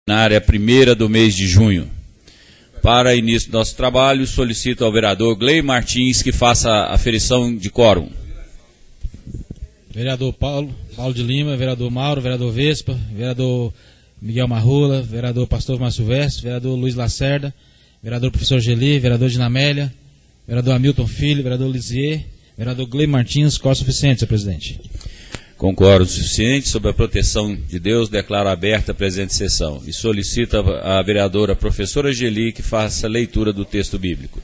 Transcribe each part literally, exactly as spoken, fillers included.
Na área primeira do mês de junho. Para início do nosso trabalho, solicito ao vereador Gley Martins que faça a aferição de quórum. Vereador Paulo, Paulo de Lima, vereador Mauro, vereador Vespa, vereador Miguel Marrola, vereador Pastor Márcio Silvestre, vereador Luiz Lacerda, vereador Professor Geli, vereador Dinamélia, vereador Hamilton Filho, vereador Lisier, vereador Gley Martins, quórum suficiente, senhor presidente. Concordo o suficiente. Sob a proteção de Deus, declaro aberta a presente sessão e solicito a, a vereadora professora Geli que faça a leitura do texto bíblico.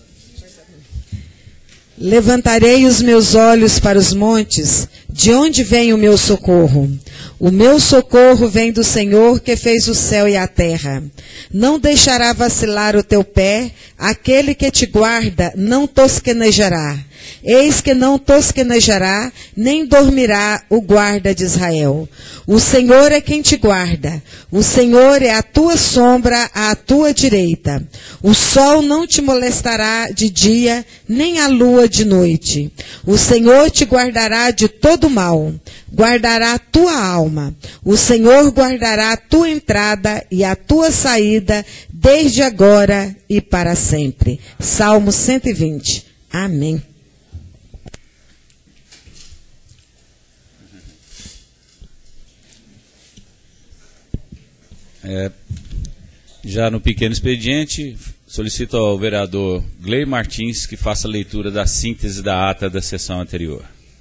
Levantarei os meus olhos para os montes, de onde vem o meu socorro? O meu socorro vem do Senhor que fez o céu e a terra. Não deixará vacilar o teu pé, aquele que te guarda não tosquenejará. Eis que não tosquenejará, nem dormirá o guarda de Israel. O Senhor é quem te guarda. O Senhor é a tua sombra à tua direita. O sol não te molestará de dia, nem a lua de noite. O Senhor te guardará de todo mal. Guardará a tua alma. O Senhor guardará a tua entrada e a tua saída, desde agora e para sempre. Salmo cento e vinte. Amém. É, já no pequeno expediente, solicito ao vereador Gley Martins que faça a leitura da síntese da ata da sessão anterior.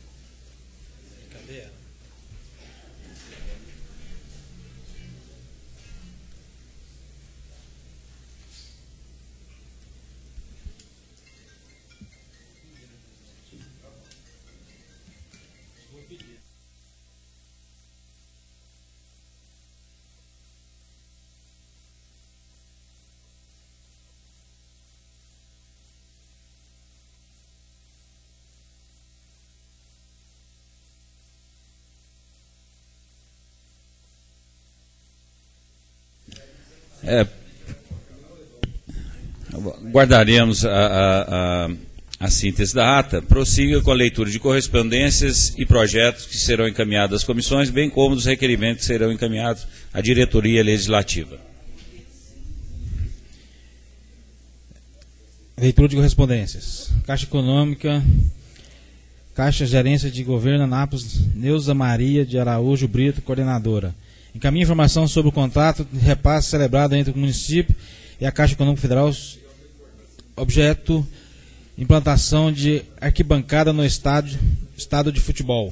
É, guardaremos a, a, a, a síntese da ata. Prossiga com a leitura de correspondências e projetos que serão encaminhados às comissões, bem como dos requerimentos que serão encaminhados à diretoria legislativa. Leitura de correspondências. Caixa Econômica, Caixa Gerência de Governo Anápolis, Neuza Maria de Araújo Brito, coordenadora. Encaminha informação sobre o contrato de repasse celebrado entre o município e a Caixa Econômica Federal, objeto implantação de arquibancada no estádio, estado de futebol.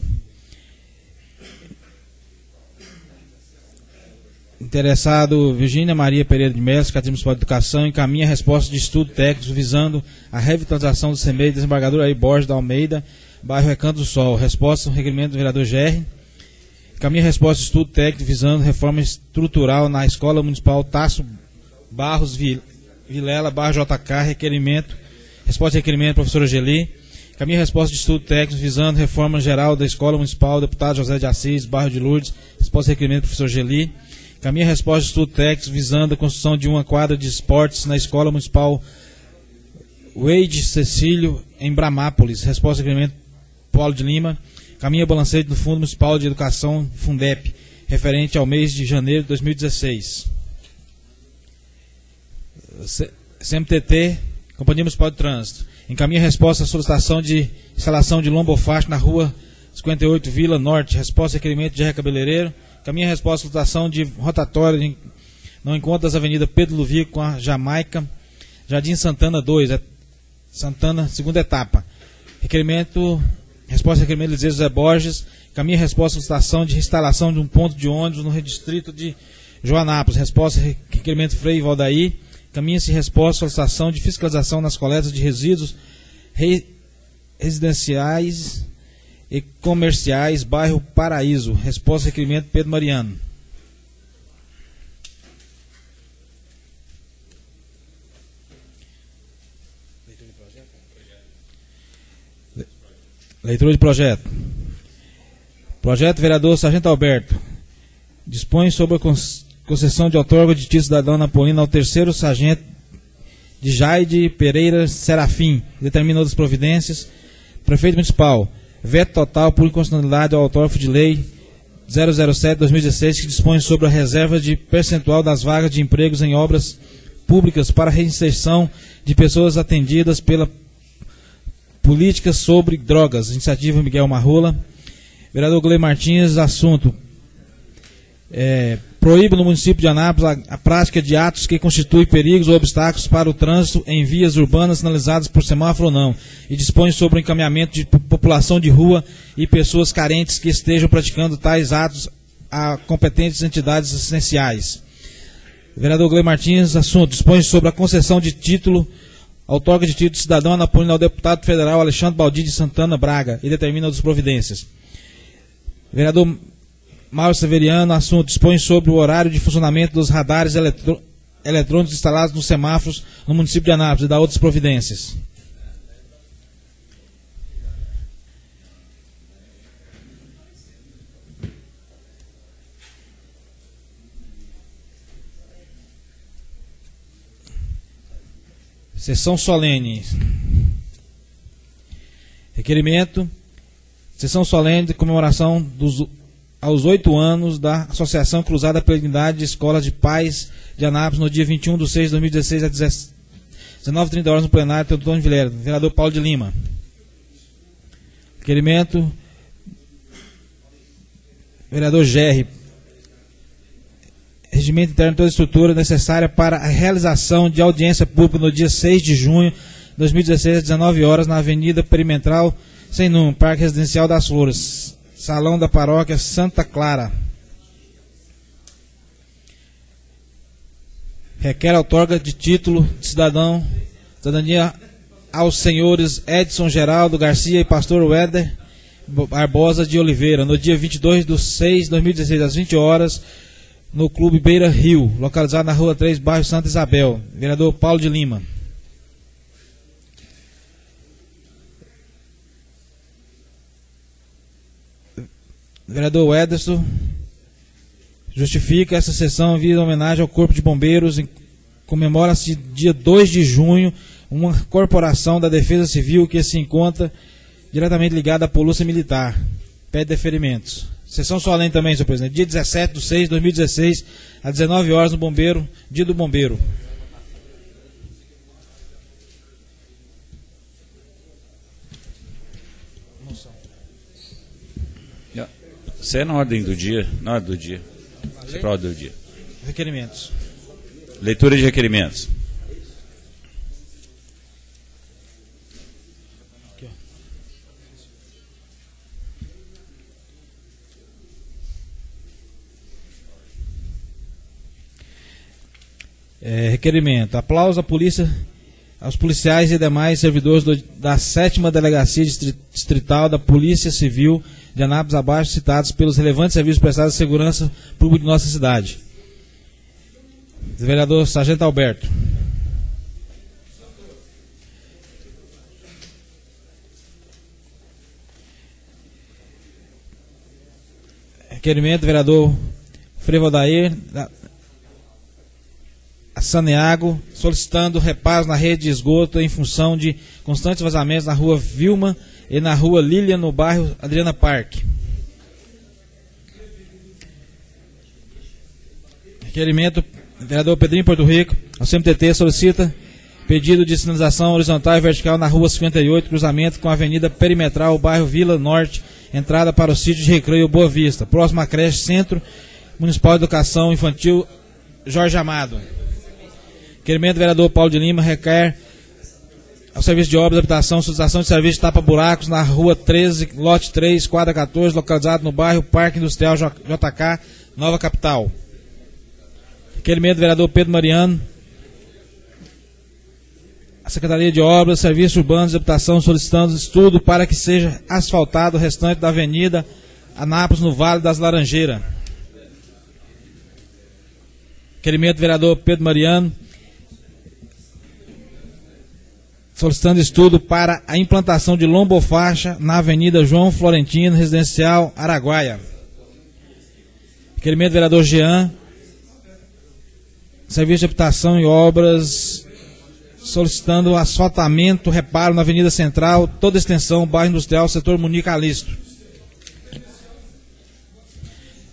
Interessado Virgínia Maria Pereira de Melo, Secretaria Municipal de Educação, encaminha a resposta de estudo técnico visando a revitalização do C M E I Desembargador Ari Borges da Almeida, bairro Recanto do Sol. Resposta ao requerimento do vereador Gerri. Encaminha a resposta de estudo técnico visando reforma estrutural na Escola Municipal Tasso Barros Vilela, bairro J K, requerimento. Resposta de requerimento, professora Geli. Encaminha a resposta de estudo técnico visando reforma geral da Escola Municipal, deputado José de Assis, bairro de Lourdes. Resposta de requerimento, professor Geli. Encaminha a resposta de estudo técnico visando a construção de uma quadra de esportes na Escola Municipal Wade Cecílio, em Bramápolis. Resposta de requerimento, Paulo de Lima. Caminha balancete do Fundo Municipal de Educação, Fundep, referente ao mês de janeiro de dois mil e dezesseis. C M T T, Companhia Municipal de Trânsito. Encaminha resposta à solicitação de instalação de lombofaixa na rua cinquenta e oito, Vila Norte. Resposta ao requerimento de Cabeleireiro. Encaminha resposta à solicitação de rotatória no encontro das avenidas Pedro Luvico com a Jamaica, Jardim Santana dois, Santana, segunda etapa. Requerimento... Resposta ao requerimento de José Borges. Caminha resposta à solicitação de instalação de um ponto de ônibus no distrito de Joanápolis. Resposta ao requerimento Frei Valdaí. Caminha-se resposta à solicitação de fiscalização nas coletas de resíduos re residenciais e comerciais, bairro Paraíso. Resposta ao requerimento Pedro Mariano. Leitura de projeto. Projeto vereador Sargento Alberto. Dispõe sobre a concessão de outorga de título cidadão napolino ao terceiro sargento de Jaide Pereira Serafim. Determina outras providências. Prefeito Municipal. Veto total por inconstitucionalidade ao autógrafo de lei zero zero sete barra dois mil e dezesseis, que dispõe sobre a reserva de percentual das vagas de empregos em obras públicas para reinserção de pessoas atendidas pela política sobre drogas. Iniciativa Miguel Marrola. Vereador Gley Martins, assunto. É, proíbe no município de Anápolis a, a prática de atos que constituem perigos ou obstáculos para o trânsito em vias urbanas sinalizadas por semáforo ou não, e dispõe sobre o encaminhamento de população de rua e pessoas carentes que estejam praticando tais atos a competentes entidades assistenciais. Vereador Gley Martins, assunto. Dispõe sobre a concessão de título, outorga de título de cidadão anapolino ao deputado federal Alexandre Baldi de Santana Braga e determina as providências. Vereador Mauro Severiano, assunto. Dispõe sobre o horário de funcionamento dos radares eletro, eletrônicos instalados nos semáforos no município de Anápolis e dá outras providências. Sessão solene. Requerimento. Sessão solene de comemoração dos aos oito anos da Associação Cruzada pela Dignidade de Escolas de Pais de Anápolis, no dia vinte e um de seis de dois mil e dezesseis, às dezenove e trinta horas, no plenário, Teodoro Vilera. Vereador Paulo de Lima. Requerimento. Vereador Gerri. Regimento interno de toda a estrutura necessária para a realização de audiência pública no dia seis de junho de dois mil e dezesseis, às dezenove horas, na Avenida Perimetral, sem número, Parque Residencial das Flores, Salão da Paróquia Santa Clara. Requer a outorga de título de cidadão, cidadania aos senhores Edson Geraldo Garcia e Pastor Weder Barbosa de Oliveira, no dia vinte e dois de seis de dois mil e dezesseis, às vinte horas, no Clube Beira Rio, localizado na Rua três, bairro Santa Isabel. Vereador Paulo de Lima. Vereador Ederson justifica essa sessão em homenagem ao Corpo de Bombeiros. Comemora-se dia dois de junho uma corporação da Defesa Civil que se encontra diretamente ligada à Polícia Militar. Pede deferimentos. Sessão solene também, senhor presidente. Dia dezessete de seis de dois mil e dezesseis, às dezenove horas, no Bombeiro, Dia do Bombeiro. Você é na ordem do dia, na ordem do dia. Você é para a ordem do dia. Requerimentos. Leitura de requerimentos. Aqui, ó. É, requerimento. Aplauso à polícia, aos policiais e demais servidores do, da sétima Delegacia Distrital da Polícia Civil de Anápolis, abaixo citados pelos relevantes serviços prestados de segurança pública de nossa cidade. Vereador Sargento Alberto. Requerimento, vereador Frevodair Saneago, solicitando reparos na rede de esgoto em função de constantes vazamentos na rua Vilma e na rua Lilian, no bairro Adriana Parque. Requerimento, vereador Pedrinho Porto Rico, ao C M T T, solicita pedido de sinalização horizontal e vertical na rua cinquenta e oito, cruzamento com a Avenida Perimetral, bairro Vila Norte, entrada para o sítio de recreio Boa Vista, próximo à creche Centro Municipal de Educação Infantil Jorge Amado. Requerimento do vereador Paulo de Lima requer ao Serviço de Obras, Habitação, solicitação de serviço de tapa-buracos na rua treze, lote três, quadra quatorze, localizado no bairro Parque Industrial J K, Nova Capital. Requerimento do vereador Pedro Mariano. A Secretaria de Obras, Serviços Urbanos e Habitação solicitando estudo para que seja asfaltado o restante da Avenida Anápolis, no Vale das Laranjeiras. Requerimento do vereador Pedro Mariano, solicitando estudo para a implantação de lombofaixa na Avenida João Florentino, Residencial Araguaia. Requerimento do vereador Jean, Serviço de Habitação e Obras, solicitando asfaltamento, reparo na Avenida Central, toda extensão, bairro Industrial, setor Munique Calixto.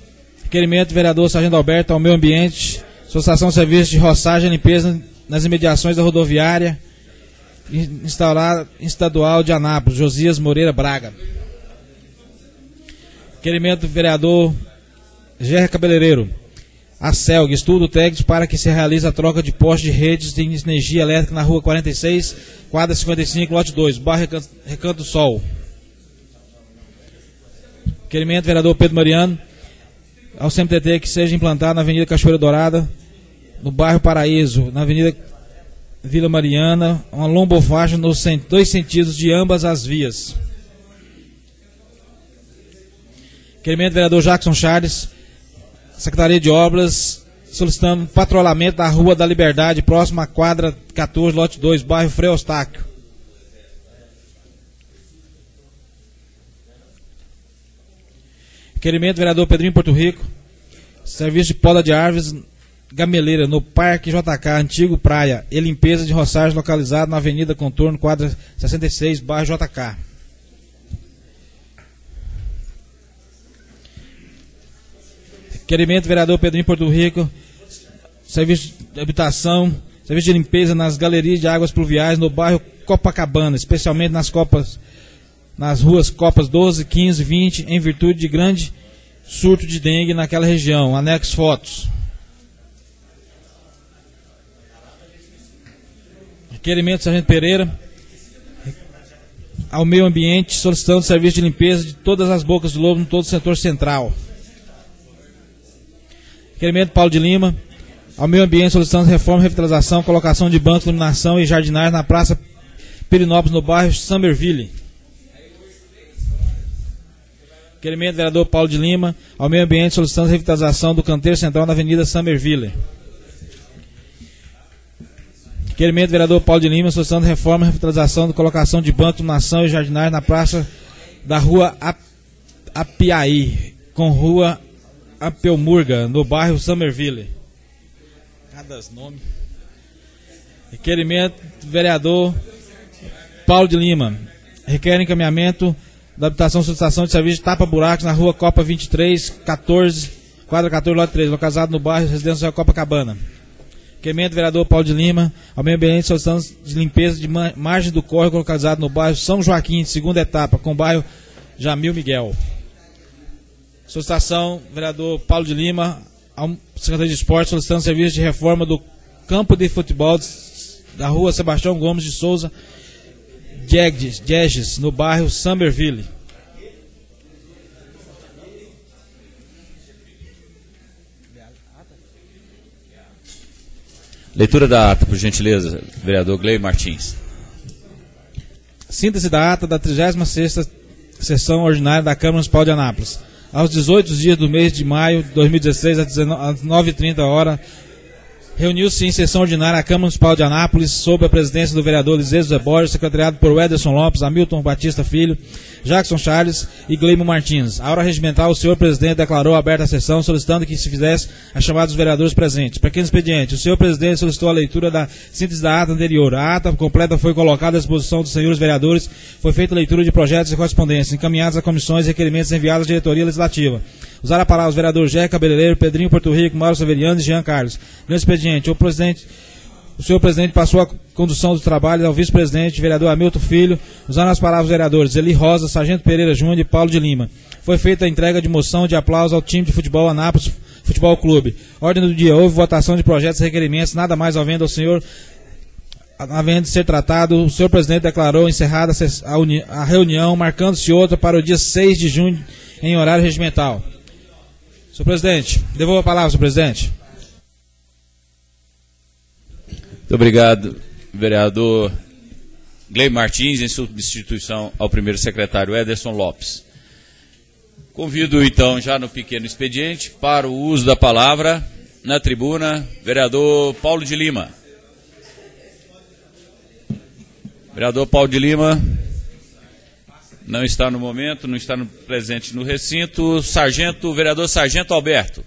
Requerimento do vereador Sargento Alberto ao Meio Ambiente, solicitação de serviço de roçagem e limpeza nas imediações da rodoviária instalada estadual de Anápolis, Josias Moreira Braga. Requerimento do vereador Gerra Cabeleireiro, a CELG, estudo técnico para que se realize a troca de postes de redes de energia elétrica na rua quarenta e seis, quadra cinquenta e cinco, lote dois, bairro Recanto, Recanto do Sol. Requerimento do vereador Pedro Mariano ao C M T T que seja implantado na Avenida Cachoeira Dourada, no bairro Paraíso, na Avenida Vila Mariana, uma lombofaixa nos dois sentidos de ambas as vias. Requerimento do vereador Jackson Charles, Secretaria de Obras, solicitando patrulhamento da Rua da Liberdade, próxima à quadra quatorze, lote dois, bairro Frei Eustáquio. Requerimento do vereador Pedrinho Porto Rico, serviço de poda de árvores gameleira no Parque J K, antigo praia, e limpeza de roçagem localizado na Avenida Contorno, quadra sessenta e seis, bairro J K. Requerimento do vereador Pedrinho Porto Rico, serviço de habitação, serviço de limpeza nas galerias de águas pluviais no bairro Copacabana, especialmente nas copas, nas ruas Copas doze, quinze, vinte, em virtude de grande surto de dengue naquela região. Anexo fotos. Requerimento do Sargento Pereira ao Meio Ambiente, solicitando serviço de limpeza de todas as bocas do lobo em todo o setor central. Requerimento Paulo de Lima ao Meio Ambiente, solicitando reforma, revitalização, colocação de bancos, iluminação e jardinagem na Praça Pirinópolis, no bairro Summerville. Requerimento do vereador Paulo de Lima ao Meio Ambiente, solicitando revitalização do canteiro central na Avenida Summerville. Requerimento do vereador Paulo de Lima, solicitando reforma, revitalização da colocação de banco, iluminação e jardinagem na praça da Rua Apiaí, com Rua Apelmurga, no bairro Summerville. Cada nome. Requerimento do vereador Paulo de Lima. Requer encaminhamento da habitação, solicitação de serviço de tapa-buracos na Rua Copa vinte e três, quatorze, quadra quatorze, lote três, localizado no bairro Residencial Copacabana. Requerimento do vereador Paulo de Lima ao Meio Ambiente, solicitando de limpeza de margem do córrego localizado no bairro São Joaquim, segunda etapa, com o bairro Jamil Miguel. Solicitação, vereador Paulo de Lima ao secretário de Esporte, solicitando serviço de reforma do campo de futebol da Rua Sebastião Gomes de Souza, Jeges, no bairro Summerville. Leitura da ata, por gentileza, vereador Gley Martins. Síntese da ata da trigésima sexta sessão ordinária da Câmara Municipal de Anápolis. Aos dezoito dias do mês de maio de dois mil e dezesseis, às nove e trinta horas, reuniu-se em sessão ordinária a Câmara Municipal de Anápolis, sob a presidência do vereador Liseu José Borges, secretariado por Ederson Lopes, Hamilton Batista Filho, Jackson Charles e Gleimo Martins. A hora regimental, o senhor presidente declarou aberta a sessão, solicitando que se fizesse a chamada dos vereadores presentes. Pequeno expediente, o senhor presidente solicitou a leitura da síntese da ata anterior. A ata completa foi colocada à disposição dos senhores vereadores, foi feita a leitura de projetos e correspondências, encaminhados a comissões e requerimentos enviados à diretoria legislativa. Usaram a palavra os vereadores Jé Cabeleireiro, Pedrinho Porto Rico, Mauro Severiano e Jean Carlos. No expediente, o, presidente, o senhor presidente passou a condução dos trabalhos ao vice-presidente, vereador Hamilton Filho. Usaram as palavras os vereadores Eli Rosa, Sargento Pereira Júnior e Paulo de Lima. Foi feita a entrega de moção de aplauso ao time de futebol Anápolis Futebol Clube. Ordem do dia, houve votação de projetos e requerimentos, nada mais havendo ao senhor, havendo de ser tratado, o senhor presidente declarou encerrada a, uni, a reunião, marcando-se outra para o dia seis de junho, em horário regimental. Senhor presidente, devolvo a palavra, senhor presidente. Muito obrigado, vereador Gley Martins, em substituição ao primeiro secretário Ederson Lopes. Convido, então, já no pequeno expediente, para o uso da palavra, na tribuna, vereador Paulo de Lima. Vereador Paulo de Lima não está no momento, não está no, presente no recinto. Sargento, vereador Sargento Alberto.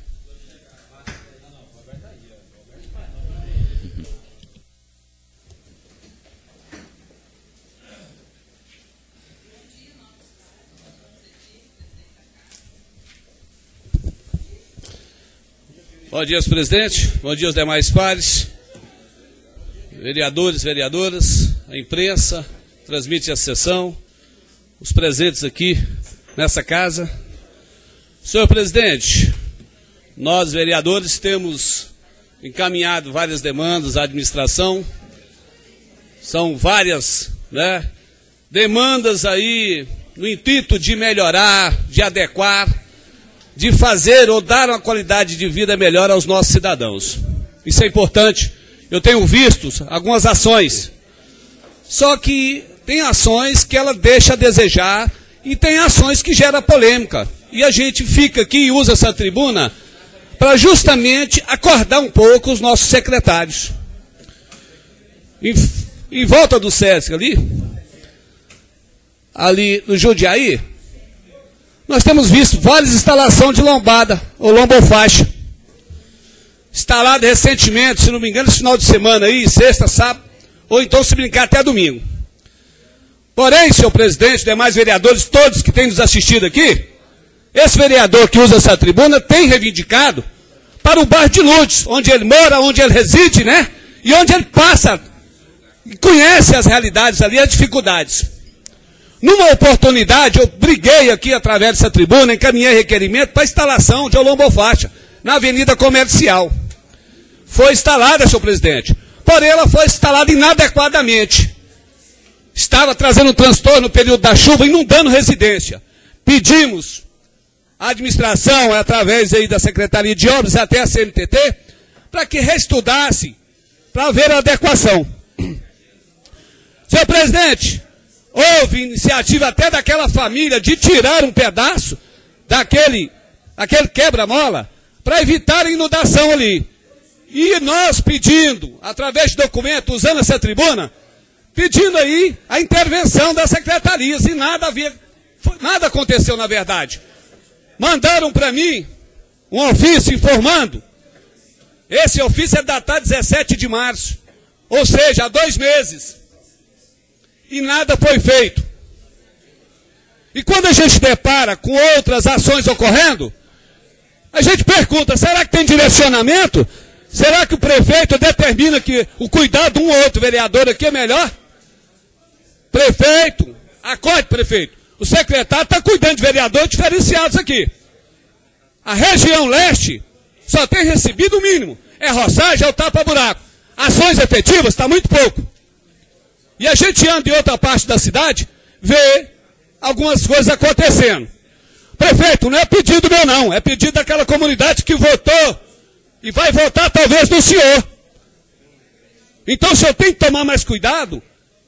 Bom dia, presidente. Bom dia aos demais pares, vereadores, vereadoras, a imprensa, transmite a sessão, os presentes aqui nessa casa. Senhor presidente, nós, vereadores, temos encaminhado várias demandas à administração. São várias, né, demandas aí no intuito de melhorar, de adequar, de fazer ou dar uma qualidade de vida melhor aos nossos cidadãos. Isso é importante. Eu tenho visto algumas ações, só que tem ações que ela deixa a desejar e tem ações que geram polêmica. E a gente fica aqui e usa essa tribuna para justamente acordar um pouco os nossos secretários. Em, em volta do SESC ali, ali no Jundiaí, nós temos visto várias instalações de lombada ou lombofaixa. Instalada recentemente, se não me engano, esse final de semana aí, sexta, sábado, ou então se brincar até domingo. Porém, senhor presidente, demais vereadores, todos que têm nos assistido aqui, esse vereador que usa essa tribuna tem reivindicado para o bairro de Lourdes, onde ele mora, onde ele reside, né? E onde ele passa e conhece as realidades ali, as dificuldades. Numa oportunidade, eu briguei aqui através dessa tribuna, encaminhei requerimento para a instalação de lombofaixa na Avenida Comercial. Foi instalada, senhor presidente, porém ela foi instalada inadequadamente. Estava trazendo um transtorno no período da chuva, inundando residência. Pedimos à administração, através aí da Secretaria de Obras, até a C M T T, para que reestudasse, para ver a adequação. Senhor presidente, houve iniciativa até daquela família de tirar um pedaço daquele aquele quebra-mola para evitar a inundação ali. E nós pedindo, através de documento, usando essa tribuna, pedindo aí a intervenção das secretarias e nada havia, nada aconteceu na verdade. Mandaram para mim um ofício informando. Esse ofício é datado dezessete de março, ou seja, há dois meses. E nada foi feito. E quando a gente depara com outras ações ocorrendo, a gente pergunta, será que tem direcionamento? Será que o prefeito determina que o cuidado de um ou outro vereador aqui é melhor? Prefeito, acorde prefeito. O secretário está cuidando de vereadores diferenciados aqui. A região leste só tem recebido o mínimo. É roçagem, é o tapa-buraco. Ações efetivas está muito pouco. E a gente anda em outra parte da cidade, vê algumas coisas acontecendo. Prefeito, não é pedido meu não, é pedido daquela comunidade que votou e vai votar talvez no senhor. Então o senhor tem que tomar mais cuidado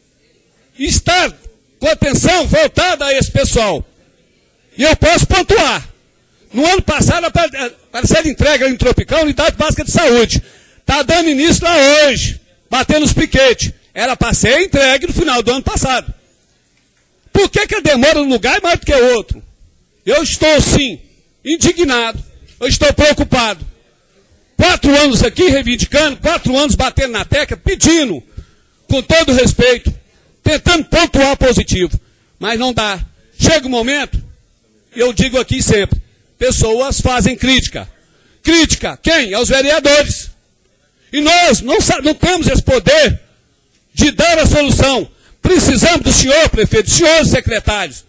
e estar com atenção voltada a esse pessoal. E eu posso pontuar. No ano passado, para ser entregue em Tropical, a Unidade Básica de Saúde. Está dando início lá hoje, batendo os piquetes. Era para ser entregue no final do ano passado. Por que que a demora no lugar é maior do que o outro? Eu estou, sim, indignado. Eu estou preocupado. Quatro anos aqui reivindicando, quatro anos batendo na tecla, pedindo, com todo respeito, tentando pontuar positivo. Mas não dá. Chega um momento, eu digo aqui sempre, pessoas fazem crítica. Crítica, quem? Aos vereadores. E nós não, não temos esse poder de dar a solução. Precisamos do senhor prefeito, dos senhores secretários,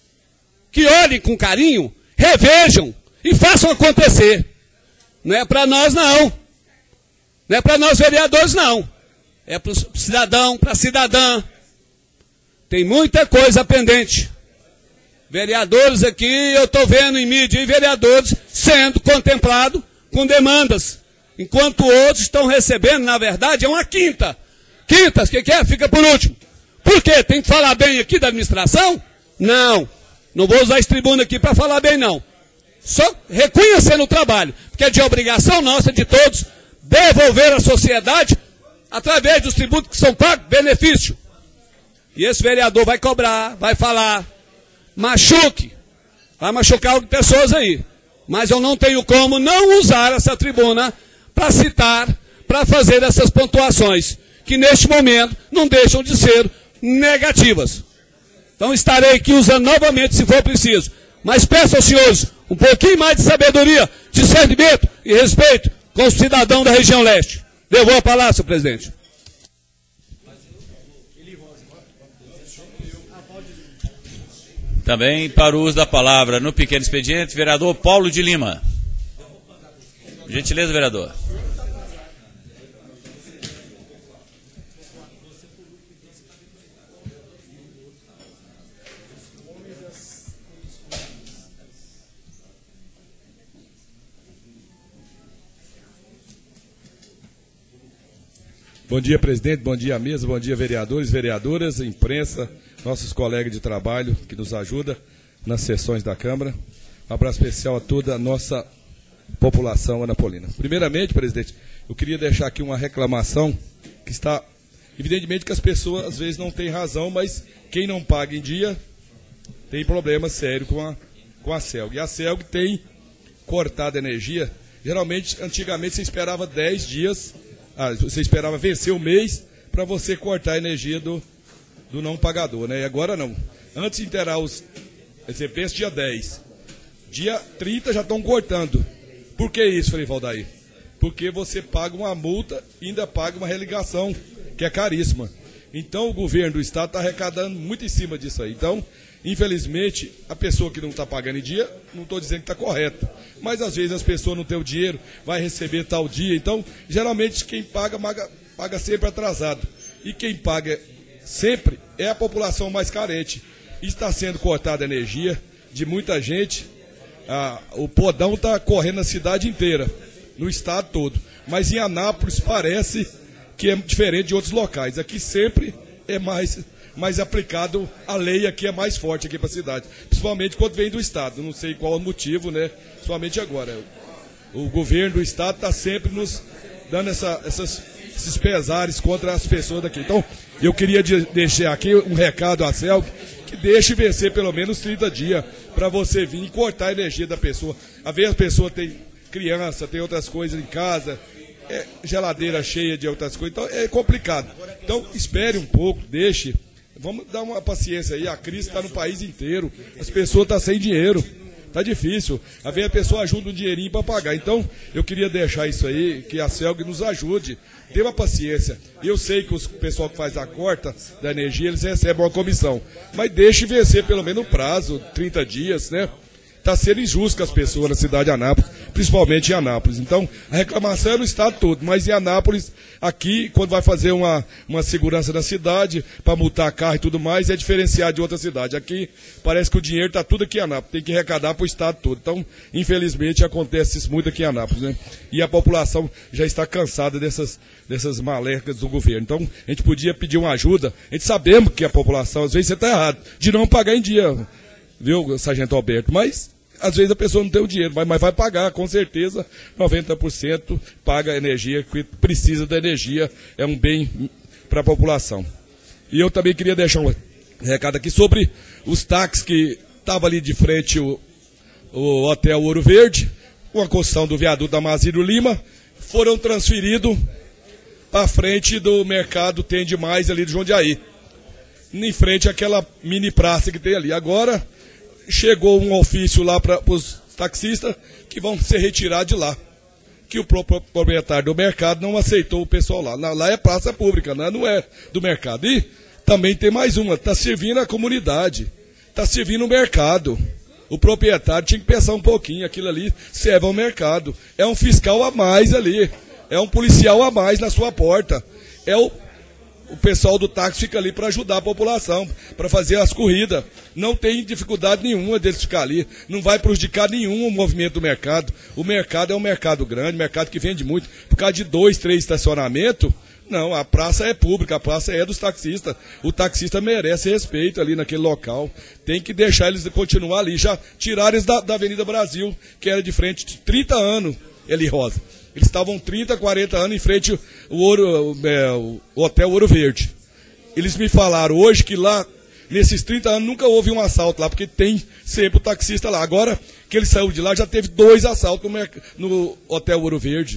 que olhem com carinho, revejam e façam acontecer. Não é para nós não. Não é para nós vereadores não. É para o cidadão, para a cidadã. Tem muita coisa pendente. Vereadores aqui, eu estou vendo em mídia, e vereadores sendo contemplados com demandas. Enquanto outros estão recebendo, na verdade, é uma quinta. Quintas, o que, que é? Fica por último. Por quê? Tem que falar bem aqui da administração? Não. Não vou usar esse tribuna aqui para falar bem, não. Só reconhecendo o trabalho. Porque é de obrigação nossa, de todos, devolver à sociedade, através dos tributos que são pagos, benefício. E esse vereador vai cobrar, vai falar, machuque, vai machucar pessoas aí. Mas eu não tenho como não usar essa tribuna para citar, para fazer essas pontuações, que neste momento não deixam de ser negativas. Então estarei aqui usando novamente se for preciso. Mas peço aos senhores um pouquinho mais de sabedoria, discernimento e respeito com o cidadão da região leste. Devolvo a palavra, senhor presidente. Também para o uso da palavra no pequeno expediente, vereador Paulo de Lima. Gentileza, vereador. Bom dia, presidente, bom dia, mesa, bom dia, vereadores, vereadoras, imprensa, nossos colegas de trabalho que nos ajudam nas sessões da Câmara. Um abraço especial a toda a nossa população anapolina. Primeiramente, presidente, eu queria deixar aqui uma reclamação que está... Evidentemente que as pessoas às vezes não têm razão, mas quem não paga em dia tem problema sério com a, com a CELG. E a CELG tem cortado a energia. Geralmente, antigamente, você esperava dez dias... Ah, você esperava vencer o mês para você cortar a energia do, do não pagador, né? E agora não. Antes de inteirar os... Você pensa dia dez. Dia trinta já estão cortando. Por que isso, Frei Valdair? Porque você paga uma multa e ainda paga uma religação, que é caríssima. Então o governo do estado está arrecadando muito em cima disso aí. Então, infelizmente, a pessoa que não está pagando em dia, não estou dizendo que está correto. Mas às vezes as pessoas não têm o dinheiro, vai receber tal dia. Então, geralmente quem paga, paga, paga sempre atrasado. E quem paga sempre é a população mais carente. Está sendo cortada a energia de muita gente. Ah, o podão está correndo na cidade inteira, no estado todo. Mas em Anápolis parece que é diferente de outros locais. Aqui sempre é mais... mais aplicado, a lei aqui é mais forte aqui para a cidade, principalmente quando vem do estado, não sei qual é o motivo, né? Principalmente agora. O governo do estado está sempre nos dando essa, essas, esses pesares contra as pessoas daqui. Então, eu queria de, deixar aqui um recado à CELG, que deixe vencer pelo menos trinta dias para você vir e cortar a energia da pessoa. Às vezes a pessoa tem criança, tem outras coisas em casa, é geladeira cheia de outras coisas, então é complicado. Então, espere um pouco, deixe. Vamos dar uma paciência aí, a crise está no país inteiro, as pessoas estão sem dinheiro, está difícil. Às vezes a pessoa ajuda um dinheirinho para pagar. Então, eu queria deixar isso aí, que a CELG nos ajude, tenha uma paciência. Eu sei que o pessoal que faz a corta da energia, eles recebem uma comissão, mas deixe vencer pelo menos o prazo, trinta dias, né? Está sendo injusto com as pessoas na cidade de Anápolis, principalmente em Anápolis. Então, a reclamação é no estado todo, mas em Anápolis, aqui, quando vai fazer uma, uma segurança na cidade, para multar carro e tudo mais, é diferenciado de outra cidade. Aqui, parece que o dinheiro está tudo aqui em Anápolis, tem que arrecadar para o estado todo. Então, infelizmente, acontece isso muito aqui em Anápolis, né? E a população já está cansada dessas, dessas malecas do governo. Então, a gente podia pedir uma ajuda, a gente sabemos que a população, às vezes você está errado, de não pagar em dia, viu, Sargento Alberto, mas às vezes a pessoa não tem o dinheiro, mas, mas vai pagar, com certeza, noventa por cento paga a energia, que precisa da energia, é um bem para a população. E eu também queria deixar um recado aqui sobre os táxis que estavam ali de frente o, o Hotel Ouro Verde, com a construção do viaduto da Mazírio Lima, foram transferidos para frente do mercado Tem Demais ali de Jundiaí, em frente àquela mini praça que tem ali. Agora chegou um ofício lá para os taxistas que vão ser retirados de lá, que o proprietário do mercado não aceitou o pessoal lá. Lá é praça pública, né? Não é do mercado. E também tem mais uma, está servindo a comunidade, está servindo o mercado. O proprietário tinha que pensar um pouquinho, aquilo ali serve ao mercado. É um fiscal a mais ali, é um policial a mais na sua porta. É o O pessoal do táxi fica ali para ajudar a população, para fazer as corridas. Não tem dificuldade nenhuma deles ficar ali. Não vai prejudicar nenhum o movimento do mercado. O mercado é um mercado grande, mercado que vende muito. Por causa de dois, três estacionamentos, não, a praça é pública, a praça é dos taxistas. O taxista merece respeito ali naquele local. Tem que deixar eles continuar ali. Já tiraram eles da, da Avenida Brasil, que era de frente de trinta anos, Eli Rosa. Eles estavam trinta, quarenta anos em frente ao Ouro, é, o Hotel Ouro Verde. Eles me falaram hoje que lá, nesses trinta anos, nunca houve um assalto lá, porque tem sempre o taxista lá. Agora que ele saiu de lá, já teve dois assaltos no, no Hotel Ouro Verde.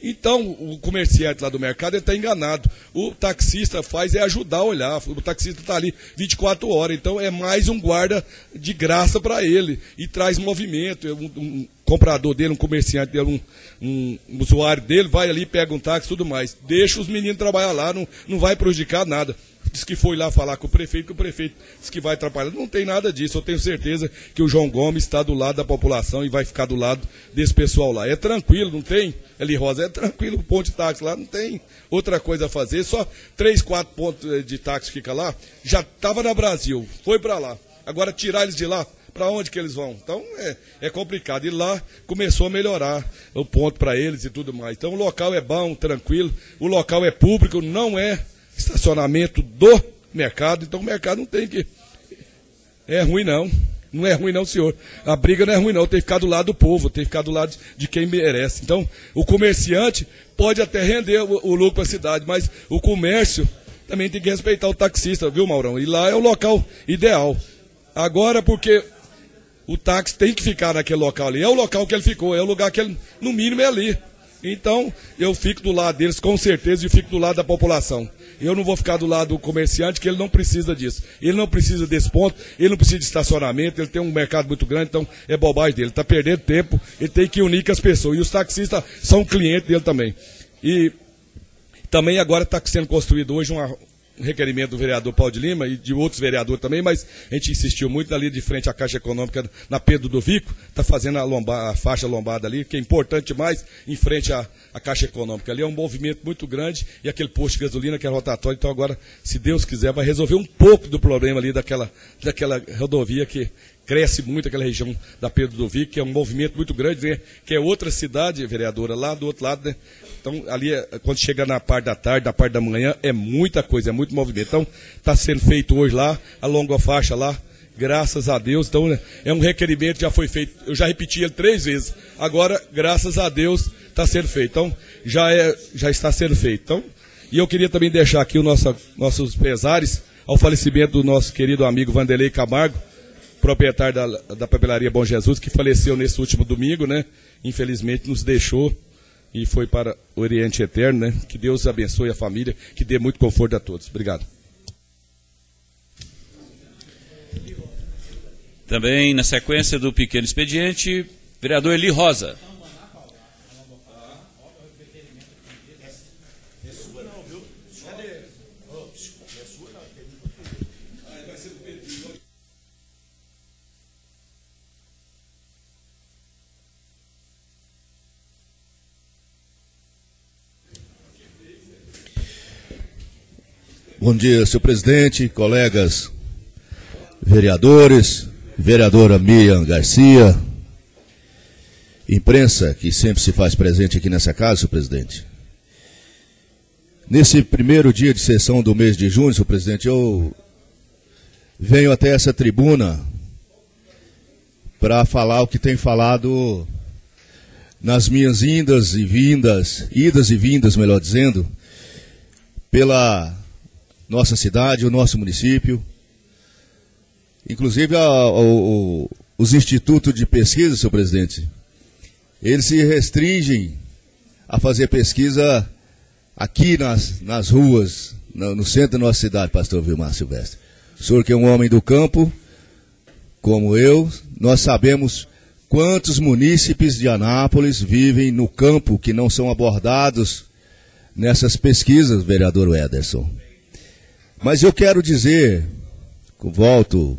Então, o comerciante lá do mercado está enganado. O taxista faz é ajudar a olhar. O taxista está ali vinte e quatro horas. Então, é mais um guarda de graça para ele. E traz movimento. Um, um comprador dele, um comerciante dele, um, um, um usuário dele, vai ali, pega um táxi e tudo mais. Deixa os meninos trabalhar lá, não, não vai prejudicar nada. Diz que foi lá falar com o prefeito, que o prefeito disse que vai atrapalhar. Não tem nada disso. Eu tenho certeza que o João Gomes está do lado da população e vai ficar do lado desse pessoal lá. É tranquilo, não tem, Eli Rosa, é tranquilo o ponto de táxi lá, não tem outra coisa a fazer. Só três, quatro pontos de táxi fica lá. Já estava na Brasil, foi para lá. Agora tirar eles de lá, para onde que eles vão? Então é, é complicado. E lá começou a melhorar o ponto para eles e tudo mais. Então o local é bom, tranquilo. O local é público, não é estacionamento do mercado, então o mercado não tem que... É ruim não, não é ruim não, senhor. A briga não é ruim não, tem que ficar do lado do povo, tem que ficar do lado de quem merece. Então, o comerciante pode até render o, o lucro para a cidade, mas o comércio também tem que respeitar o taxista, viu, Maurão? E lá é o local ideal. Agora, porque o táxi tem que ficar naquele local ali, é o local que ele ficou, é o lugar que ele, no mínimo, é ali. Então, eu fico do lado deles, com certeza, e fico do lado da população. Eu não vou ficar do lado do comerciante, que ele não precisa disso. Ele não precisa desse ponto, ele não precisa de estacionamento, ele tem um mercado muito grande, então é bobagem dele. Ele está perdendo tempo, ele tem que unir com as pessoas. E os taxistas são clientes dele também. E também agora está sendo construído hoje uma... um requerimento do vereador Paulo de Lima e de outros vereadores também, mas a gente insistiu muito ali de frente à Caixa Econômica, na Pedro do Vico, está fazendo a, lomba, a faixa lombada ali, que é importante mais, em frente à, à Caixa Econômica. Ali é um movimento muito grande e aquele posto de gasolina que é rotatório, então agora, se Deus quiser, vai resolver um pouco do problema ali daquela, daquela rodovia que cresce muito, aquela região da Pedro do Vico, que é um movimento muito grande, né? Que é outra cidade, vereadora, lá do outro lado, né? Então, ali, quando chega na parte da tarde, na parte da manhã, é muita coisa, é muito movimento. Então, está sendo feito hoje lá, a longa faixa lá, graças a Deus. Então, né, é um requerimento que já foi feito, eu já repeti ele três vezes. Agora, graças a Deus, está sendo feito. Então, já, é, já está sendo feito. Então, e eu queria também deixar aqui os nosso, nossos pesares ao falecimento do nosso querido amigo Vanderlei Camargo, proprietário da, da papelaria Bom Jesus, que faleceu nesse último domingo, né? Infelizmente nos deixou e foi para o Oriente Eterno, né? Que Deus abençoe a família, que dê muito conforto a todos. Obrigado. Também na sequência do pequeno expediente, vereador Eli Rosa. Bom dia, senhor presidente, colegas vereadores, vereadora Miriam Garcia, imprensa que sempre se faz presente aqui nessa casa, senhor presidente. Nesse primeiro dia de sessão do mês de junho, senhor presidente, eu venho até essa tribuna para falar o que tenho falado nas minhas indas e vindas, idas e vindas, melhor dizendo, pela nossa cidade, o nosso município, inclusive a, a, a, os institutos de pesquisa, senhor presidente, eles se restringem a fazer pesquisa aqui nas, nas ruas, no, no centro da nossa cidade, pastor Vilmar Silvestre. O senhor que é um homem do campo, como eu, nós sabemos quantos munícipes de Anápolis vivem no campo que não são abordados nessas pesquisas, vereador Ederson. Mas eu quero dizer, volto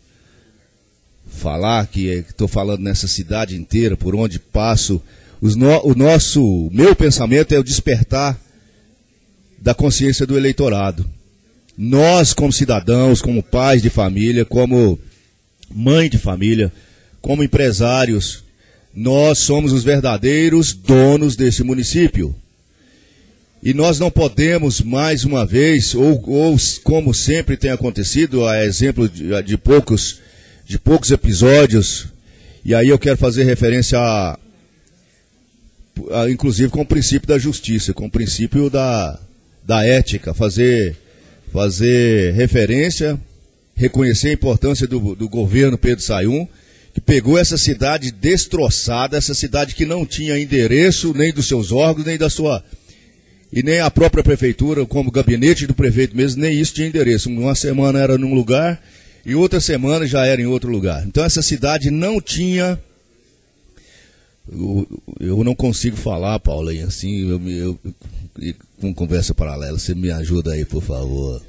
a falar que estou falando nessa cidade inteira, por onde passo, os no, o nosso, o meu pensamento é o despertar da consciência do eleitorado. Nós, como cidadãos, como pais de família, como mãe de família, como empresários, nós somos os verdadeiros donos desse município. E nós não podemos, mais uma vez, ou, ou como sempre tem acontecido, a exemplo de, de, poucos, de poucos episódios, e aí eu quero fazer referência, a, a, inclusive com o princípio da justiça, com o princípio da, da ética, fazer, fazer referência, reconhecer a importância do, do governo Pedro Sayum, que pegou essa cidade destroçada, essa cidade que não tinha endereço nem dos seus órgãos, nem da sua... E nem a própria prefeitura, como gabinete do prefeito mesmo, nem isso tinha endereço. Uma semana era num lugar e outra semana já era em outro lugar. Então essa cidade não tinha... Eu, eu não consigo falar, Paulo, aí, assim, eu, eu, eu, com conversa paralela, você me ajuda aí, por favor.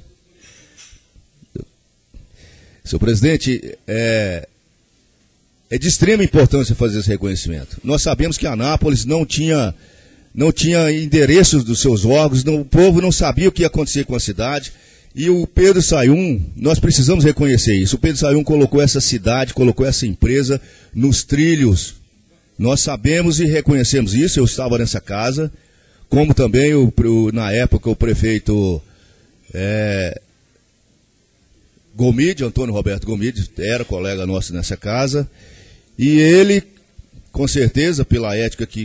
Senhor presidente, é, é de extrema importância fazer esse reconhecimento. Nós sabemos que Anápolis não tinha... não tinha endereços dos seus órgãos, não, o povo não sabia o que ia acontecer com a cidade, e o Pedro Sayum, nós precisamos reconhecer isso, o Pedro Sayum colocou essa cidade, colocou essa empresa nos trilhos, nós sabemos e reconhecemos isso, eu estava nessa casa, como também, o, o, na época, o prefeito é, Gomide, Antônio Roberto Gomide, era colega nosso nessa casa, e ele, com certeza, pela ética que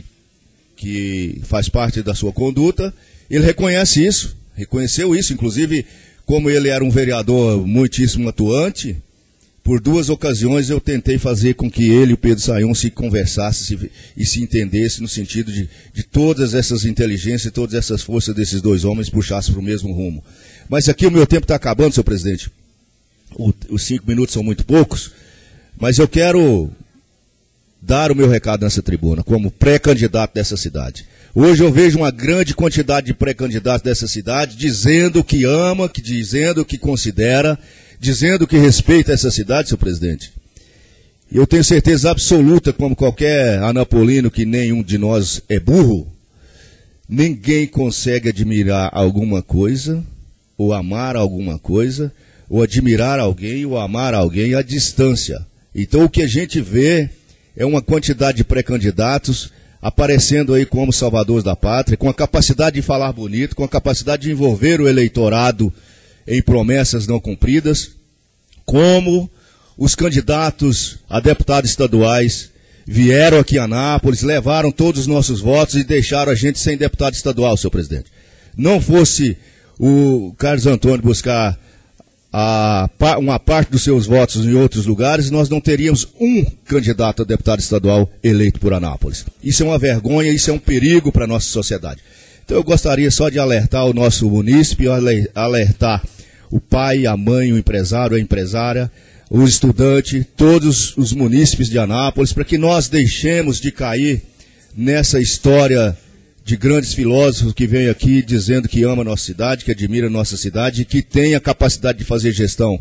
que faz parte da sua conduta, ele reconhece isso, reconheceu isso, inclusive, como ele era um vereador muitíssimo atuante, por duas ocasiões eu tentei fazer com que ele e o Pedro Sayum se conversassem se, e se entendessem no sentido de, de todas essas inteligências, todas essas forças desses dois homens puxassem para o mesmo rumo. Mas aqui o meu tempo está acabando, senhor presidente. O, os cinco minutos são muito poucos, mas eu quero... dar o meu recado nessa tribuna, como pré-candidato dessa cidade. Hoje eu vejo uma grande quantidade de pré-candidatos dessa cidade, dizendo que ama, que, dizendo que considera, dizendo que respeita essa cidade, senhor presidente. E eu tenho certeza absoluta, como qualquer anapolino, que nenhum de nós é burro, ninguém consegue admirar alguma coisa, ou amar alguma coisa, ou admirar alguém, ou amar alguém à distância. Então o que a gente vê... é uma quantidade de pré-candidatos aparecendo aí como salvadores da pátria, com a capacidade de falar bonito, com a capacidade de envolver o eleitorado em promessas não cumpridas, como os candidatos a deputados estaduais vieram aqui a Anápolis, levaram todos os nossos votos e deixaram a gente sem deputado estadual, senhor presidente. Não fosse o Carlos Antônio buscar A, uma parte dos seus votos em outros lugares, nós não teríamos um candidato a deputado estadual eleito por Anápolis. Isso é uma vergonha, isso é um perigo para a nossa sociedade. Então eu gostaria só de alertar o nosso munícipe, alertar o pai, a mãe, o empresário, a empresária, o estudante, todos os munícipes de Anápolis, para que nós deixemos de cair nessa história de grandes filósofos que vêm aqui dizendo que ama a nossa cidade, que admira a nossa cidade e que tem a capacidade de fazer gestão.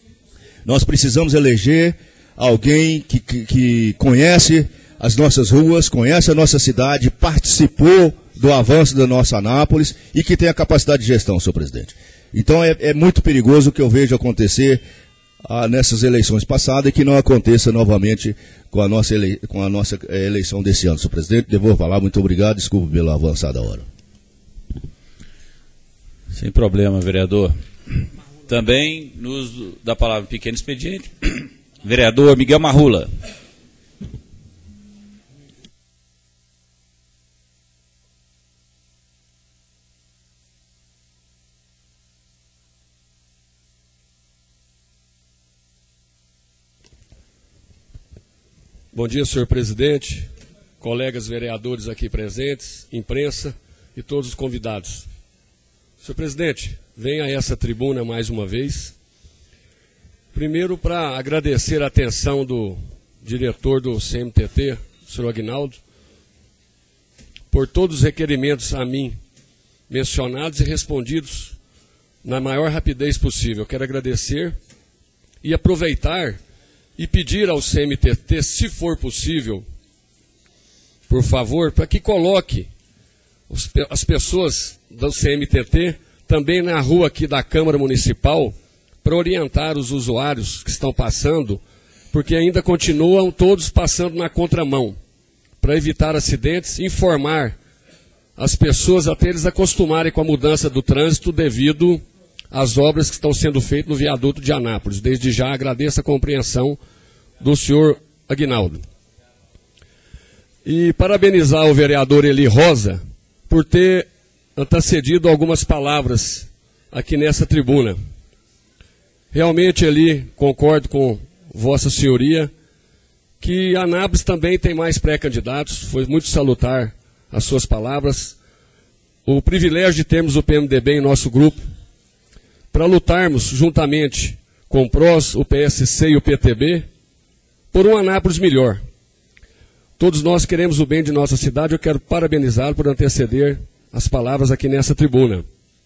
Nós precisamos eleger alguém que, que, que conhece as nossas ruas, conhece a nossa cidade, participou do avanço da nossa Anápolis e que tem a capacidade de gestão, senhor presidente. Então é, é muito perigoso o que eu vejo acontecer ah, nessas eleições passadas e que não aconteça novamente com a nossa, ele... com a nossa eleição desse ano, senhor presidente. Devo falar, muito obrigado, desculpe pela avançada hora. Sem problema, vereador. Também nos dá a palavra pequeno expediente, vereador Miguel Marrula. Bom dia, senhor presidente, colegas vereadores aqui presentes, imprensa e todos os convidados. Senhor presidente, venho a essa tribuna mais uma vez, primeiro para agradecer a atenção do diretor do C M T T, senhor Aguinaldo, por todos os requerimentos a mim mencionados e respondidos na maior rapidez possível. Quero agradecer e aproveitar e pedir ao C M T T, se for possível, por favor, para que coloque os, as pessoas do C M T T também na rua aqui da Câmara Municipal para orientar os usuários que estão passando, porque ainda continuam todos passando na contramão, para evitar acidentes, informar as pessoas até eles acostumarem com a mudança do trânsito devido às obras que estão sendo feitas no viaduto de Anápolis. Desde já agradeço a compreensão do senhor Aguinaldo. E parabenizar o vereador Eli Rosa por ter antecedido algumas palavras aqui nessa tribuna. Realmente, Eli, concordo com Vossa Senhoria, que Anápolis também tem mais pré-candidatos, foi muito salutar as suas palavras. O privilégio de termos o P M D B em nosso grupo, para lutarmos juntamente com o P R O S, o P S C e o P T B, por um Anápolis melhor. Todos nós queremos o bem de nossa cidade, eu quero parabenizá-lo por anteceder as palavras aqui nessa tribuna.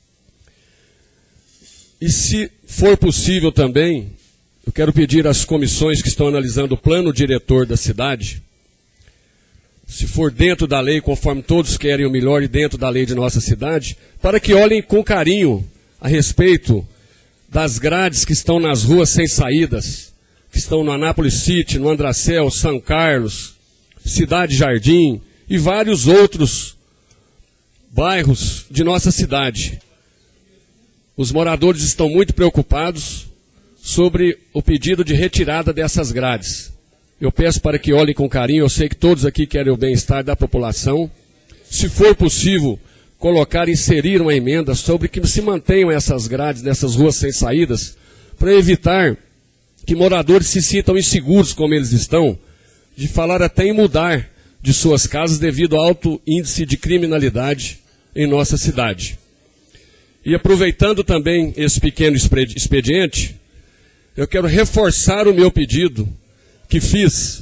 E se for possível também, eu quero pedir às comissões que estão analisando o plano diretor da cidade, se for dentro da lei, conforme todos querem o melhor e dentro da lei de nossa cidade, para que olhem com carinho a respeito das grades que estão nas ruas sem saídas, que estão no Anápolis City, no Andracel, São Carlos, Cidade Jardim e vários outros bairros de nossa cidade. Os moradores estão muito preocupados sobre o pedido de retirada dessas grades. Eu peço para que olhem com carinho, eu sei que todos aqui querem o bem-estar da população. Se for possível, colocar, inserir uma emenda sobre que se mantenham essas grades dessas ruas sem saídas, para evitar que moradores se sintam inseguros como eles estão, de falar até em mudar de suas casas devido ao alto índice de criminalidade em nossa cidade. E aproveitando também esse pequeno expediente, eu quero reforçar o meu pedido que fiz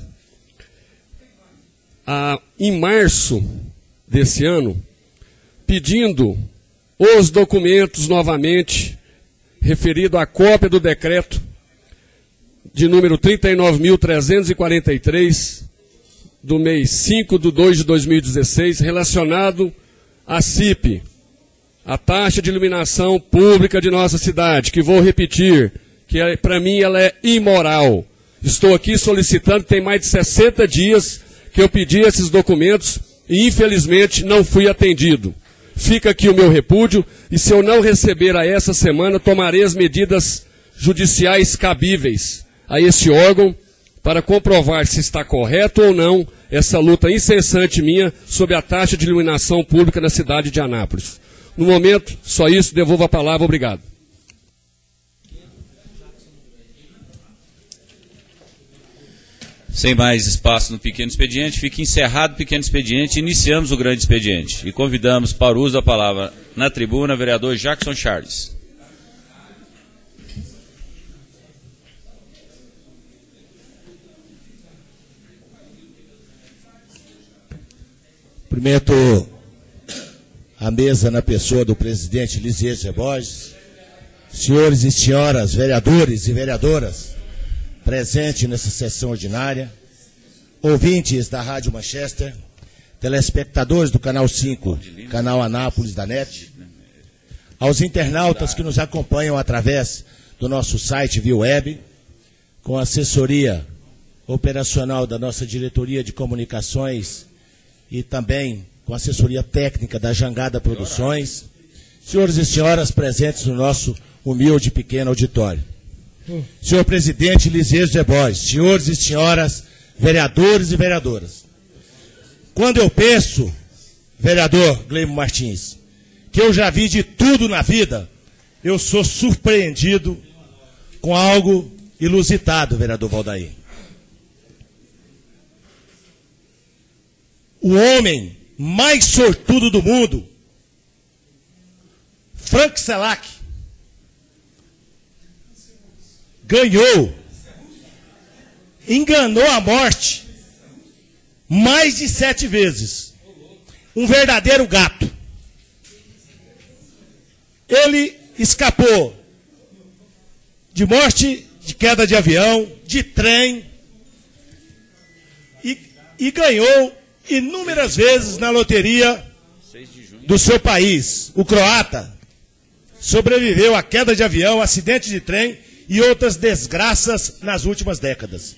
ah, em março desse ano, pedindo os documentos novamente, referido à cópia do decreto de número trinta e nove mil trezentos e quarenta e três, do mês cinco de dois de dois mil e dezesseis, relacionado à C I P, a taxa de iluminação pública de nossa cidade, que vou repetir, que é, para mim ela é imoral. Estou aqui solicitando, tem mais de sessenta dias que eu pedi esses documentos e infelizmente não fui atendido. Fica aqui o meu repúdio e se eu não receber a essa semana, tomarei as medidas judiciais cabíveis a esse órgão para comprovar se está correto ou não essa luta incessante minha sobre a taxa de iluminação pública na cidade de Anápolis. No momento, só isso, devolvo a palavra, obrigado. Sem mais espaço no pequeno expediente, fica encerrado o pequeno expediente, iniciamos o grande expediente e convidamos para o uso da palavra na tribuna o vereador Jackson Charles. Cumprimento a mesa na pessoa do presidente Lisier Zé Borges, senhores e senhoras vereadores e vereadoras presentes nessa sessão ordinária, ouvintes da Rádio Manchester, telespectadores do Canal cinco, Canal Anápolis da NET, aos internautas que nos acompanham através do nosso site via web, com a assessoria operacional da nossa diretoria de comunicações e também com a assessoria técnica da Jangada Produções, senhores e senhoras presentes no nosso humilde pequeno auditório. Senhor presidente Lisier Zé Borges, senhores e senhoras vereadores e vereadoras, quando eu penso, vereador Gleimo Martins, que eu já vi de tudo na vida, eu sou surpreendido com algo inusitado, vereador Valdair. O homem mais sortudo do mundo, Frank Selak, ganhou, enganou a morte mais de sete vezes. Um verdadeiro gato. Ele escapou de morte, de queda de avião, de trem, e, e ganhou inúmeras vezes na loteria do seu país. O croata sobreviveu à queda de avião, acidente de trem e outras desgraças nas últimas décadas.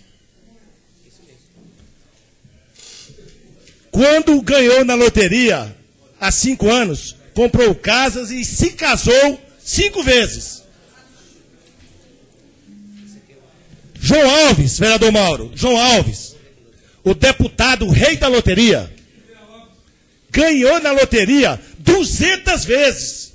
Quando ganhou na loteria, há cinco anos, comprou casas e se casou cinco vezes. João Alves, vereador Mauro, João Alves, o deputado rei da loteria, ganhou na loteria duzentas vezes.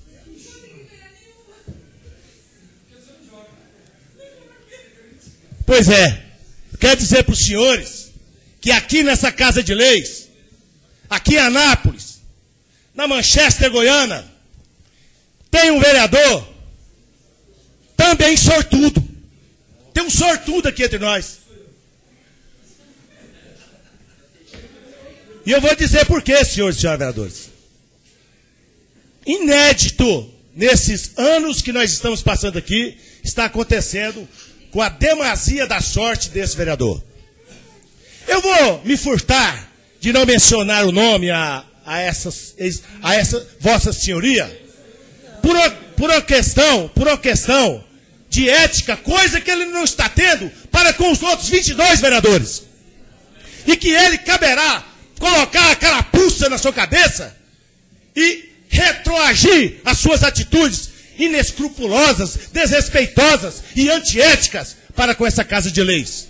Pois é, quero dizer para os senhores que aqui nessa Casa de Leis, aqui em Anápolis, na Manchester Goiana, tem um vereador também sortudo. Tem um sortudo aqui entre nós. E eu vou dizer por quê, senhores e senhoras vereadores. Inédito, nesses anos que nós estamos passando aqui, está acontecendo com a demasia da sorte desse vereador. Eu vou me furtar de não mencionar o nome a, a, essas, a essa vossa senhoria, por uma, por uma questão, por uma questão de ética, coisa que ele não está tendo para com os outros vinte e dois vereadores. E que ele caberá colocar a carapuça na sua cabeça e retroagir as suas atitudes inescrupulosas, desrespeitosas e antiéticas para com essa Casa de Leis.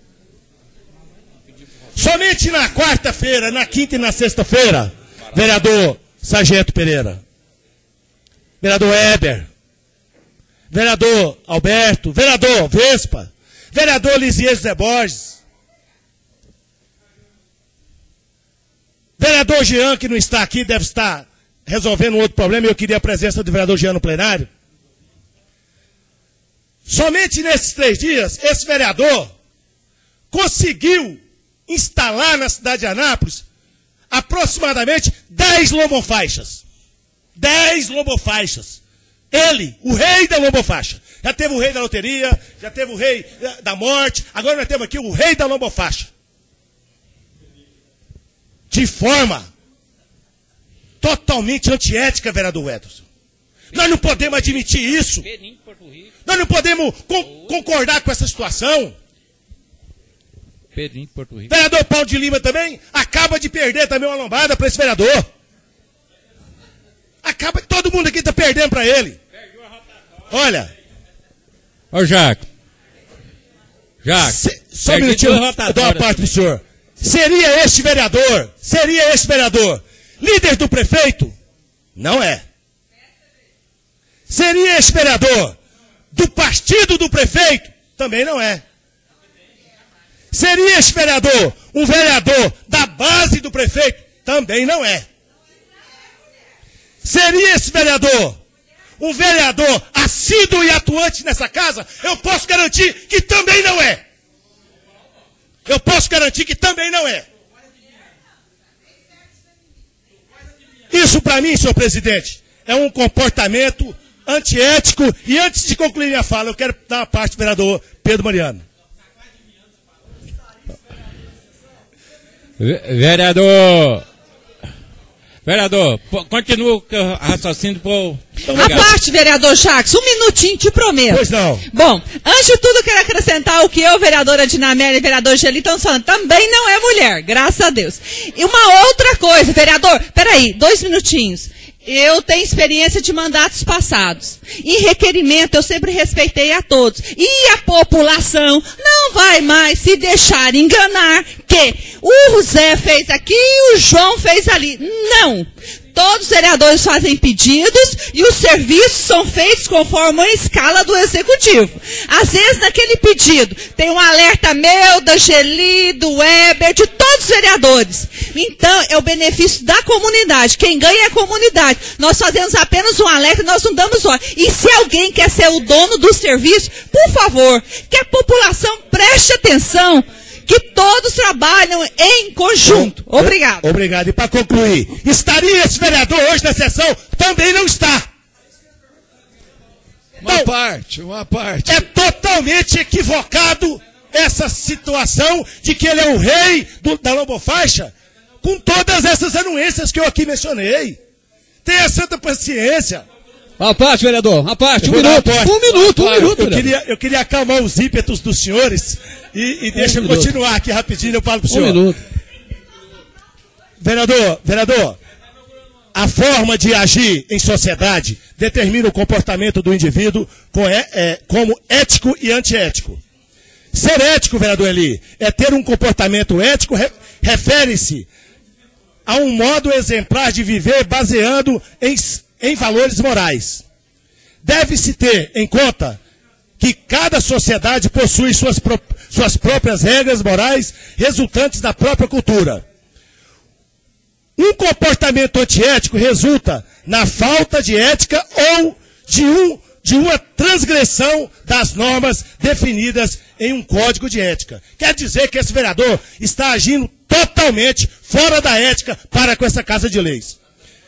Somente na quarta-feira, na quinta e na sexta-feira, vereador Sargento Pereira, vereador Éber, vereador Alberto, vereador Vespa, vereador Lisier José Borges, vereador Jean, que não está aqui, deve estar resolvendo um outro problema, e eu queria a presença do vereador Jean no plenário. Somente nesses três dias, esse vereador conseguiu instalar na cidade de Anápolis aproximadamente dez lombofaixas. dez lombofaixas. Ele, o rei da lombofaixa. Já teve o rei da loteria, já teve o rei da morte, agora nós temos aqui o rei da lombofaixa. De forma totalmente antiética, vereador Ederson. Nós não podemos admitir isso. Nós não podemos con concordar com essa situação. Pedrinho, Porto Rico. Vereador Paulo de Lima também acaba de perder também uma lombada para esse vereador. Acaba, todo mundo aqui está perdendo para ele. Olha. Ô, Jaco. Jaco. Se, só um minutinho, eu dou uma parte do senhor. Seria este vereador, seria este vereador líder do prefeito? Não é. Seria este vereador do partido do prefeito? Também não é. Seria este vereador um vereador da base do prefeito? Também não é. Seria esse vereador um vereador assíduo e atuante nessa casa? Eu posso garantir que também não é. Eu posso garantir que também não é. Isso para mim, senhor presidente, é um comportamento antiético. E antes de concluir minha fala, eu quero dar uma parte do vereador Pedro Mariano. Vereador, vereador, continua o raciocínio por... A parte, vereador Jacques, um minutinho, te prometo. Pois não. Bom, antes de tudo, quero acrescentar o que eu, vereadora Dinamélia e vereador Geli estão falando. Também não é mulher, graças a Deus. E uma outra coisa, vereador, peraí, dois minutinhos. Eu tenho experiência de mandatos passados. Em requerimento, eu sempre respeitei a todos. E a população não vai mais se deixar enganar que o Zé fez aqui e o João fez ali. Não! Todos os vereadores fazem pedidos e os serviços são feitos conforme a escala do executivo. Às vezes, naquele pedido, tem um alerta meu, da Geli, do Weber, de todos os vereadores. Então, é o benefício da comunidade. Quem ganha é a comunidade. Nós fazemos apenas um alerta e nós não damos ordem. E se alguém quer ser o dono do serviço, por favor, que a população preste atenção, que todos trabalham em conjunto. Obrigado. Obrigado. E para concluir, estaria esse vereador hoje na sessão? Também não está. Uma então, parte, uma parte. É totalmente equivocado essa situação de que ele é o rei do, da lombofaixa, com todas essas anuências que eu aqui mencionei. Tenha santa paciência. Uma parte, vereador, uma parte, um minuto, um minuto, um minuto. Eu queria, eu queria acalmar os ímpetos dos senhores e, e deixa eu continuar aqui rapidinho, eu falo para o senhor. Um minuto. Vereador, vereador, a forma de agir em sociedade determina o comportamento do indivíduo com, é, é, como ético e antiético. Ser ético, vereador Eli, é ter um comportamento ético, re, refere-se a um modo exemplar de viver baseando em em valores morais. Deve-se ter em conta que cada sociedade possui suas, suas próprias regras morais resultantes da própria cultura. Um comportamento antiético resulta na falta de ética ou de, um, de uma transgressão das normas definidas em um código de ética. Quer dizer que esse vereador está agindo totalmente fora da ética para com essa Casa de Leis.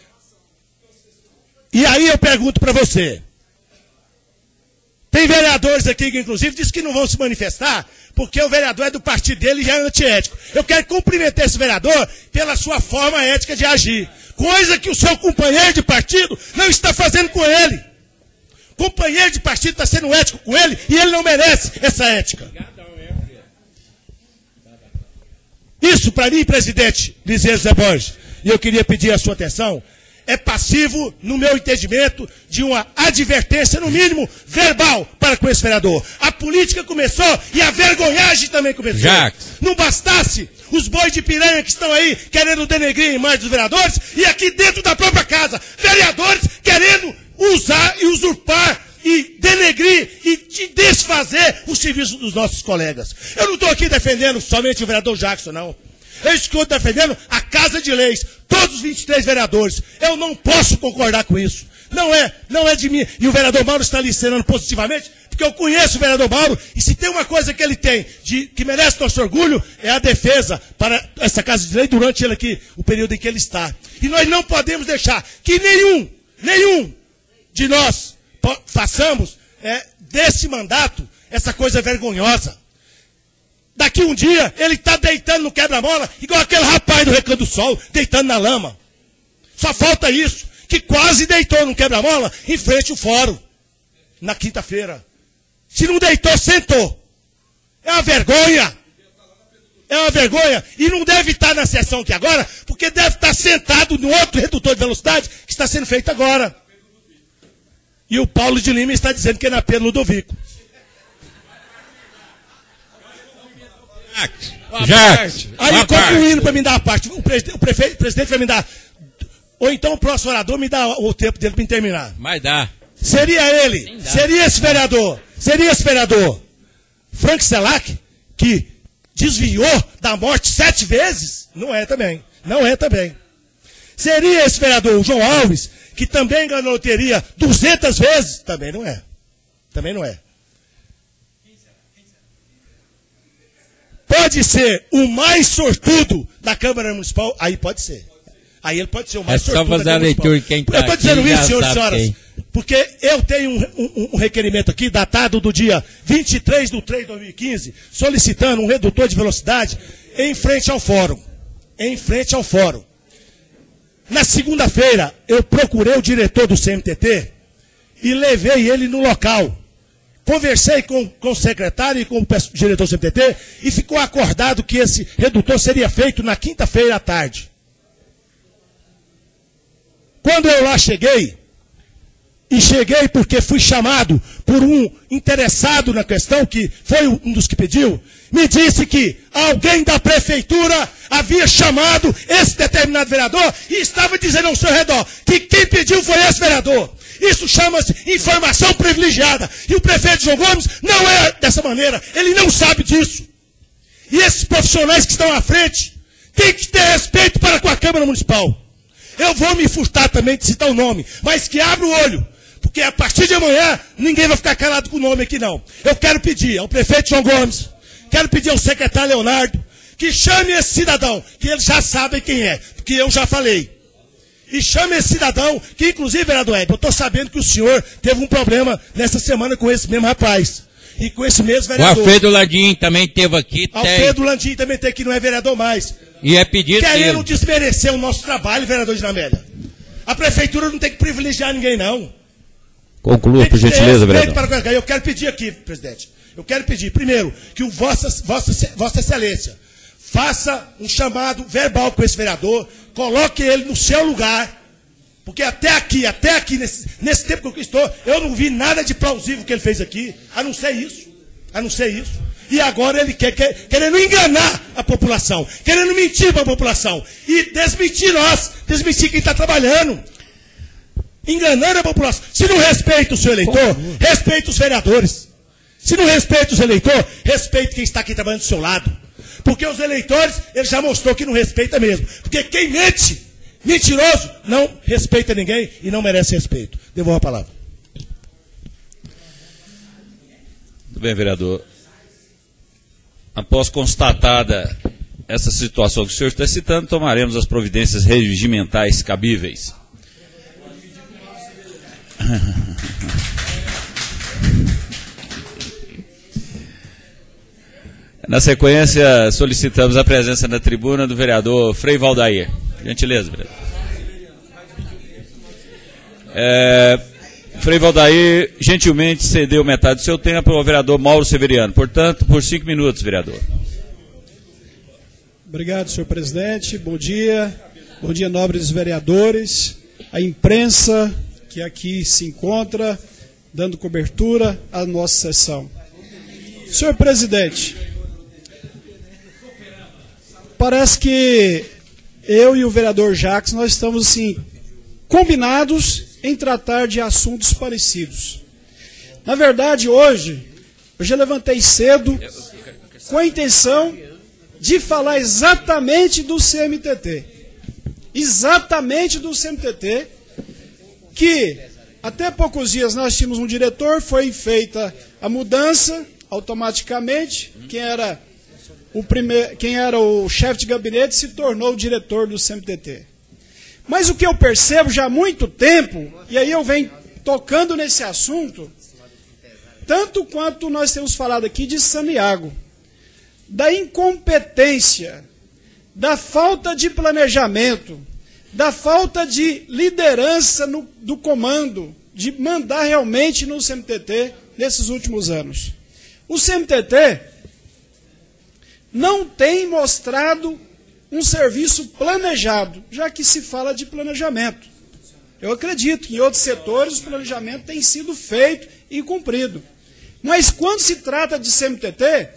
E aí eu pergunto para você, tem vereadores aqui que inclusive dizem que não vão se manifestar porque o vereador é do partido dele e já é antiético. Eu quero cumprimentar esse vereador pela sua forma ética de agir. Coisa que o seu companheiro de partido não está fazendo com ele. O companheiro de partido está sendo ético com ele e ele não merece essa ética. Isso, para mim, presidente Lisieiro Zé Borges, e eu queria pedir a sua atenção, é passivo, no meu entendimento, de uma advertência, no mínimo, verbal, para com esse vereador. A política começou e a vergonhagem também começou. Jacques. Não bastasse os bois de piranha que estão aí querendo denegrir a imagem dos vereadores, e aqui dentro da própria casa, vereadores querendo usar e usurpar e denegrir e desfazer o serviço dos nossos colegas. Eu não estou aqui defendendo somente o vereador Jackson, não. Eu estou defendendo a Casa de Leis, todos os vinte e três vereadores. Eu não posso concordar com isso. Não é, não é de mim. E o vereador Mauro está ali ensinando positivamente, porque eu conheço o vereador Mauro, e se tem uma coisa que ele tem, de, que merece nosso orgulho, é a defesa para essa Casa de Leis durante ele aqui, o período em que ele está. E nós não podemos deixar que nenhum, nenhum de nós façamos é, desse mandato essa coisa vergonhosa. Daqui um dia, ele está deitando no quebra-mola, igual aquele rapaz do Recanto do Sol, deitando na lama. Só falta isso, que quase deitou no quebra-mola em frente ao fórum, na quinta-feira. Se não deitou, sentou. É uma vergonha. É uma vergonha. E não deve estar na sessão aqui agora, porque deve estar sentado no outro redutor de velocidade que está sendo feito agora. E o Paulo de Lima está dizendo que é na Pedro Ludovico. Jacques. Aí, concluindo para me dar a parte, o, presidente, o, prefeito, o presidente vai me dar, ou então o próximo orador me dá o tempo dele para me terminar. Mas dá. Seria ele, seria esse vereador, seria esse vereador, Frank Selac, que desviou da morte sete vezes? Não é também, não é também. Seria esse vereador, o João Alves, que também ganhou loteria duzentas vezes? Também não é, também não é. Pode ser o mais sortudo da Câmara Municipal? Aí pode ser. Aí ele pode ser o mais é sortudo. É só fazer a leitura quem tá. Eu estou dizendo isso, senhores e senhoras, quem. Porque eu tenho um, um, um requerimento aqui, datado do dia vinte e três de três de dois mil e quinze, solicitando um redutor de velocidade em frente ao fórum. Em frente ao fórum. Na segunda-feira, eu procurei o diretor do C M T T e levei ele no local. Conversei com, com o secretário e com o diretor do C M T T e ficou acordado que esse redutor seria feito na quinta-feira à tarde. Quando eu lá cheguei, e cheguei porque fui chamado por um interessado na questão, que foi um dos que pediu, me disse que alguém da prefeitura havia chamado esse determinado vereador e estava dizendo ao seu redor que quem pediu foi esse vereador. Isso chama-se informação privilegiada. E o prefeito João Gomes não é dessa maneira. Ele não sabe disso. E esses profissionais que estão à frente têm que ter respeito para com a Câmara Municipal. Eu vou me furtar também de citar o nome, mas que abra o olho. Porque a partir de amanhã, ninguém vai ficar calado com o nome aqui não. Eu quero pedir ao prefeito João Gomes, quero pedir ao secretário Leonardo, que chame esse cidadão, que eles já sabem quem é, porque eu já falei. E chame esse cidadão, que inclusive, vereador Hebe, eu estou sabendo que o senhor teve um problema nessa semana com esse mesmo rapaz. E com esse mesmo vereador. O Alfredo Landim também esteve aqui. Alfredo Landim também tem que não é vereador mais. E é pedido querendo dele. Desmerecer o nosso trabalho, vereador de Namélia. A prefeitura não tem que privilegiar ninguém, não. Conclua, por gentileza, vereador. Para... Eu quero pedir aqui, presidente. Eu quero pedir, primeiro, que o vossa, vossa, vossa Excelência faça um chamado verbal com esse vereador, coloque ele no seu lugar, porque até aqui, até aqui, nesse, nesse tempo que eu estou, eu não vi nada de plausível que ele fez aqui, a não ser isso, a não ser isso. E agora ele quer, quer querendo enganar a população, querendo mentir para a população, e desmentir nós, desmentir quem está trabalhando, enganando a população. Se não respeita o seu eleitor, respeita os vereadores. Se não respeita os eleitores, respeite quem está aqui trabalhando do seu lado. Porque os eleitores, ele já mostrou que não respeita mesmo. Porque quem mente, mentiroso, não respeita ninguém e não merece respeito. Devolvo a palavra. Muito bem, vereador. Após constatada essa situação que o senhor está citando, tomaremos as providências regimentais cabíveis. Na sequência, solicitamos a presença na tribuna do vereador Frei Valdair. Gentileza, vereador. É, Frei Valdair gentilmente cedeu metade do seu tempo ao vereador Mauro Severiano. Portanto, por cinco minutos, vereador. Obrigado, senhor presidente. Bom dia. Bom dia, nobres vereadores, a imprensa que aqui se encontra, dando cobertura à nossa sessão. Senhor presidente, parece que eu e o vereador Jacques, nós estamos, assim, combinados em tratar de assuntos parecidos. Na verdade, hoje, eu já levantei cedo com a intenção de falar exatamente do C M T T. Exatamente do C M T T, que até poucos dias nós tínhamos um diretor, foi feita a mudança automaticamente, quem era o primeiro, quem era o chefe de gabinete se tornou o diretor do C M T T. Mas o que eu percebo já há muito tempo, e aí eu venho tocando nesse assunto, tanto quanto nós temos falado aqui de Santiago, da incompetência, da falta de planejamento, da falta de liderança no, do comando, de mandar realmente no C M T T nesses últimos anos. O C M T T não tem mostrado um serviço planejado, já que se fala de planejamento. Eu acredito que em outros setores o planejamento tem sido feito e cumprido. Mas quando se trata de C M T T,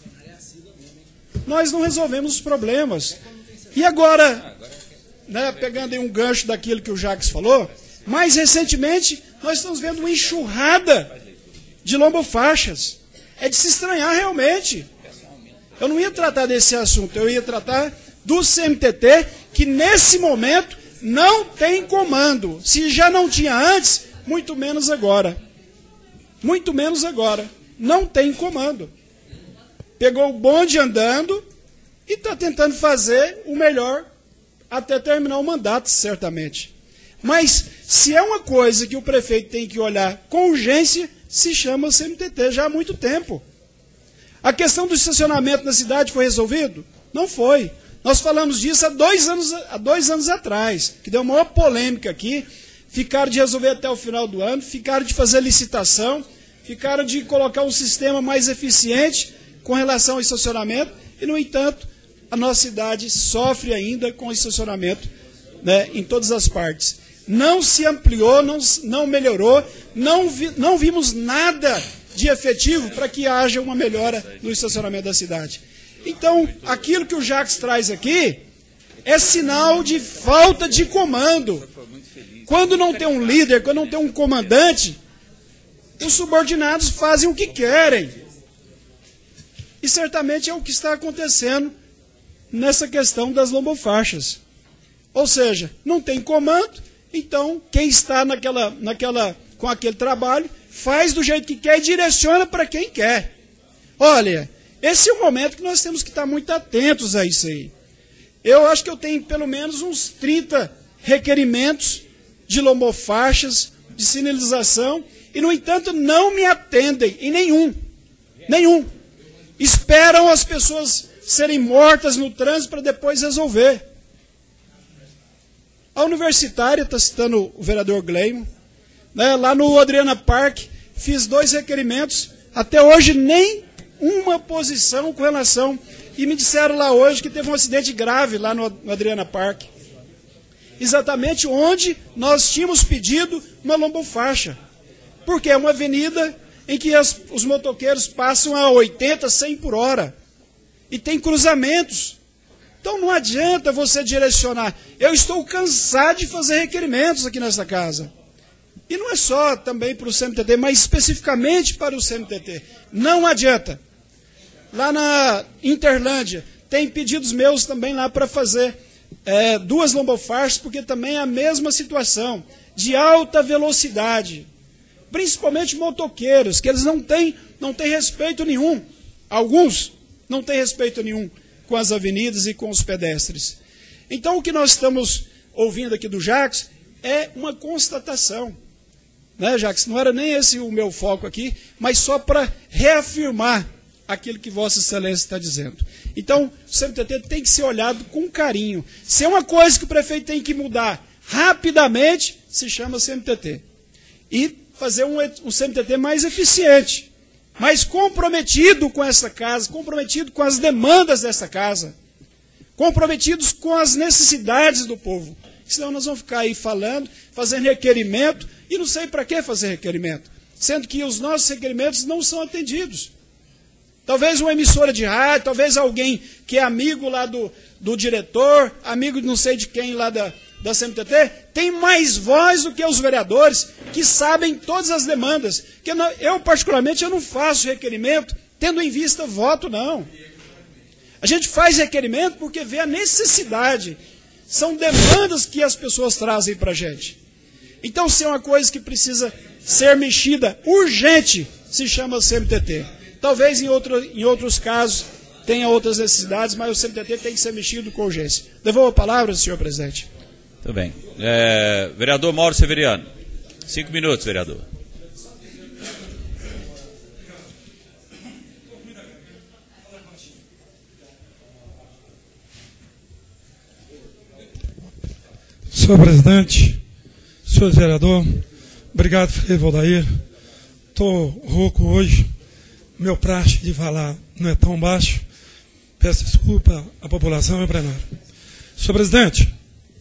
nós não resolvemos os problemas. E agora, né, pegando aí um gancho daquilo que o Jacques falou, mais recentemente nós estamos vendo uma enxurrada de lombofaixas. É de se estranhar realmente. Eu não ia tratar desse assunto, eu ia tratar do C M T T, que nesse momento não tem comando. Se já não tinha antes, muito menos agora. Muito menos agora. Não tem comando. Pegou o bonde andando e está tentando fazer o melhor até terminar o mandato, certamente. Mas se é uma coisa que o prefeito tem que olhar com urgência, se chama C M T T já há muito tempo. A questão do estacionamento na cidade foi resolvido? Não foi. Nós falamos disso há dois anos, há dois anos atrás, que deu uma maior polêmica aqui. Ficaram de resolver até o final do ano, ficaram de fazer licitação, ficaram de colocar um sistema mais eficiente com relação ao estacionamento, e, no entanto, a nossa cidade sofre ainda com o estacionamento, né, em todas as partes. Não se ampliou, não, não melhorou, não, vi, não vimos nada de efetivo para que haja uma melhora no estacionamento da cidade. Então, aquilo que o Jacques traz aqui é sinal de falta de comando. Quando não tem um líder, quando não tem um comandante, os subordinados fazem o que querem. E certamente é o que está acontecendo nessa questão das lombofaixas. Ou seja, não tem comando, então quem está naquela, naquela, com aquele trabalho faz do jeito que quer e direciona para quem quer. Olha, esse é o momento que nós temos que estar muito atentos a isso aí. Eu acho que eu tenho pelo menos uns trinta requerimentos de lombofaixas, de sinalização, e, no entanto, não me atendem em nenhum. Nenhum. Esperam as pessoas serem mortas no trânsito para depois resolver. A universitária, está citando o vereador Gleimo, né, lá no Adriana Park, fiz dois requerimentos, até hoje nem uma posição com relação, e me disseram lá hoje que teve um acidente grave lá no, no Adriana Park, exatamente onde nós tínhamos pedido uma lombofaixa, porque é uma avenida em que as, os motoqueiros passam a oitenta, cem por hora, e tem cruzamentos. Então não adianta você direcionar. Eu estou cansado de fazer requerimentos aqui nessa casa. E não é só também para o C M T T, mas especificamente para o C M T T. Não adianta. Lá na Interlândia, tem pedidos meus também lá para fazer é, duas lombofarsas, porque também é a mesma situação, de alta velocidade. Principalmente motoqueiros, que eles não têm, não têm respeito nenhum. Alguns não têm respeito nenhum com as avenidas e com os pedestres. Então, o que nós estamos ouvindo aqui do Jacques é uma constatação. Né, Jacques? Não era nem esse o meu foco aqui, mas só para reafirmar aquilo que Vossa Excelência está dizendo. Então, o C M T T tem que ser olhado com carinho. Se é uma coisa que o prefeito tem que mudar rapidamente, se chama C M T T. E fazer um, um C M T T mais eficiente, mais comprometido com essa casa, comprometido com as demandas dessa casa, comprometidos com as necessidades do povo. Senão nós vamos ficar aí falando, fazendo requerimento, e não sei para que fazer requerimento, sendo que os nossos requerimentos não são atendidos. Talvez uma emissora de rádio, talvez alguém que é amigo lá do, do diretor, amigo de não sei de quem lá da, da C M T T, tem mais voz do que os vereadores, que sabem todas as demandas. Que não, eu, particularmente, eu não faço requerimento tendo em vista voto, não. A gente faz requerimento porque vê a necessidade. São demandas que as pessoas trazem para a gente. Então, se é uma coisa que precisa ser mexida urgente, se chama C M T T. Talvez em, outro, em outros casos tenha outras necessidades, mas o C M T T tem que ser mexido com urgência. Devolvo a palavra, senhor presidente. Muito bem. É, vereador Mauro Severiano. Cinco minutos, vereador. Senhor presidente, senhor vereador, obrigado, Frei Valdair. Estou rouco hoje, meu praxe de falar não é tão baixo. Peço desculpa à população e ao plenário. Senhor presidente,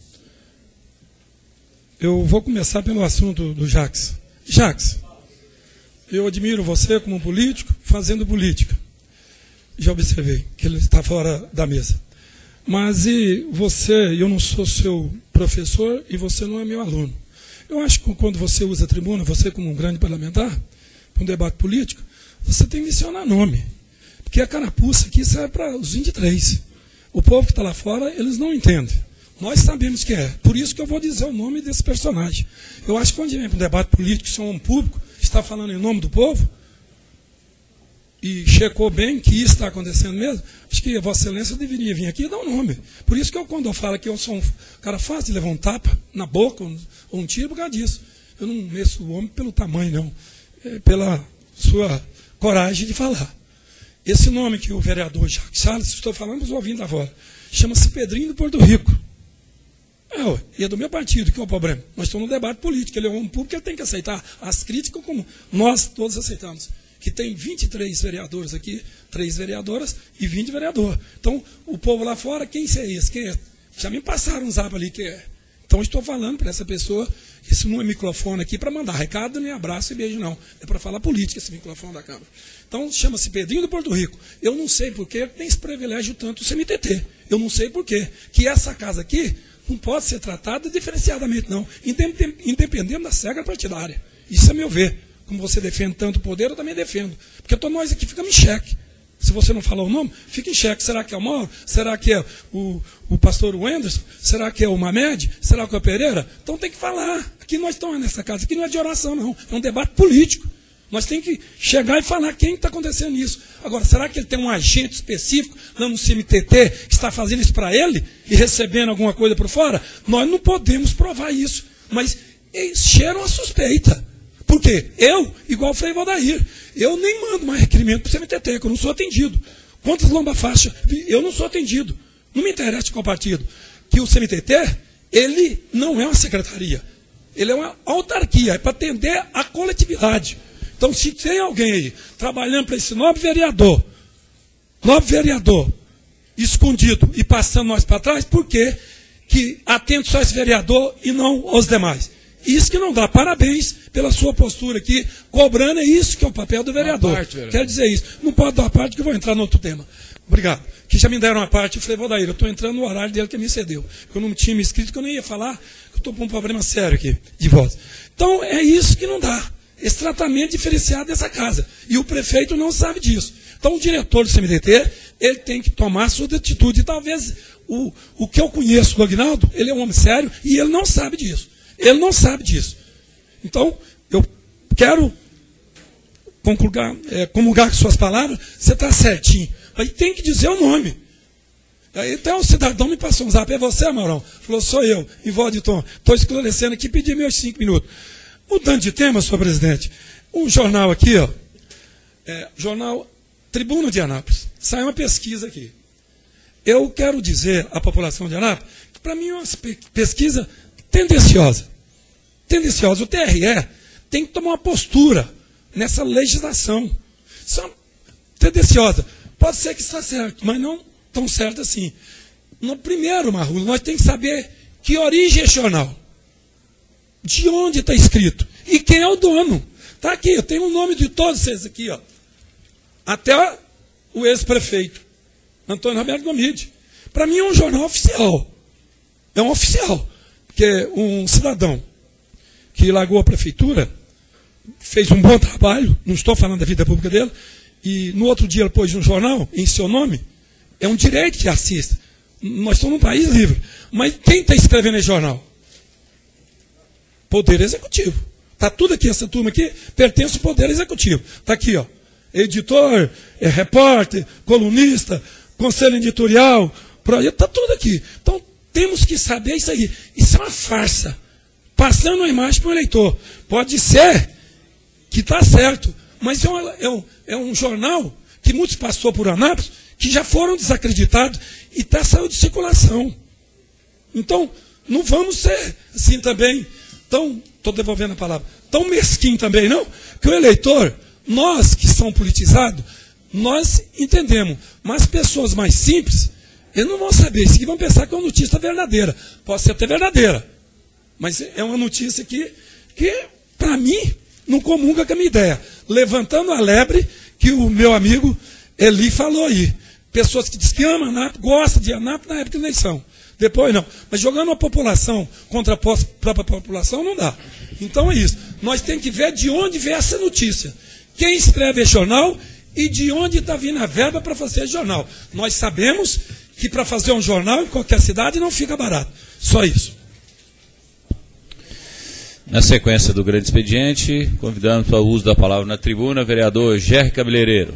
eu vou começar pelo assunto do Jacques. Jacques, eu admiro você como político, fazendo política. Já observei que ele está fora da mesa. Mas e você, eu não sou seu professor e você não é meu aluno. Eu acho que quando você usa a tribuna, você como um grande parlamentar, para um debate político, você tem que mencionar nome. Porque a carapuça aqui serve para os vinte e três. O povo que está lá fora, eles não entendem. Nós sabemos que é. Por isso que eu vou dizer o nome desse personagem. Eu acho que quando vem para um debate político, se é um público, está falando em nome do povo, e checou bem que isso está acontecendo mesmo, acho que a Vossa Excelência deveria vir aqui e dar um nome. Por isso que eu, quando eu falo que eu sou um cara fácil de levar um tapa na boca ou um tiro, por causa disso. Eu não meço o homem pelo tamanho, não. É pela sua coragem de falar. Esse nome que o vereador Jacques Salles, estou falando para os ouvintes agora, chama-se Pedrinho do Porto Rico. É, ué, e é do meu partido, que é o problema. Nós estamos no debate político, ele é um homem público, ele tem que aceitar as críticas como nós todos aceitamos. Que tem vinte e três vereadores aqui, três vereadoras e vinte vereadores. Então, o povo lá fora, quem é esse? Quem é? Já me passaram um zap ali que é. Então, estou falando para essa pessoa, isso não é microfone aqui para mandar recado, nem abraço e beijo, não. É para falar política, esse microfone da Câmara. Então, chama-se Pedrinho do Porto Rico. Eu não sei por que tem esse privilégio tanto o C M T T. Eu não sei por quê. Que essa casa aqui não pode ser tratada diferenciadamente, não. Independente da regra partidária. Isso é meu ver. Como você defende tanto o poder, eu também defendo. Porque todos nós aqui ficamos em xeque. Se você não falar o nome, fica em xeque. Será que é o Mauro? Será que é o, o pastor Wenderson? Será que é o Mamed? Será que é o Pereira? Então tem que falar. Aqui nós estamos nessa casa. Aqui não é de oração, não. É um debate político. Nós temos que chegar e falar quem está acontecendo isso. Agora, será que ele tem um agente específico lá no C M T T que está fazendo isso para ele e recebendo alguma coisa por fora? Nós não podemos provar isso. Mas eles cheiram a suspeita. Por quê? Eu, igual o Frei Valdair, eu nem mando mais requerimento para o C M T T, que eu não sou atendido. Quantas lomba-faixa? Eu não sou atendido. Não me interessa de qual partido. Que o C M T T, ele não é uma secretaria. Ele é uma autarquia, é para atender a coletividade. Então, se tem alguém aí trabalhando para esse nobre vereador, nobre vereador, escondido e passando nós para trás, por quê? Que atende só esse vereador e não os demais. Isso que não dá. Parabéns pela sua postura aqui, cobrando, é isso que é o papel do vereador. Parte, vereador. Quero dizer isso. Não pode dar uma parte que eu vou entrar no outro tema. Obrigado. Que já me deram uma parte, eu falei, Valdair, eu estou entrando no horário dele que me cedeu. Eu não tinha me escrito, que eu nem ia falar, que eu estou com um problema sério aqui, de voz. Então, é isso que não dá. Esse tratamento diferenciado dessa casa. E o prefeito não sabe disso. Então, o diretor do C M D T, ele tem que tomar sua atitude. E talvez o, o que eu conheço do Aguinaldo, ele é um homem sério e ele não sabe disso. Ele não sabe disso. Então, eu quero concluir, é, comungar com suas palavras, você está certinho. Aí tem que dizer o nome. Aí até um cidadão me passou um zap, é você, Amaurão? Falou, sou eu, em voz de tom. Estou esclarecendo aqui, pedi meus cinco minutos. Mudando de tema, senhor presidente, um jornal aqui, ó, é, jornal Tribuna de Anápolis, saiu uma pesquisa aqui. Eu quero dizer à população de Anápolis que para mim é uma pesquisa tendenciosa. Tendenciosa. O T R E tem que tomar uma postura nessa legislação. São tendenciosa. Pode ser que está certo, mas não tão certo assim. No primeiro, Marrulo, nós temos que saber que origem é jornal. De onde está escrito. E quem é o dono. Está aqui, eu tenho o nome de todos vocês aqui, ó. Até o ex-prefeito, Antônio Roberto Gomide. Para mim é um jornal oficial. É um oficial. Porque um cidadão que largou a prefeitura, fez um bom trabalho, não estou falando da vida pública dele, e no outro dia ele pôs um jornal em seu nome, é um direito que assista. Nós estamos num país livre. Mas quem está escrevendo esse jornal? Poder Executivo. Está tudo aqui, essa turma aqui pertence ao Poder Executivo. Está aqui, ó. Editor, é, repórter, colunista, conselho editorial, projeto, está tudo aqui. Então, temos que saber isso aí. Isso é uma farsa. Passando uma imagem para o eleitor. Pode ser que está certo, mas é, uma, é, um, é um jornal que muitos passou por Anápolis, que já foram desacreditados e está saindo de circulação. Então, não vamos ser assim também, tão, estou devolvendo a palavra, tão mesquinho também, não, que o eleitor, nós que somos politizados, nós entendemos, mas pessoas mais simples, eles não vão saber, isso aqui vão pensar que é uma notícia verdadeira, pode ser até verdadeira, mas é uma notícia que, que para mim, não comunga com a minha ideia, levantando a lebre que o meu amigo Eli falou aí, pessoas que dizem que amam Anápolis, gostam de Anápolis na época da eleição. Depois não. Mas jogando a população contra a própria população não dá. Então é isso. Nós temos que ver de onde vem essa notícia. Quem escreve esse jornal e de onde está vindo a verba para fazer esse jornal. Nós sabemos que para fazer um jornal em qualquer cidade não fica barato. Só isso. Na sequência do grande expediente, convidando para o uso da palavra na tribuna, vereador Gerry Cabeleireiro.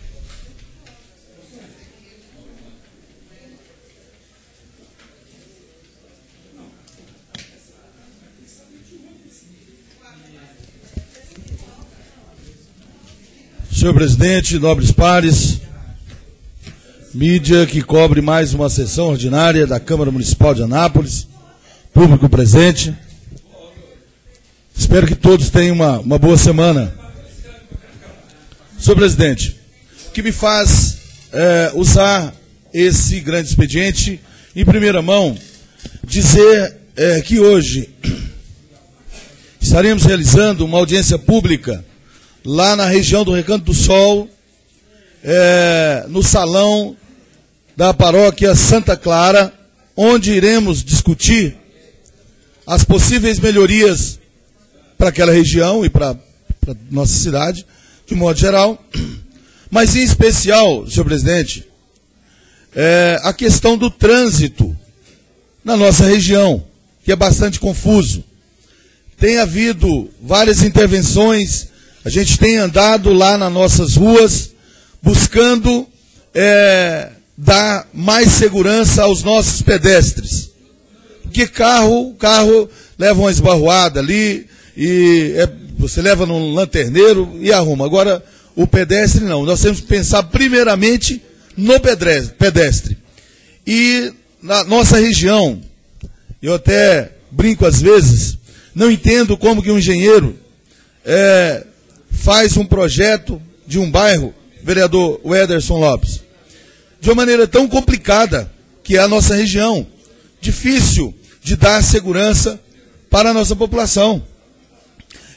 Senhor presidente, nobres pares, mídia que cobre mais uma sessão ordinária da Câmara Municipal de Anápolis, público presente, espero que todos tenham uma, uma boa semana. Senhor presidente, o que me faz é, usar esse grande expediente, em primeira mão, dizer é, que hoje estaremos realizando uma audiência pública lá na região do Recanto do Sol, é, no salão da paróquia Santa Clara, onde iremos discutir as possíveis melhorias para aquela região e para a nossa cidade, de modo geral, mas em especial, senhor presidente, é, a questão do trânsito na nossa região, que é bastante confuso. Tem havido várias intervenções. A gente tem andado lá nas nossas ruas, buscando é, dar mais segurança aos nossos pedestres. Porque carro, carro leva uma esbarroada ali, e é, você leva num lanterneiro e arruma. Agora, o pedestre não. Nós temos que pensar primeiramente no pedestre. E na nossa região, eu até brinco às vezes, não entendo como que um engenheiro é, faz um projeto de um bairro, vereador Wederson Lopes, de uma maneira tão complicada, que é a nossa região, difícil de dar segurança para a nossa população.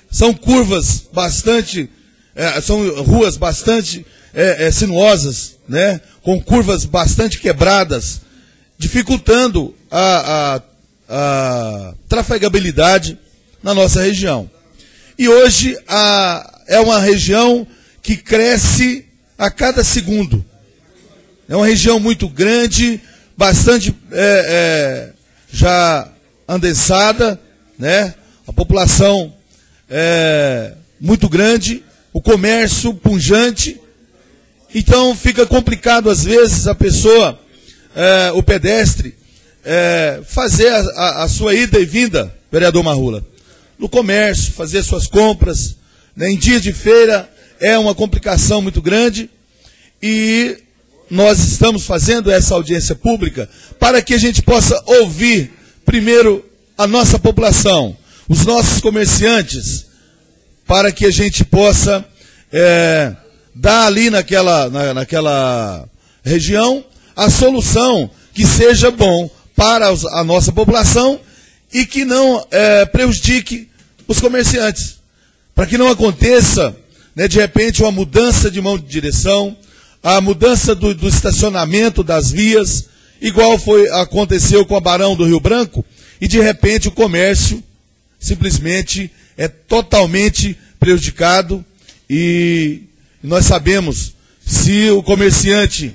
são curvas bastante, é, são ruas bastante é, é, sinuosas, né? Com curvas bastante quebradas, dificultando a, a, a trafegabilidade na nossa região. E hoje a, é uma região que cresce a cada segundo. É uma região muito grande, bastante é, é, já andensada, né? A população é muito grande, o comércio punjante. Então fica complicado às vezes a pessoa, é, o pedestre, é, fazer a, a, a sua ida e vinda, vereador Marrula, no comércio, fazer suas compras, né? Em dia de feira é uma complicação muito grande e nós estamos fazendo essa audiência pública para que a gente possa ouvir primeiro a nossa população, os nossos comerciantes, para que a gente possa é, dar ali naquela, na, naquela região a solução que seja bom para os, a nossa população e que não é, prejudique os comerciantes, para que não aconteça, né, de repente, uma mudança de mão de direção, a mudança do, do estacionamento das vias, igual foi, aconteceu com a Barão do Rio Branco, e de repente o comércio simplesmente é totalmente prejudicado, e nós sabemos, se o comerciante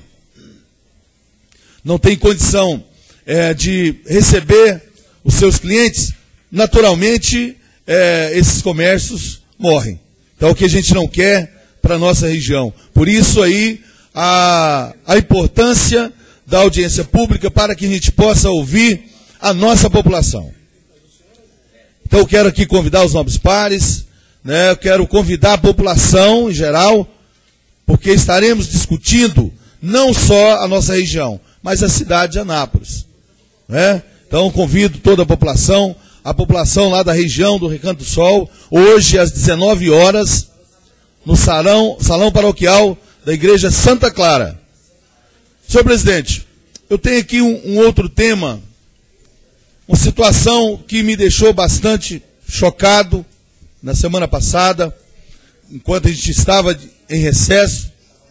não tem condição é, de receber os seus clientes, naturalmente é, esses comércios morrem. Então o que a gente não quer para a nossa região. Por isso aí a, a importância da audiência pública para que a gente possa ouvir a nossa população. Então eu quero aqui convidar os nobres pares, né, eu quero convidar a população em geral, porque estaremos discutindo não só a nossa região, mas a cidade de Anápolis. Né? Então convido toda a população, a população lá da região do Recanto do Sol, hoje às dezenove horas, no salão, salão paroquial da Igreja Santa Clara. Senhor presidente, eu tenho aqui um, um outro tema, uma situação que me deixou bastante chocado na semana passada, enquanto a gente estava em recesso,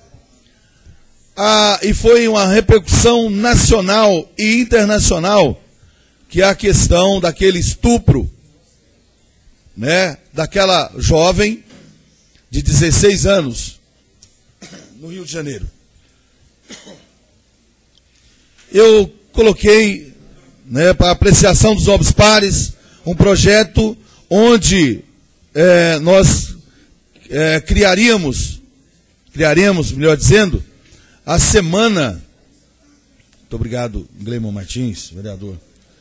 ah, e foi uma repercussão nacional e internacional, que é a questão daquele estupro, né, daquela jovem de dezesseis anos, no Rio de Janeiro. Eu coloquei, né, para apreciação dos nobres pares, um projeto onde é, nós é, criaríamos, criaremos, melhor dizendo, a semana. Muito obrigado, Gleimon Martins, vereador.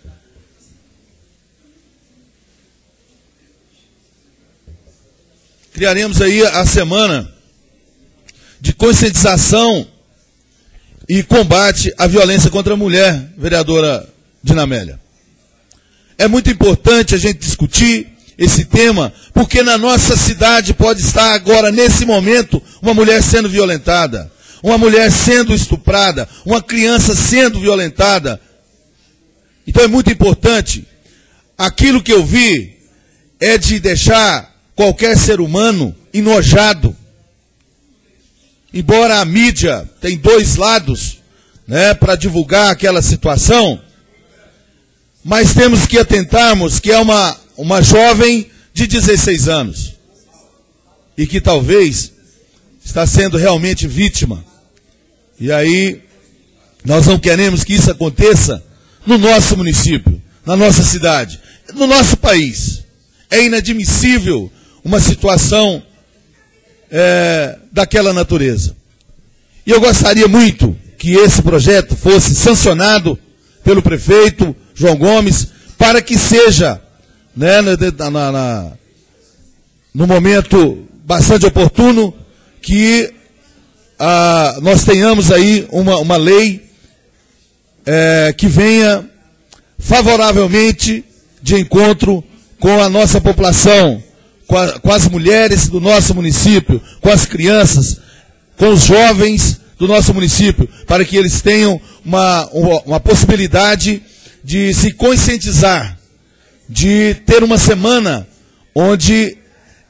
Criaremos aí a semana de conscientização e combate à violência contra a mulher, vereadora Dinamélia. É muito importante a gente discutir esse tema, porque na nossa cidade pode estar agora, nesse momento, uma mulher sendo violentada, uma mulher sendo estuprada, uma criança sendo violentada. Então é muito importante. Aquilo que eu vi é de deixar qualquer ser humano enojado. Embora a mídia tem dois lados, né, para divulgar aquela situação, mas temos que atentarmos que é uma, uma jovem de dezesseis anos e que talvez está sendo realmente vítima. E aí nós não queremos que isso aconteça no nosso município, na nossa cidade, no nosso país. É inadmissível uma situação é, daquela natureza. E eu gostaria muito que esse projeto fosse sancionado pelo prefeito João Gomes, para que seja, né, na, na, na, no momento bastante oportuno, que ah, nós tenhamos aí uma, uma lei é, que venha favoravelmente de encontro com a nossa população, com, a, com as mulheres do nosso município, com as crianças, com os jovens do nosso município, para que eles tenham uma, uma possibilidade de se conscientizar, de ter uma semana onde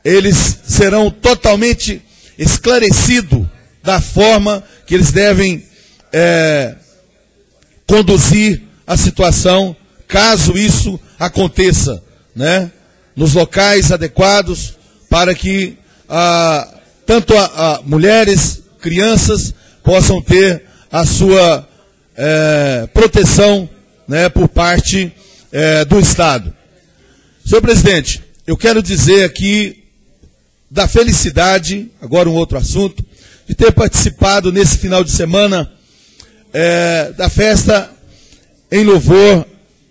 eles serão totalmente esclarecidos da forma que eles devem é, conduzir a situação, caso isso aconteça, né? Nos locais adequados, para que ah, tanto a, a mulheres, crianças, possam ter a sua é, proteção, né, por parte é, do Estado. Senhor presidente, eu quero dizer aqui da felicidade, agora um outro assunto, de ter participado nesse final de semana é, da festa em louvor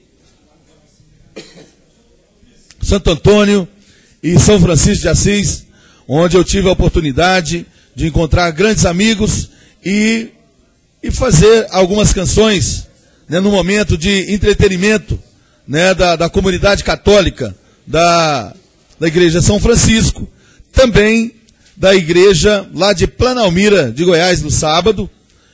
Santo Antônio e São Francisco de Assis, onde eu tive a oportunidade de encontrar grandes amigos e, e fazer algumas canções, né, no momento de entretenimento, né, da, da comunidade católica da, da Igreja São Francisco, também da igreja lá de Planalmira, de Goiás, no sábado,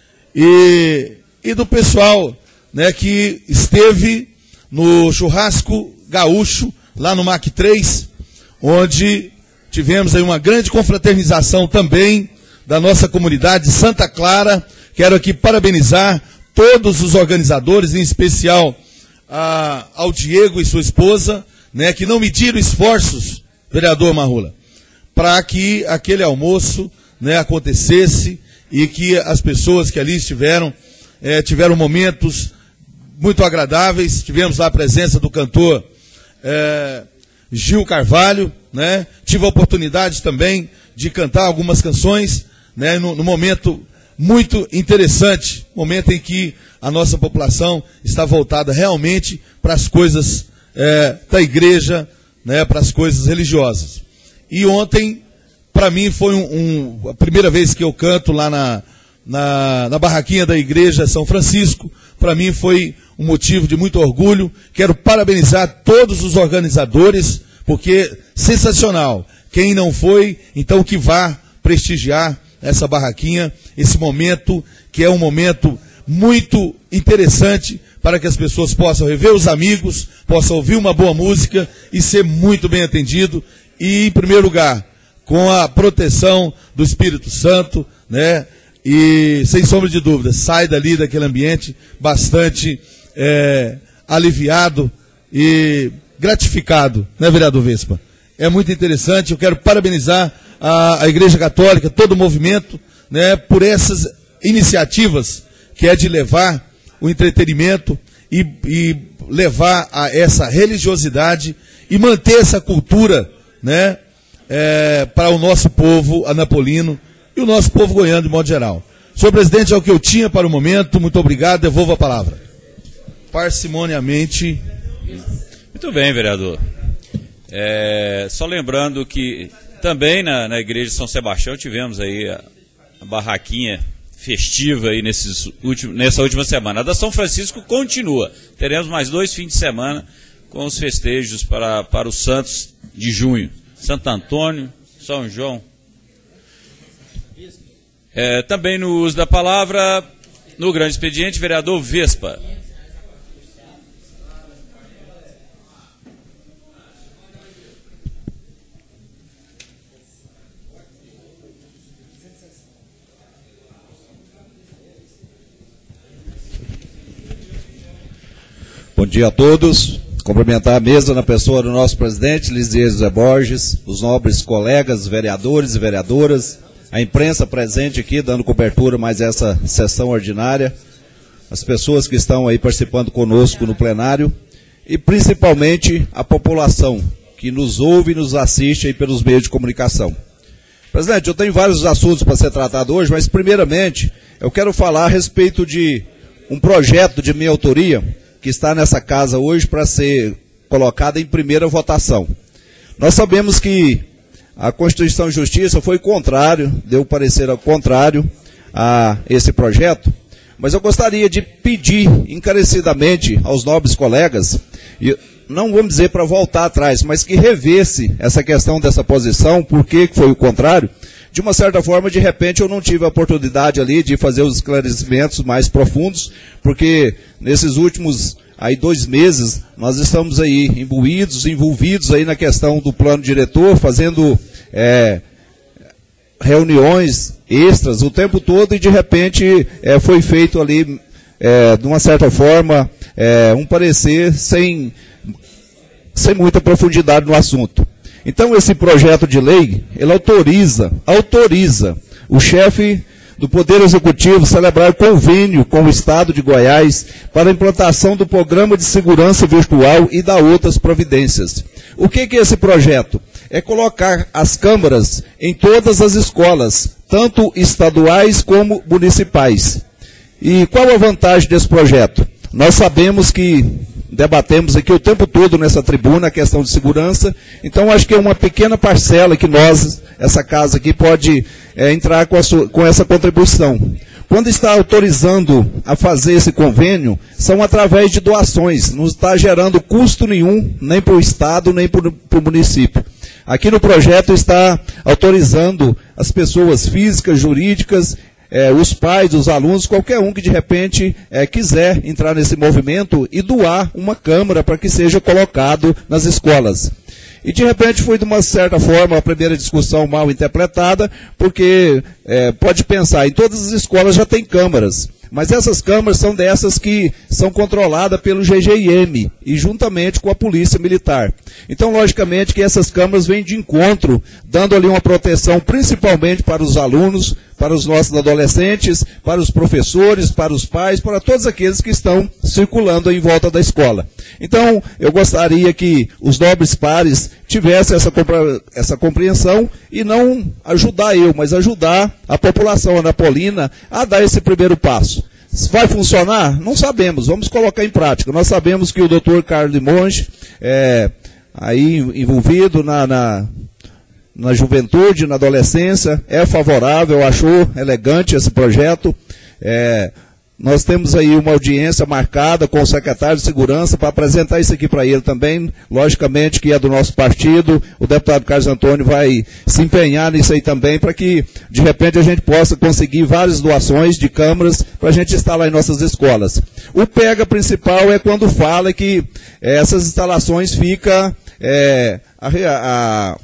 e, e do pessoal, né, que esteve no churrasco gaúcho, lá no M A C três, onde tivemos aí uma grande confraternização também da nossa comunidade de Santa Clara. Quero aqui parabenizar todos os organizadores, em especial a, ao Diego e sua esposa, né, que não mediram esforços, vereador Marrula, para que aquele almoço, né, acontecesse e que as pessoas que ali estiveram, é, tiveram momentos muito agradáveis. Tivemos lá a presença do cantor é, Gil Carvalho, né? Tive a oportunidade também de cantar algumas canções, né, no, no momento muito interessante, momento em que a nossa população está voltada realmente para as coisas é, da igreja, né, para as coisas religiosas. E ontem, para mim, foi um, um, a primeira vez que eu canto lá na, na, na barraquinha da Igreja São Francisco. Para mim foi um motivo de muito orgulho. Quero parabenizar todos os organizadores, porque sensacional. Quem não foi, então que vá prestigiar essa barraquinha, esse momento que é um momento muito interessante para que as pessoas possam rever os amigos, possam ouvir uma boa música e ser muito bem atendido. E, em primeiro lugar, com a proteção do Espírito Santo, né? E, sem sombra de dúvida, sai dali daquele ambiente bastante é, aliviado e gratificado, né, vereador Vespa? É muito interessante. Eu quero parabenizar a, a Igreja Católica, todo o movimento, né, por essas iniciativas, que é de levar o entretenimento e, e levar a essa religiosidade e manter essa cultura, né, é, para o nosso povo anapolino e o nosso povo goiano de modo geral. Senhor presidente, é o que eu tinha para o momento. Muito obrigado, devolvo a palavra. Parcimoniamente. Muito bem, vereador. É, só lembrando que também na, na igreja de São Sebastião tivemos aí a, a barraquinha festiva aí nesses últimos, nessa última semana. A da São Francisco continua. Teremos mais dois fins de semana com os festejos para, para os santos de junho. Santo Antônio, São João. É, também no uso da palavra, no grande expediente, vereador Vespa. Bom dia a todos. Cumprimentar a mesa na pessoa do nosso presidente, Lisier José Borges, os nobres colegas, vereadores e vereadoras, a imprensa presente aqui, dando cobertura mais essa sessão ordinária, as pessoas que estão aí participando conosco no plenário e principalmente a população que nos ouve e nos assiste aí pelos meios de comunicação. Presidente, eu tenho vários assuntos para ser tratado hoje, mas primeiramente eu quero falar a respeito de um projeto de minha autoria que está nessa casa hoje para ser colocado em primeira votação. Nós sabemos que a Constituição e Justiça foi contrário, deu parecer ao contrário a esse projeto, mas eu gostaria de pedir encarecidamente aos nobres colegas, e não vamos dizer para voltar atrás, mas que revesse essa questão dessa posição, por que foi o contrário. De uma certa forma, de repente, eu não tive a oportunidade ali de fazer os esclarecimentos mais profundos, porque nesses últimos aí dois meses, nós estamos aí imbuídos, envolvidos aí na questão do plano diretor, fazendo é, reuniões extras o tempo todo e de repente é, foi feito ali, é, de uma certa forma, é, um parecer sem, sem muita profundidade no assunto. Então esse projeto de lei, ele autoriza, autoriza o chefe do Poder Executivo celebrar convênio com o Estado de Goiás para a implantação do Programa de Segurança Virtual e da outras providências. O que que é esse projeto? É colocar as câmaras em todas as escolas, tanto estaduais como municipais. E qual a vantagem desse projeto? Nós sabemos que debatemos aqui o tempo todo nessa tribuna a questão de segurança, então acho que é uma pequena parcela que nós, essa casa aqui, pode é, entrar com, a sua, com essa contribuição. Quando está autorizando a fazer esse convênio, são através de doações, não está gerando custo nenhum, nem para o Estado, nem para o município. Aqui no projeto está autorizando as pessoas físicas, jurídicas, É, os pais, os alunos, qualquer um que de repente é, quiser entrar nesse movimento e doar uma câmera para que seja colocado nas escolas. E de repente foi de uma certa forma a primeira discussão mal interpretada, porque é, pode pensar, em todas as escolas já tem câmeras, mas essas câmeras são dessas que são controladas pelo G G I M e juntamente com a Polícia Militar. Então, logicamente, que essas câmeras vêm de encontro, dando ali uma proteção principalmente para os alunos, para os nossos adolescentes, para os professores, para os pais, para todos aqueles que estão circulando em volta da escola. Então, eu gostaria que os nobres pares tivessem essa, essa compreensão e não ajudar eu, mas ajudar a população anapolina a dar esse primeiro passo. Vai funcionar? Não sabemos, vamos colocar em prática. Nós sabemos que o doutor Carlos de Monge, é, aí envolvido na... na na juventude, na adolescência, é favorável, achou elegante esse projeto. É, nós temos aí uma audiência marcada com o secretário de Segurança para apresentar isso aqui para ele também, logicamente que é do nosso partido, o deputado Carlos Antônio vai se empenhar nisso aí também, para que de repente a gente possa conseguir várias doações de câmeras para a gente instalar em nossas escolas. O pega principal é quando fala que é, essas instalações ficam é, a, a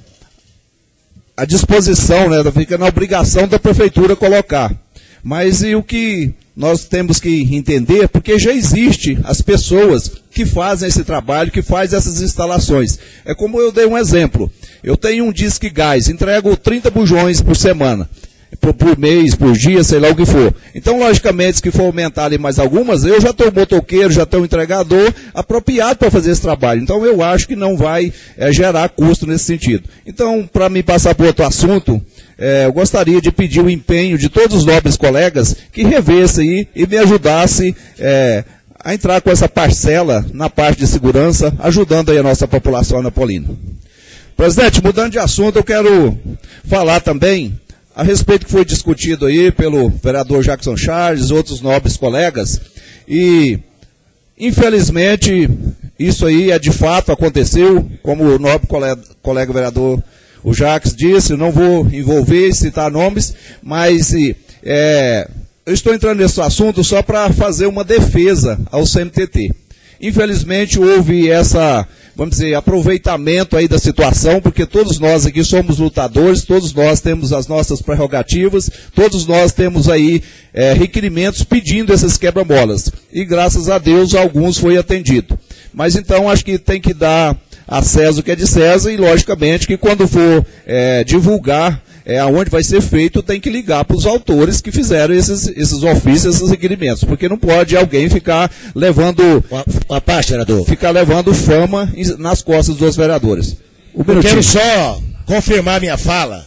a disposição, né, fica na obrigação da prefeitura colocar. Mas e o que nós temos que entender, porque já existe as pessoas que fazem esse trabalho, que fazem essas instalações. É como eu dei um exemplo. Eu tenho um disque gás, entrego trinta bujões por semana. Por, por mês, por dia, sei lá o que for. Então, logicamente, se que for aumentar ali mais algumas, eu já estou motoqueiro, já estou entregador apropriado para fazer esse trabalho. Então, eu acho que não vai é, gerar custo nesse sentido. Então, para me passar para outro assunto, é, eu gostaria de pedir o empenho de todos os nobres colegas que revessem aí e me ajudasse é, a entrar com essa parcela na parte de segurança, ajudando aí a nossa população anapolina. Presidente, mudando de assunto, eu quero falar também a respeito que foi discutido aí pelo vereador Jackson Charles, outros nobres colegas, e infelizmente isso aí é de fato aconteceu, como o nobre colega, colega vereador o Jacques disse, eu não vou envolver e citar nomes, mas é, eu estou entrando nesse assunto só para fazer uma defesa ao C M T T. Infelizmente houve essa, vamos dizer, aproveitamento aí da situação, porque todos nós aqui somos lutadores, todos nós temos as nossas prerrogativas, todos nós temos aí é, requerimentos pedindo esses quebra-molas. E graças a Deus alguns foi atendido. Mas então acho que tem que dar a César o que é de César e logicamente que quando for é, divulgar é, aonde vai ser feito, tem que ligar para os autores que fizeram esses, esses ofícios, esses requerimentos, porque não pode alguém ficar levando uma, uma parte, vereador. Ficar levando fama nas costas dos vereadores. Um Eu quero só confirmar minha fala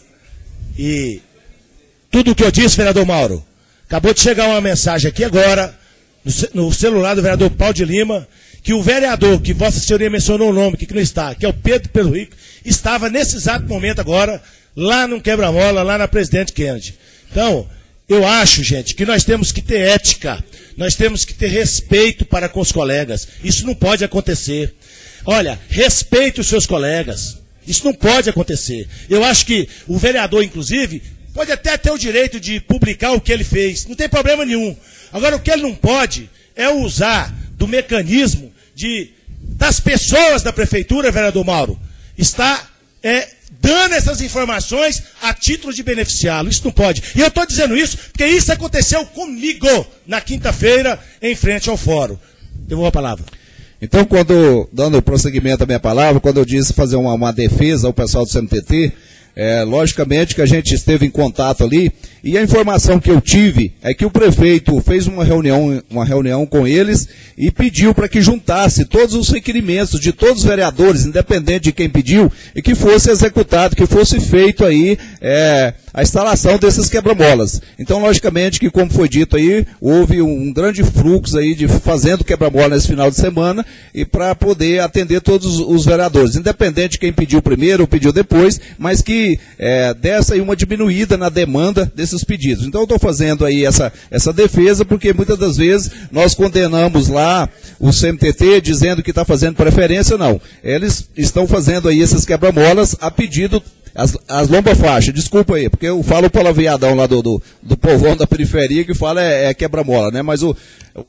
e tudo o que eu disse, vereador Mauro. Acabou de chegar uma mensagem aqui agora no, no celular do vereador Paulo de Lima, que o vereador que Vossa Senhoria mencionou o nome, que aqui não está, que é o Pedro Pedro Rico, estava nesse exato momento agora lá no quebra-mola, lá na Presidente Kennedy. Então, eu acho, gente, que nós temos que ter ética, nós temos que ter respeito para com os colegas. Isso não pode acontecer. Olha, respeite os seus colegas. Isso não pode acontecer. Eu acho que o vereador, inclusive, pode até ter o direito de publicar o que ele fez. Não tem problema nenhum. Agora, o que ele não pode é usar do mecanismo de, das pessoas da prefeitura, vereador Mauro, está é, dando essas informações a título de beneficiá-lo. Isso não pode. E eu estou dizendo isso porque isso aconteceu comigo na quinta-feira em frente ao fórum. Devolvo a palavra. Então, quando, dando prosseguimento à minha palavra, quando eu disse fazer uma, uma defesa ao pessoal do C M T T, é, logicamente que a gente esteve em contato ali, e a informação que eu tive é que o prefeito fez uma reunião, uma reunião com eles e pediu para que juntasse todos os requerimentos de todos os vereadores, independente de quem pediu, e que fosse executado, que fosse feito aí é, a instalação desses quebra-molas. Então, logicamente que, como foi dito aí, houve um, um grande fluxo aí de fazendo quebra-mola nesse final de semana e para poder atender todos os vereadores, independente de quem pediu primeiro ou pediu depois, mas que é, desse aí uma diminuída na demanda desses pedidos. Então eu estou fazendo aí essa, essa defesa, porque muitas das vezes nós condenamos lá o C M T T dizendo que está fazendo preferência, não. Eles estão fazendo aí esses quebra-molas a pedido, as, as lomba-faixa, desculpa aí, porque eu falo o palavreadão lá do, do, do povão da periferia que fala é, é quebra-mola, né? Mas o, a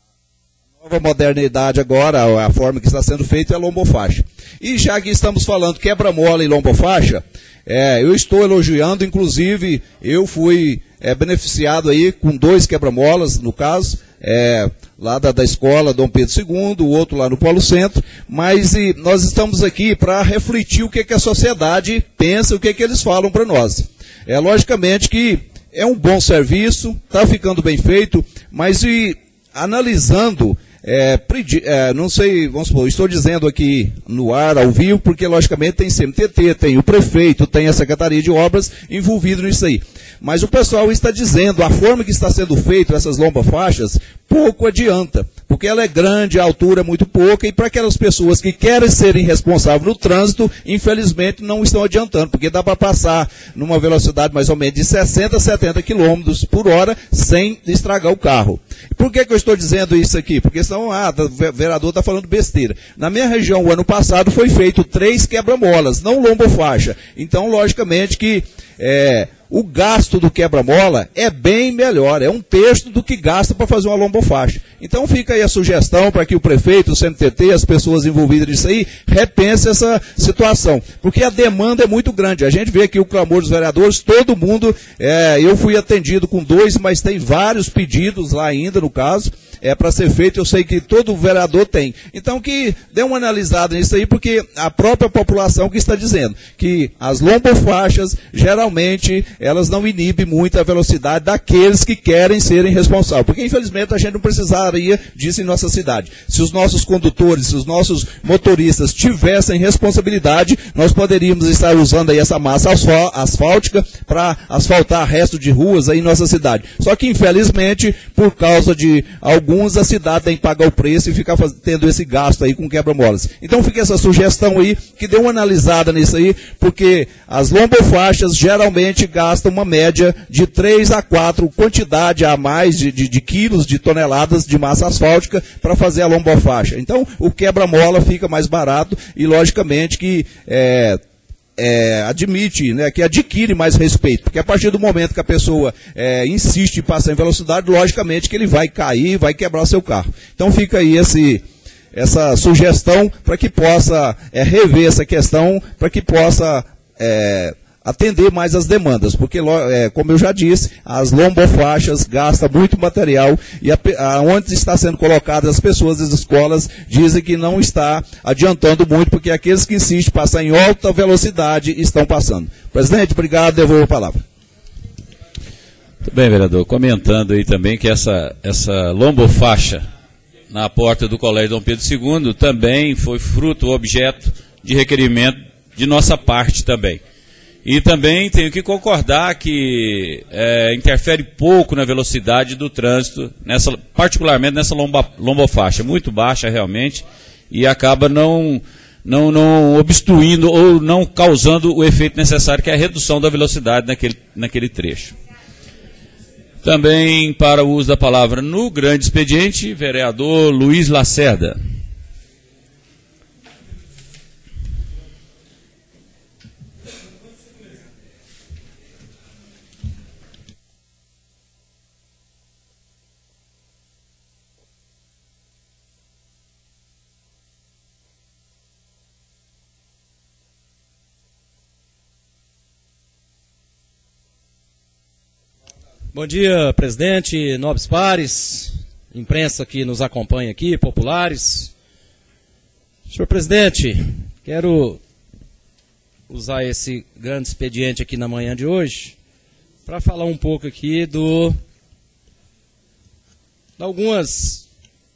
nova modernidade agora, a forma que está sendo feita é a lomba-faixa. E já que estamos falando quebra-mola e lomba-faixa, É, eu estou elogiando, inclusive, eu fui é, beneficiado aí com dois quebra-molas, no caso, é, lá da, da escola Dom Pedro segundo, o outro lá no Polo Centro, mas e, nós estamos aqui para refletir o que, que a sociedade pensa, o que, que eles falam para nós. É, logicamente que é um bom serviço, está ficando bem feito, mas e, analisando... É, é, não sei, vamos supor, estou dizendo aqui no ar, ao vivo, porque logicamente tem C M T T, tem o prefeito, tem a Secretaria de Obras envolvido nisso aí. Mas o pessoal está dizendo, a forma que está sendo feito essas lomba-faixas, pouco adianta, porque ela é grande, a altura é muito pouca, e para aquelas pessoas que querem serem responsáveis no trânsito, infelizmente não estão adiantando, porque dá para passar numa velocidade mais ou menos de sessenta a setenta quilômetros por hora, sem estragar o carro. E por que, que eu estou dizendo isso aqui? Porque senão, ah, o vereador está falando besteira. Na minha região, o ano passado, foi feito três quebra-molas, não lomba-faixa. Então, logicamente que é, o gasto do quebra-mola é bem melhor, é um terço do que gasta para fazer uma lomba-faixa. Então fica aí a sugestão para que o prefeito, o C M T T, as pessoas envolvidas nisso aí, repensem essa situação, porque a demanda é muito grande. A gente vê aqui o clamor dos vereadores, todo mundo, é, eu fui atendido com dois, mas tem vários pedidos lá ainda, no caso, é para ser feito, eu sei que todo vereador tem. Então que dê uma analisada nisso aí, porque a própria população que está dizendo que as lombofaixas, geralmente, elas não inibem muito a velocidade daqueles que querem serem responsáveis. Porque, infelizmente, a gente não precisaria disso em nossa cidade. Se os nossos condutores, se os nossos motoristas tivessem responsabilidade, nós poderíamos estar usando aí essa massa asfáltica para asfaltar resto de ruas aí em nossa cidade. Só que, infelizmente, por causa de alguns Alguns a cidade tem que pagar o preço e ficar faz... tendo esse gasto aí com quebra-molas. Então fica essa sugestão aí, que dê uma analisada nisso aí, porque as lombofaixas geralmente gastam uma média de três a quatro quantidade a mais de, de, de quilos, de toneladas de massa asfáltica para fazer a lombofaixa. Então o quebra-mola fica mais barato e logicamente que... É, É, admite, né, que adquire mais respeito, porque a partir do momento que a pessoa é, insiste em passar em velocidade, logicamente que ele vai cair, vai quebrar o seu carro. Então fica aí esse, essa sugestão para que possa é, rever essa questão, para que possa é, atender mais as demandas, porque, é, como eu já disse, as lombofaixas gastam muito material e a, a, onde está sendo colocadas as pessoas das escolas dizem que não está adiantando muito, porque aqueles que insistem em passar em alta velocidade estão passando. Presidente, obrigado, devolvo a palavra. Muito bem, vereador. Comentando aí também que essa, essa lombofaixa na porta do Colégio Dom Pedro segundo também foi fruto, objeto de requerimento de nossa parte também. E também tenho que concordar que é, interfere pouco na velocidade do trânsito, nessa, particularmente nessa lomba, lombofaixa, muito baixa realmente, e acaba não, não, não obstruindo ou não causando o efeito necessário, que é a redução da velocidade naquele, naquele trecho. Também para o uso da palavra no grande expediente, vereador Luiz Lacerda. Bom dia, presidente, nobres pares, imprensa que nos acompanha aqui, populares. Senhor presidente, quero usar esse grande expediente aqui na manhã de hoje para falar um pouco aqui do, de algumas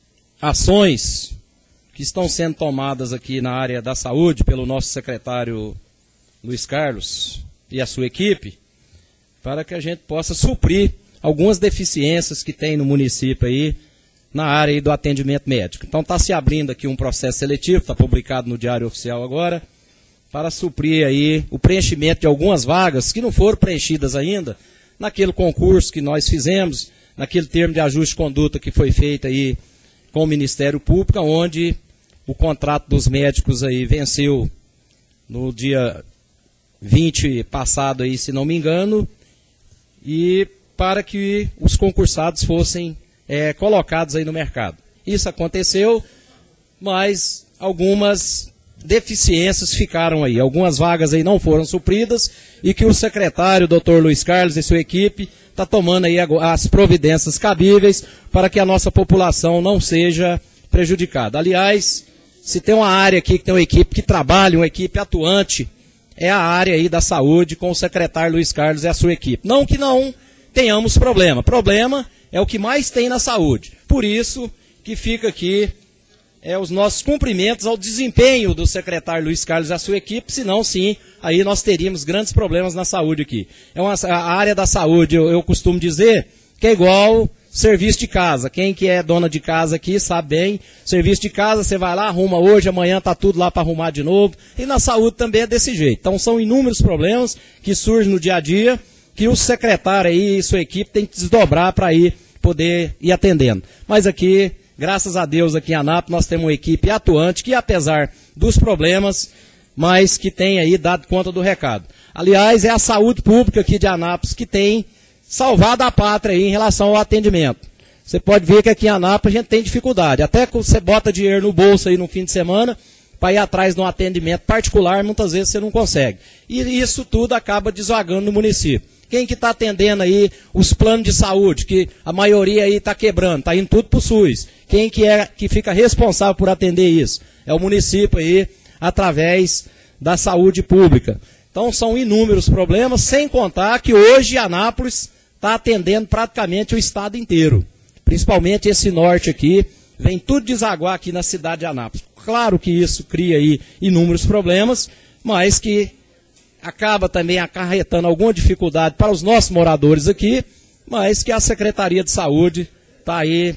ações que estão sendo tomadas aqui na área da saúde pelo nosso secretário Luiz Carlos e a sua equipe, para que a gente possa suprir algumas deficiências que tem no município aí, na área aí do atendimento médico. Então está se abrindo aqui um processo seletivo, está publicado no Diário Oficial agora, para suprir aí o preenchimento de algumas vagas que não foram preenchidas ainda, naquele concurso que nós fizemos, naquele termo de ajuste de conduta que foi feito aí com o Ministério Público, onde o contrato dos médicos aí venceu no dia vinte passado aí, se não me engano, e para que os concursados fossem é, colocados aí no mercado. Isso aconteceu, mas algumas deficiências ficaram aí, algumas vagas aí não foram supridas e que o secretário, doutor Luiz Carlos e sua equipe, está tomando aí as providências cabíveis para que a nossa população não seja prejudicada. Aliás, se tem uma área aqui que tem uma equipe que trabalha, uma equipe atuante, é a área aí da saúde com o secretário Luiz Carlos e a sua equipe. Não que não tenhamos problema. Problema é o que mais tem na saúde. Por isso que fica aqui é, os nossos cumprimentos ao desempenho do secretário Luiz Carlos e a sua equipe, senão sim, aí nós teríamos grandes problemas na saúde aqui. É uma, a área da saúde, eu, eu costumo dizer, que é igual serviço de casa. Quem que é dona de casa aqui sabe bem, serviço de casa, você vai lá, arruma hoje, amanhã está tudo lá para arrumar de novo, e na saúde também é desse jeito. Então são inúmeros problemas que surgem no dia a dia, que o secretário aí e sua equipe tem que desdobrar para ir poder ir atendendo. Mas aqui, graças a Deus, aqui em Anápolis, nós temos uma equipe atuante que, apesar dos problemas, mas que tem aí dado conta do recado. Aliás, é a saúde pública aqui de Anápolis que tem salvado a pátria aí em relação ao atendimento. Você pode ver que aqui em Anápolis a gente tem dificuldade. Até que você bota dinheiro no bolso aí no fim de semana, para ir atrás de um atendimento particular, muitas vezes você não consegue. E isso tudo acaba desvagando no município. Quem que está atendendo aí os planos de saúde, que a maioria aí está quebrando, está indo tudo para o SUS. Quem que é que fica responsável por atender isso? É o município aí, através da saúde pública. Então são inúmeros problemas, sem contar que hoje Anápolis está atendendo praticamente o estado inteiro. Principalmente esse norte aqui, vem tudo desaguar aqui na cidade de Anápolis. Claro que isso cria aí inúmeros problemas, mas que acaba também acarretando alguma dificuldade para os nossos moradores aqui, mas que a Secretaria de Saúde está aí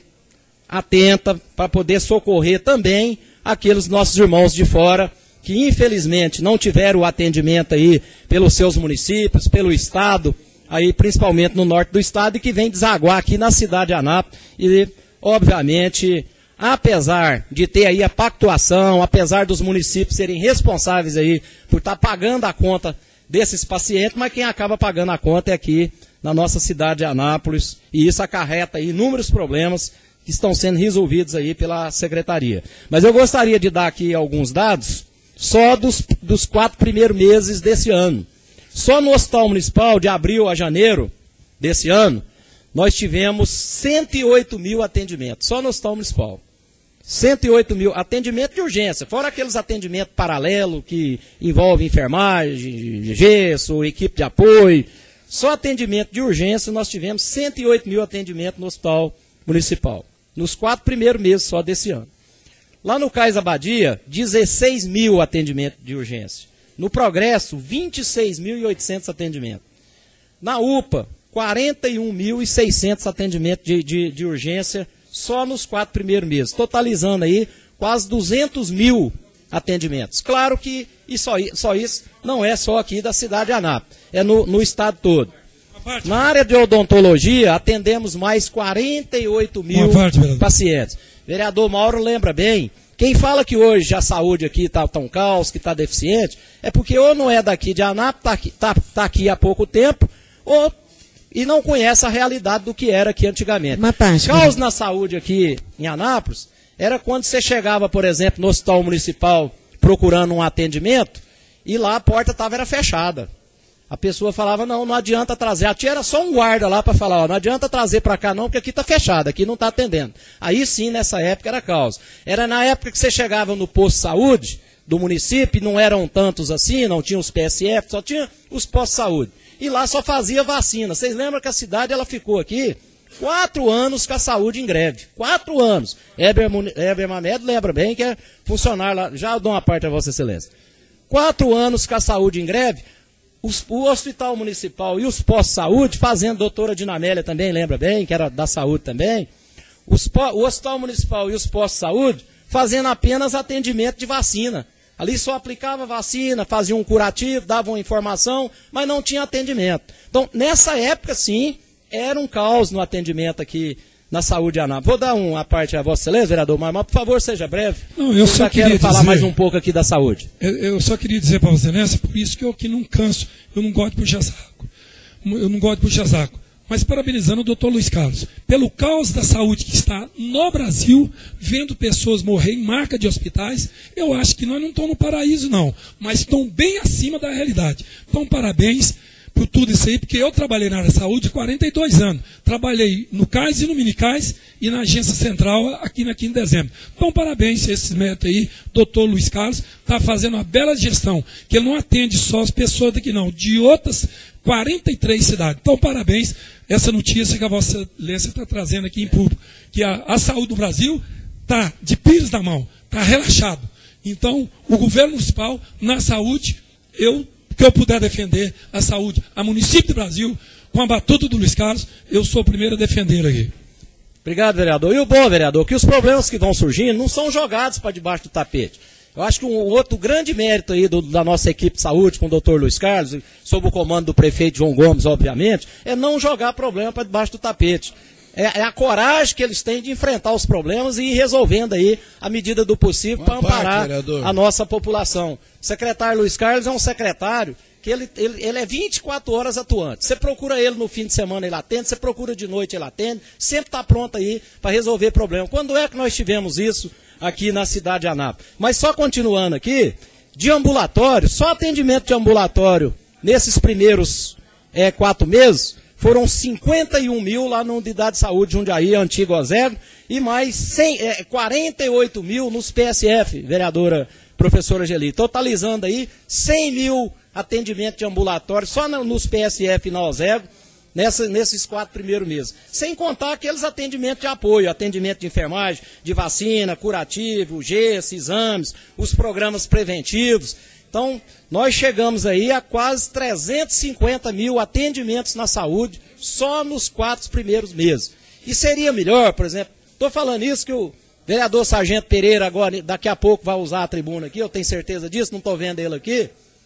atenta para poder socorrer também aqueles nossos irmãos de fora que infelizmente não tiveram o atendimento aí pelos seus municípios, pelo estado, aí principalmente no norte do estado, e que vem desaguar aqui na cidade de Anápolis. E, obviamente, apesar de ter aí a pactuação, apesar dos municípios serem responsáveis aí por estar pagando a conta desses pacientes, mas quem acaba pagando a conta é aqui na nossa cidade de Anápolis, e isso acarreta aí inúmeros problemas que estão sendo resolvidos aí pela secretaria. Mas eu gostaria de dar aqui alguns dados só dos, dos quatro primeiros meses desse ano. Só no Hospital Municipal, de abril a janeiro desse ano, nós tivemos cento e oito mil atendimentos, só no Hospital Municipal. cento e oito mil atendimentos de urgência, fora aqueles atendimentos paralelos que envolvem enfermagem, gesso, equipe de apoio. Só atendimento de urgência nós tivemos cento e oito mil atendimentos no Hospital Municipal, nos quatro primeiros meses só desse ano. Lá no Cais Abadia, dezesseis mil atendimentos de urgência. No Progresso, vinte e seis mil e oitocentos atendimentos. Na U P A, quarenta e um mil e seiscentos atendimentos de, de, de urgência só nos quatro primeiros meses, totalizando aí quase duzentos mil atendimentos. Claro que e só, só isso não é só aqui da cidade de Anápolis, é no, no estado todo. Na área de odontologia, atendemos mais quarenta e oito mil pacientes. Vereador Mauro lembra bem, quem fala que hoje a saúde aqui está tão caos, que está deficiente, é porque ou não é daqui de Anápolis, está aqui, tá, tá aqui há pouco tempo, ou e não conhece a realidade do que era aqui antigamente. Caos na saúde aqui em Anápolis era quando você chegava, por exemplo, no Hospital Municipal procurando um atendimento, e lá a porta estava era fechada. a pessoa falava, não, não adianta trazer. A tia era só um guarda lá para falar, ó, não adianta trazer para cá não, porque aqui está fechado, aqui não está atendendo. Aí sim, nessa época era causa. Era na época que você chegava no posto de saúde do município, não eram tantos assim, não tinha os P S F, só tinha os postos de saúde. E lá só fazia vacina. Vocês lembram que a cidade ela ficou aqui quatro anos com a saúde em greve. Quatro anos. Heber, Heber Mamed lembra bem que é funcionário lá, já dou uma parte a Vossa Excelência. Quatro anos com a saúde em greve. Os, o hospital municipal e os postos de saúde, fazendo, doutora Dinamélia também lembra bem, que era da saúde também, os, o hospital municipal e os postos de saúde fazendo apenas atendimento de vacina. Ali só aplicava vacina, fazia um curativo, dava uma informação, mas não tinha atendimento. Então, nessa época, sim, era um caos no atendimento aqui na saúde Anápolis. Vou dar uma parte a Vossa Excelência, vereador, mas, mas por favor, seja breve. Não, eu só quero falar dizer, mais um pouco aqui da saúde. Eu, eu só queria dizer para Vossa Excelência, por isso que eu aqui não canso, eu não gosto de puxar saco. Eu não gosto de puxar saco. Mas parabenizando o doutor Luiz Carlos, pelo caos da saúde que está no Brasil, vendo pessoas morrer em marca de hospitais, eu acho que nós não estamos no paraíso, não, mas estão bem acima da realidade. Então, parabéns por tudo isso aí, porque eu trabalhei na área da saúde há quarenta e dois anos. Trabalhei no CAIS e no Minicais e na agência central aqui na quinze de dezembro. Então, parabéns a esses médicos aí, doutor Luiz Carlos, está fazendo uma bela gestão, que ele não atende só as pessoas daqui não, de outras quarenta e três cidades. Então, parabéns, essa notícia que a Vossa Excelência está trazendo aqui em público, que a, a saúde do Brasil está de pires na mão, está relaxado. Então, o governo municipal, na saúde, eu, que eu puder defender a saúde, a município do Brasil, com a batuta do Luiz Carlos, eu sou o primeiro a defender aqui. Obrigado, vereador. E o bom, vereador, que os problemas que vão surgindo não são jogados para debaixo do tapete. Eu acho que um outro grande mérito aí do, da nossa equipe de saúde, com o doutor Luiz Carlos, sob o comando do prefeito João Gomes, obviamente, é não jogar problema para debaixo do tapete. É, é a coragem que eles têm de enfrentar os problemas e ir resolvendo aí, à medida do possível, para amparar parte, a nossa população. O secretário Luiz Carlos é um secretário que ele, ele, ele é vinte e quatro horas atuante. Você procura ele no fim de semana, ele atende, você procura de noite, ele atende, sempre está pronto aí para resolver problema. Quando é que nós tivemos isso aqui na cidade de Anápolis? Mas só continuando aqui, de ambulatório, só atendimento de ambulatório, nesses primeiros é, quatro meses, foram cinquenta e um mil lá na unidade de saúde Jundiaí, antigo Ozego, e mais cem, é, quarenta e oito mil nos P S F, vereadora professora Geli, totalizando aí cem mil atendimentos de ambulatório só na, nos P S F e na Ozego, nessa, nesses quatro primeiros meses. Sem contar aqueles atendimentos de apoio, atendimento de enfermagem, de vacina, curativo, gesso, exames, os programas preventivos. Então, nós chegamos aí a quase trezentos e cinquenta mil atendimentos na saúde só nos quatro primeiros meses. E seria melhor, por exemplo, estou falando isso que o vereador Sargento Pereira agora, daqui a pouco vai usar a tribuna aqui, eu tenho certeza disso, não estou vendo ele aqui,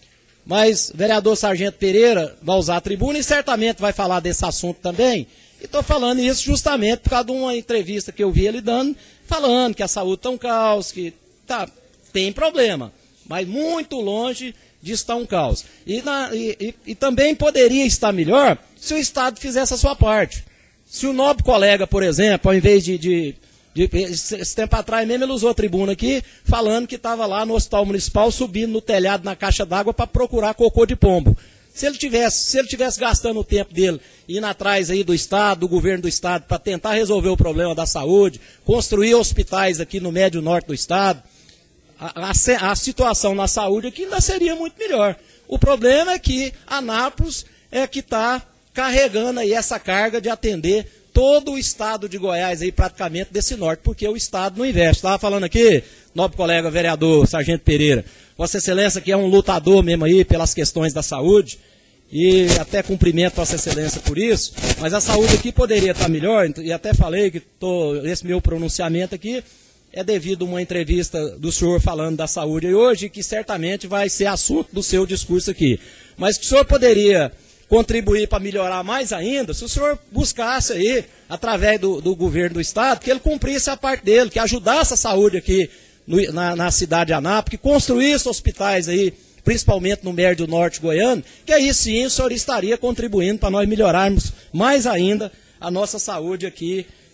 mas o vereador Sargento Pereira vai usar a tribuna e certamente vai falar desse assunto também. E estou falando isso justamente por causa de uma entrevista que eu vi ele dando, falando que a saúde está um caos, que tá, tem problema, mas muito longe de estar um caos. E, na, e, e, e também poderia estar melhor se o Estado fizesse a sua parte. Se o nobre colega, por exemplo, ao invés de... de, de esse tempo atrás mesmo ele usou a tribuna aqui, falando que estava lá no hospital municipal, subindo no telhado, na caixa d'água, para procurar cocô de pombo. Se ele tivesse, se ele tivesse gastando o tempo dele, indo atrás aí do Estado, do governo do Estado, para tentar resolver o problema da saúde, construir hospitais aqui no médio norte do Estado, A, a, a situação na saúde aqui ainda seria muito melhor. O problema é que Anápolis é que está carregando aí essa carga de atender todo o estado de Goiás aí praticamente desse norte, porque o Estado não investe. Estava falando aqui, nobre colega vereador Sargento Pereira, Vossa Excelência que é um lutador mesmo aí pelas questões da saúde, e até cumprimento Vossa Excelência por isso, mas a saúde aqui poderia estar melhor, e até falei que tô, esse meu pronunciamento aqui é devido a uma entrevista do senhor falando da saúde hoje, que certamente vai ser assunto do seu discurso aqui. Mas que o senhor poderia contribuir para melhorar mais ainda, se o senhor buscasse aí, através do, do governo do Estado, que ele cumprisse a parte dele, que ajudasse a saúde aqui no, na, na cidade de Anápolis, que construísse hospitais aí, principalmente no médio norte goiano, que aí sim o senhor estaria contribuindo para nós melhorarmos mais ainda a nossa saúde aqui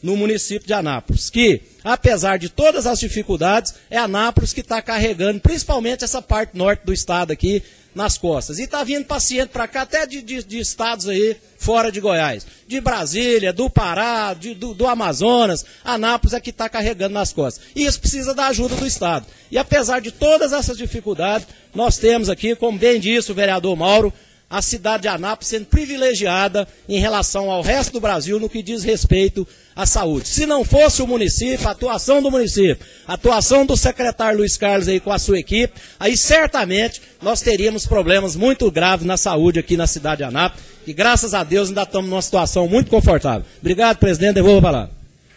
no município de Anápolis, que, apesar de todas as dificuldades, é Anápolis que está carregando, principalmente essa parte norte do estado aqui, nas costas. E está vindo paciente para cá, até de, de, de estados aí, fora de Goiás. De Brasília, do Pará, de, do, do Amazonas, Anápolis é que está carregando nas costas. E isso precisa da ajuda do Estado. E apesar de todas essas dificuldades, nós temos aqui, como bem disse o vereador Mauro, a cidade de Anápolis sendo privilegiada em relação ao resto do Brasil no que diz respeito à saúde. Se não fosse o município, a atuação do município, a atuação do secretário Luiz Carlos aí com a sua equipe, aí certamente nós teríamos problemas muito graves na saúde aqui na cidade de Anápolis, e graças a Deus ainda estamos numa situação muito confortável. Obrigado, presidente, devolvo a palavra.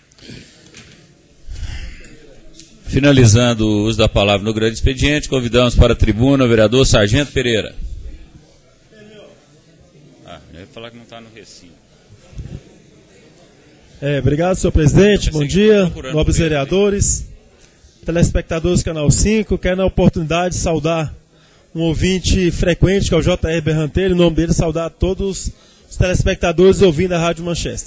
Finalizando o uso da palavra no grande expediente, convidamos para a tribuna o vereador Sargento Pereira. Ah, eu ia falar que não está no recinto. É, obrigado, senhor presidente. Bom dia, nobres vereadores, telespectadores do Canal cinco. Quero na oportunidade de saudar um ouvinte frequente, que é o J R Berranteiro, em nome dele, saudar todos os telespectadores ouvindo a Rádio Manchester.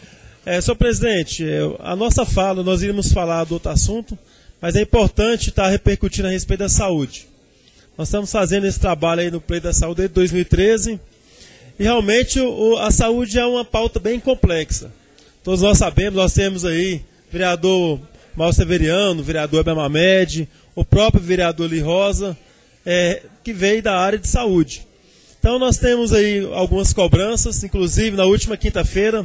É, senhor presidente, a nossa fala, nós iremos falar do outro assunto, mas é importante estar repercutindo a respeito da saúde. Nós estamos fazendo esse trabalho aí no Pleito da Saúde desde dois mil e treze, e realmente o, a saúde é uma pauta bem complexa. Todos nós sabemos, nós temos aí o vereador Mauro Severiano, o vereador Abel Mamed, o próprio vereador Li Rosa, é, que veio da área de saúde. Então nós temos aí algumas cobranças, inclusive na última quinta-feira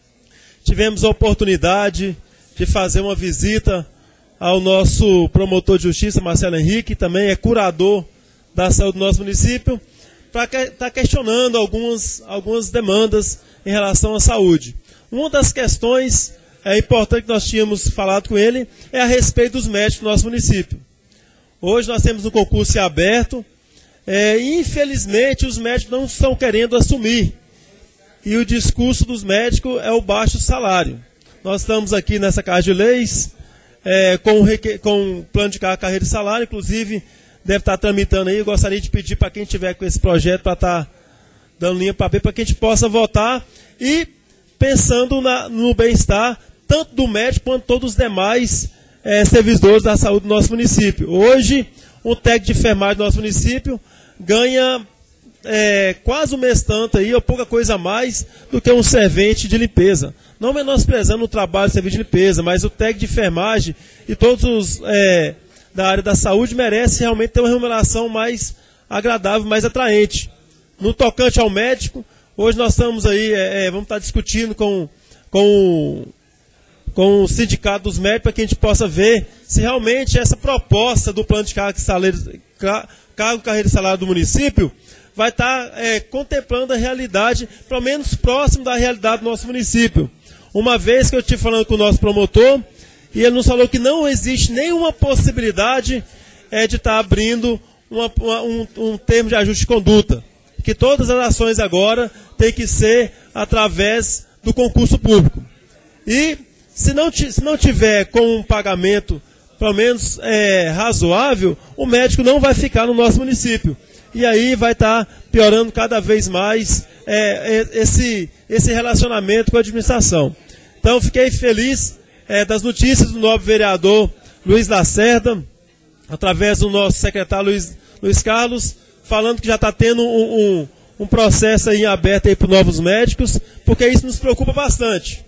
tivemos a oportunidade de fazer uma visita ao nosso promotor de justiça, Marcelo Henrique, que também é curador da saúde do nosso município, para estar tá questionando algumas, algumas demandas em relação à saúde. Uma das questões é, importantes que nós tínhamos falado com ele é a respeito dos médicos do nosso município. Hoje nós temos um concurso aberto, é, e infelizmente os médicos não estão querendo assumir. E o discurso dos médicos é o baixo salário. Nós estamos aqui nessa Casa de Leis, é, com, com um plano de carreira e salário, inclusive deve estar tramitando aí. Eu gostaria de pedir para quem tiver com esse projeto para estar dando linha para ver, para que a gente possa votar e pensando na, no bem-estar tanto do médico quanto todos os demais é, servidores da saúde do nosso município. Hoje, um técnico de enfermagem do nosso município ganha é, quase um mês tanto aí, ou pouca coisa a mais do que um servente de limpeza. Não menosprezando o trabalho do serviço de limpeza, mas o técnico de enfermagem e todos os é, da área da saúde merecem realmente ter uma remuneração mais agradável, mais atraente. No tocante ao médico, hoje nós estamos aí, é, é, vamos estar discutindo com, com, com o sindicato dos médicos para que a gente possa ver se realmente essa proposta do plano de cargo, salário, cargo carreira e salário do município vai estar é, contemplando a realidade, pelo menos próximo da realidade do nosso município. Uma vez que eu estive falando com o nosso promotor, e ele nos falou que não existe nenhuma possibilidade é, de estar abrindo uma, uma, um, um termo de ajuste de conduta. Que todas as ações agora têm que ser através do concurso público. E se não, se não tiver com um pagamento, pelo menos é, razoável, o médico não vai ficar no nosso município. E aí vai estar piorando cada vez mais é, esse, esse relacionamento com a administração. Então fiquei feliz é, das notícias do novo vereador Luiz Lacerda, através do nosso secretário Luiz, Luiz Carlos, falando que já está tendo um, um, um processo aí aberto para novos médicos, porque isso nos preocupa bastante.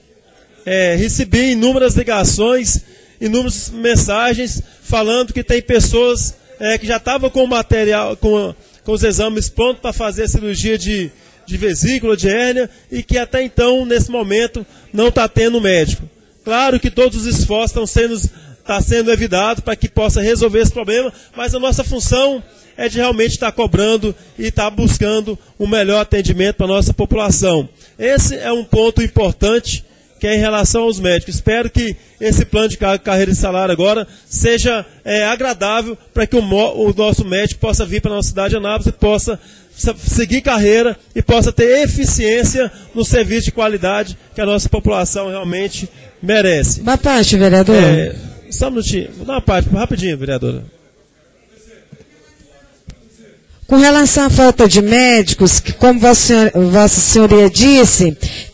É, recebi inúmeras ligações, inúmeras mensagens, falando que tem pessoas é, que já estavam com o material, com, com os exames prontos para fazer a cirurgia de, de vesícula, de hérnia, e que até então, nesse momento, não está tendo médico. Claro que todos os esforços estão sendo, tá sendo evitados para que possa resolver esse problema, mas a nossa função é de realmente estar cobrando e estar buscando um melhor atendimento para a nossa população. Esse é um ponto importante, que é em relação aos médicos. Espero que esse plano de carreira e salário agora seja é, agradável para que o, o nosso médico possa vir para a nossa cidade de Anápolis e possa seguir carreira e possa ter eficiência no serviço de qualidade que a nossa população realmente merece. Boa parte, vereador. É, só um minutinho, vou dar uma parte, rapidinho, vereadora. Com relação à falta de médicos, que como Vossa Senhoria, Vossa Senhoria disse,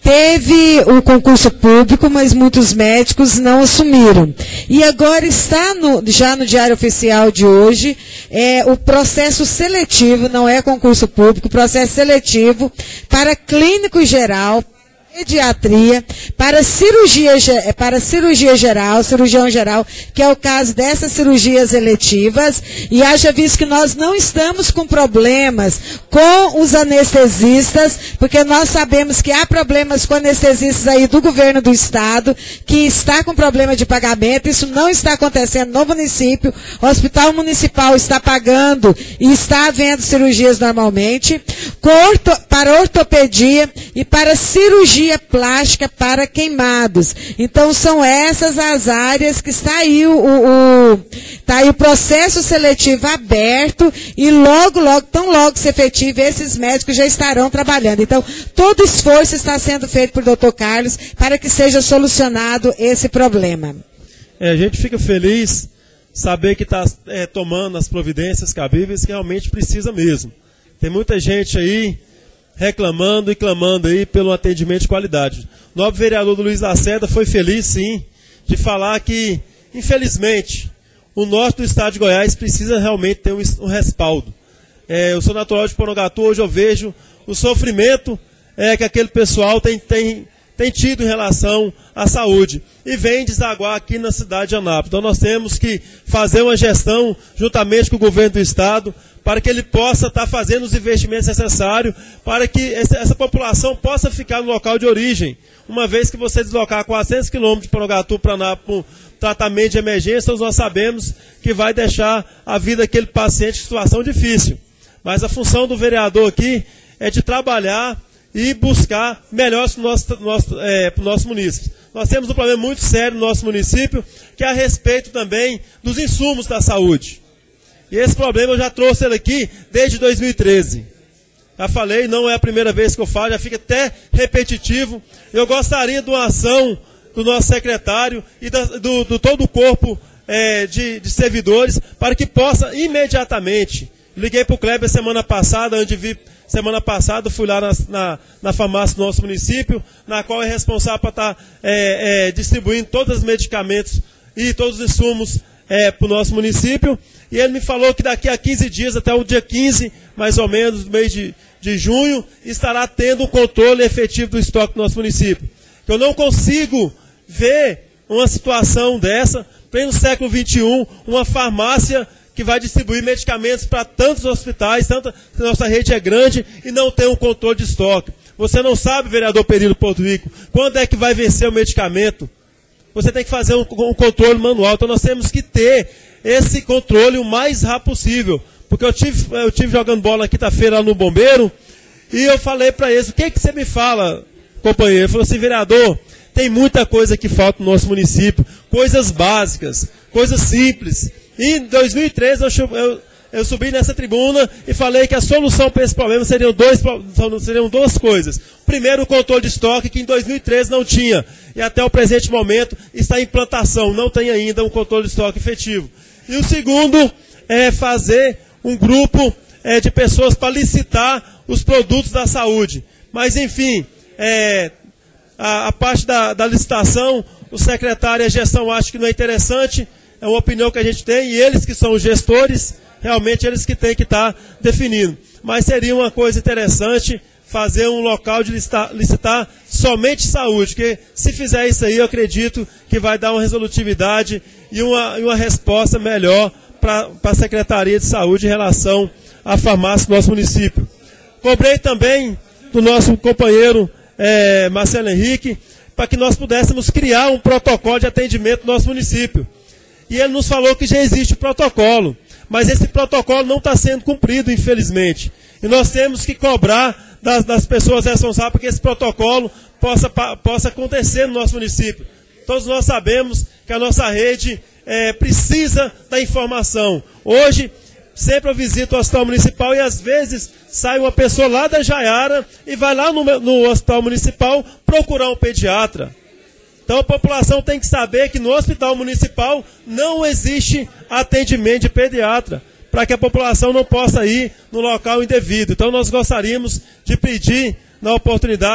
teve o concurso público, mas muitos médicos não assumiram. E agora está no, já no Diário Oficial de hoje é, o processo seletivo, não é concurso público, processo seletivo para clínico geral, pediatria, para cirurgia, para cirurgia geral, cirurgião geral, que é o caso dessas cirurgias eletivas, e haja visto que nós não estamos com problemas com os anestesistas, porque nós sabemos que há problemas com anestesistas aí do governo do estado, que está com problema de pagamento, isso não está acontecendo no município, o hospital municipal está pagando e está havendo cirurgias normalmente, orto, para ortopedia e para cirurgia plástica para queimados. Então são essas as áreas que está aí o, o, o, tá aí o processo seletivo aberto e logo, logo, tão logo se efetive, esses médicos já estarão trabalhando. Então todo esforço está sendo feito por doutor Carlos para que seja solucionado esse problema. É, a gente fica feliz saber que está é, tomando as providências cabíveis que realmente precisa mesmo. Tem muita gente aí reclamando e clamando aí pelo atendimento de qualidade. O novo vereador do Luiz Lacerda foi feliz, sim, de falar que, infelizmente, o norte do estado de Goiás precisa realmente ter um, um respaldo. É, eu sou natural de Porangatu, hoje eu vejo o sofrimento é, que aquele pessoal tem, tem, tem tido em relação à saúde e vem desaguar aqui na cidade de Anápolis. Então nós temos que fazer uma gestão juntamente com o governo do estado para que ele possa estar fazendo os investimentos necessários para que essa, essa população possa ficar no local de origem. Uma vez que você deslocar quatrocentos quilômetros de Porangatu para Anápolis para um tratamento de emergência, nós sabemos que vai deixar a vida daquele paciente em situação difícil. Mas a função do vereador aqui é de trabalhar e buscar melhores para o nosso, nosso, é, para o nosso município. Nós temos um problema muito sério no nosso município, que é a respeito também dos insumos da saúde. E esse problema eu já trouxe ele aqui desde dois mil e treze. Já falei, não é a primeira vez que eu falo, já fica até repetitivo. Eu gostaria de uma ação do nosso secretário e da, do, do todo o corpo é, de, de servidores para que possa imediatamente. Liguei para o Kleber semana passada, onde vi semana passada, fui lá na, na, na farmácia do nosso município, na qual é responsável para estar é, é, distribuindo todos os medicamentos e todos os insumos é, para o nosso município. E ele me falou que daqui a quinze dias, até o dia quinze, mais ou menos, do mês de, de junho, estará tendo um controle efetivo do estoque do nosso município. Eu não consigo ver uma situação dessa, pleno século vinte e um, uma farmácia que vai distribuir medicamentos para tantos hospitais, tanta, nossa rede é grande e não tem um controle de estoque. Você não sabe, vereador Perillo Porto Rico, quando é que vai vencer o medicamento. Você tem que fazer um, um controle manual. Então nós temos que ter esse controle o mais rápido possível. Porque eu tive, eu tive jogando bola na quinta-feira lá no Bombeiro e eu falei para eles, o que, que você me fala, companheiro? Ele falou assim, vereador, tem muita coisa que falta no nosso município, coisas básicas, coisas simples. E em dois mil e treze eu, eu, eu subi nessa tribuna e falei que a solução para esse problema seriam, dois, seriam duas coisas. Primeiro, o controle de estoque, que em dois mil e treze não tinha. E até o presente momento está em implantação, não tem ainda um controle de estoque efetivo. E o segundo é fazer um grupo é, de pessoas para licitar os produtos da saúde. Mas, enfim, é, a, a parte da, da licitação, o secretário e a gestão acham que não é interessante. É uma opinião que a gente tem, e eles que são os gestores, realmente eles que têm que estar definindo. Mas seria uma coisa interessante fazer um local de licitar, licitar somente saúde, porque se fizer isso aí, eu acredito que vai dar uma resolutividade e uma, e uma resposta melhor para a Secretaria de Saúde em relação à farmácia do nosso município. Cobrei também do nosso companheiro é, Marcelo Henrique, para que nós pudéssemos criar um protocolo de atendimento no nosso município. E ele nos falou que já existe o protocolo, mas esse protocolo não está sendo cumprido, infelizmente. E nós temos que cobrar das, das pessoas responsáveis para que esse protocolo possa, pa, possa acontecer no nosso município. Todos nós sabemos que a nossa rede é, precisa da informação. Hoje, sempre eu visito o hospital municipal e às vezes sai uma pessoa lá da Jaiara e vai lá no, no hospital municipal procurar um pediatra. Então a população tem que saber que no hospital municipal não existe atendimento de pediatra, para que a população não possa ir no local indevido. Então nós gostaríamos de pedir, na oportunidade,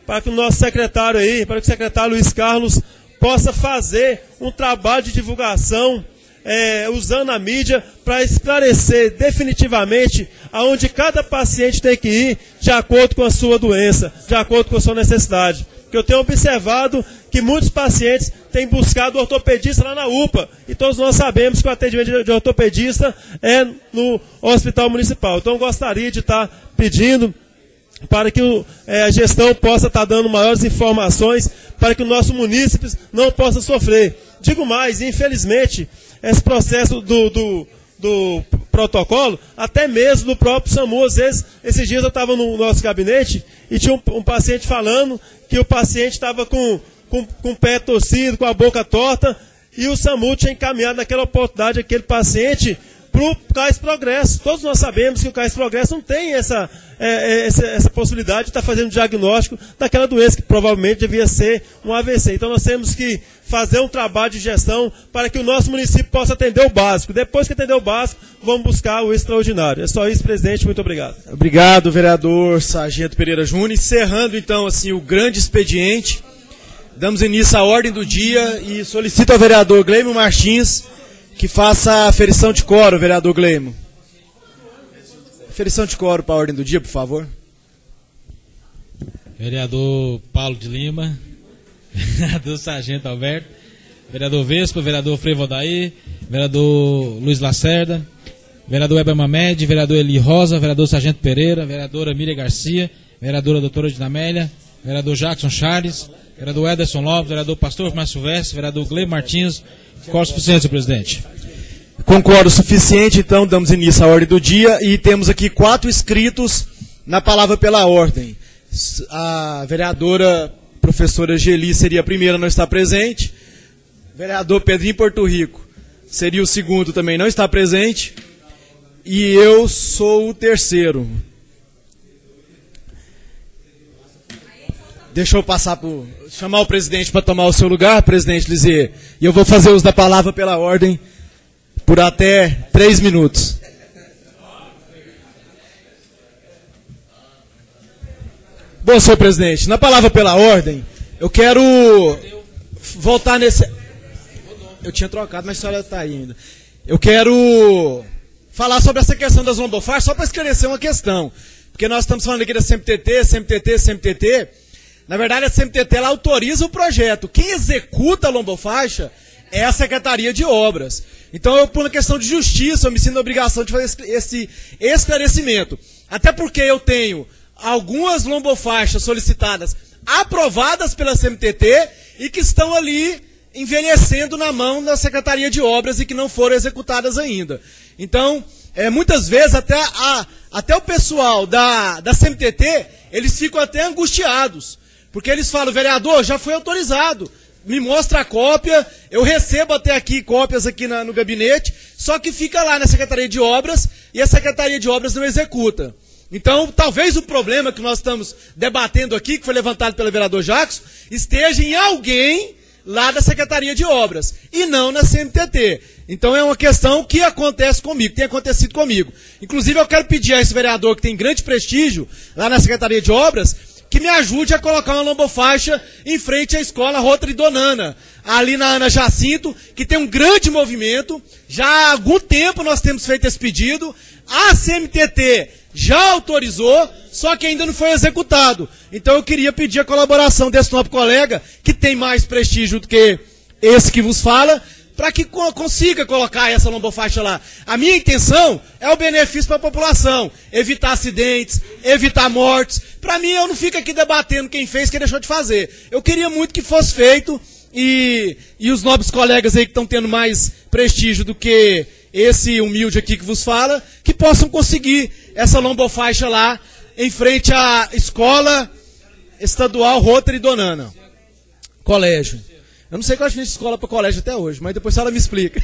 para que o nosso secretário aí, para que o secretário Luiz Carlos possa fazer um trabalho de divulgação, é, usando a mídia para esclarecer definitivamente aonde cada paciente tem que ir de acordo com a sua doença, de acordo com a sua necessidade. Porque eu tenho observado que muitos pacientes têm buscado ortopedista lá na U P A, e todos nós sabemos que o atendimento de ortopedista é no hospital municipal. Então eu gostaria de estar pedindo para que o, é, a gestão possa estar dando maiores informações para que os nossos munícipes não possam sofrer. Digo mais, infelizmente, esse processo do, do, do protocolo, até mesmo do próprio SAMU, às vezes, esses dias eu estava no nosso gabinete e tinha um, um paciente falando que o paciente estava com, com, com o pé torcido, com a boca torta, e o SAMU tinha encaminhado naquela oportunidade aquele paciente para o Cais Progresso. Todos nós sabemos que o Cais Progresso não tem essa, é, essa, essa possibilidade de estar fazendo diagnóstico daquela doença que provavelmente devia ser um A V C. Então nós temos que fazer um trabalho de gestão para que o nosso município possa atender o básico. Depois que atender o básico, vamos buscar o extraordinário. É só isso, presidente. Muito obrigado. Obrigado, vereador Sargento Pereira Júnior. Encerrando, então, assim, o grande expediente, damos início à ordem do dia e solicito ao vereador Gleimo Martins que faça a aferição de quórum, vereador Gleimo. Aferição de quórum para a ordem do dia, por favor. Vereador Paulo de Lima, vereador Sargento Alberto, vereador Vespa, vereador Frevo Odair, vereador Luiz Lacerda, vereador Heber Mamed, vereador Eli Rosa, vereador Sargento Pereira, vereadora Miriam Garcia, vereadora doutora Dinamélia, vereador Jackson Charles, vereador Ederson Lopes, vereador Pastor Márcio Silvestre, vereador Gleimo Martins. Qual o suficiente, senhor presidente? Concordo, suficiente, então damos início à ordem do dia e temos aqui quatro inscritos na palavra pela ordem. A vereadora professora Geli seria a primeira, não está presente. Vereador Pedrinho Porto Rico seria o segundo, também não está presente. E eu sou o terceiro. Deixa eu passar por chamar o presidente para tomar o seu lugar, presidente Lisier. E eu vou fazer uso da palavra pela ordem por até três minutos. Bom, senhor presidente, na palavra pela ordem, eu quero voltar nesse... Eu tinha trocado, mas a senhora está aí ainda. Eu quero falar sobre essa questão das lombofaixas, só para esclarecer uma questão. Porque nós estamos falando aqui da C M T T, C M T T, C M T T... Na verdade, a C M T T ela autoriza o projeto. Quem executa a lombofaixa é a Secretaria de Obras. Então, eu, por uma questão de justiça, eu me sinto na obrigação de fazer esse esclarecimento. Até porque eu tenho algumas lombofaixas solicitadas, aprovadas pela C M T T, e que estão ali envelhecendo na mão da Secretaria de Obras e que não foram executadas ainda. Então, é, muitas vezes, até, a, até o pessoal da, da C M T T, eles ficam até angustiados. Porque eles falam, vereador, já foi autorizado, me mostra a cópia, eu recebo até aqui cópias aqui na, no gabinete, só que fica lá na Secretaria de Obras e a Secretaria de Obras não executa. Então, talvez o problema que nós estamos debatendo aqui, que foi levantado pelo vereador Jackson, esteja em alguém lá da Secretaria de Obras e não na C M T T. Então é uma questão que acontece comigo, tem acontecido comigo. Inclusive eu quero pedir a esse vereador que tem grande prestígio lá na Secretaria de Obras, que me ajude a colocar uma lombofaixa em frente à escola Rotary Donana, ali na Ana Jacinto, que tem um grande movimento. Já há algum tempo nós temos feito esse pedido, a C M T T já autorizou, só que ainda não foi executado. Então eu queria pedir a colaboração desse nobre colega, que tem mais prestígio do que esse que vos fala, para que consiga colocar essa lombofaixa lá. A minha intenção é o benefício para a população, evitar acidentes, evitar mortes. Para mim, eu não fico aqui debatendo quem fez, quem deixou de fazer. Eu queria muito que fosse feito e, e os nobres colegas aí que estão tendo mais prestígio do que esse humilde aqui que vos fala, que possam conseguir essa lombofaixa lá em frente à escola estadual Rotary Donana. Colégio. Eu não sei qual é a diferença de escola para colégio até hoje, mas depois ela me explica.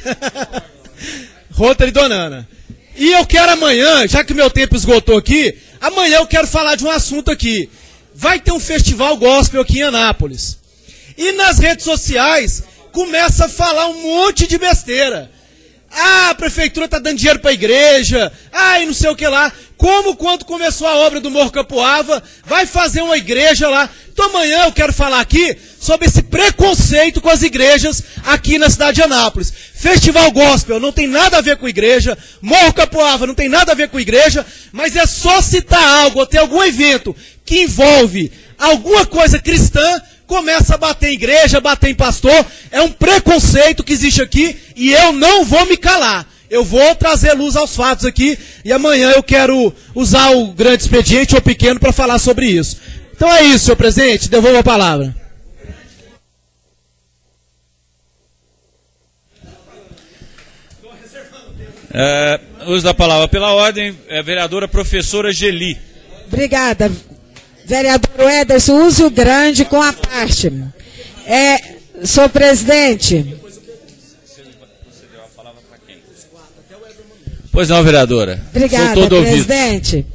Rotary Donana. E eu quero amanhã, já que o meu tempo esgotou aqui, amanhã eu quero falar de um assunto aqui. Vai ter um festival gospel aqui em Anápolis. E nas redes sociais começa a falar um monte de besteira. Ah, a prefeitura está dando dinheiro para a igreja. Ah, e não sei o que lá. Como quando começou a obra do Morro Capoava, vai fazer uma igreja lá. Então amanhã eu quero falar aqui sobre esse preconceito com as igrejas aqui na cidade de Anápolis. Festival Gospel não tem nada a ver com igreja, Morro Capoava não tem nada a ver com igreja, mas é só citar algo ou ter algum evento que envolve alguma coisa cristã, começa a bater em igreja, bater em pastor. É um preconceito que existe aqui e eu não vou me calar. Eu vou trazer luz aos fatos aqui e amanhã eu quero usar o grande expediente ou pequeno para falar sobre isso. Então é isso, senhor presidente, devolvo a palavra. É, uso da palavra pela ordem, é a vereadora professora Geli. Obrigada. Vereador Ederson, use o grande com a parte. É, senhor presidente. Pois não, vereadora. Obrigada, Sou todo presidente.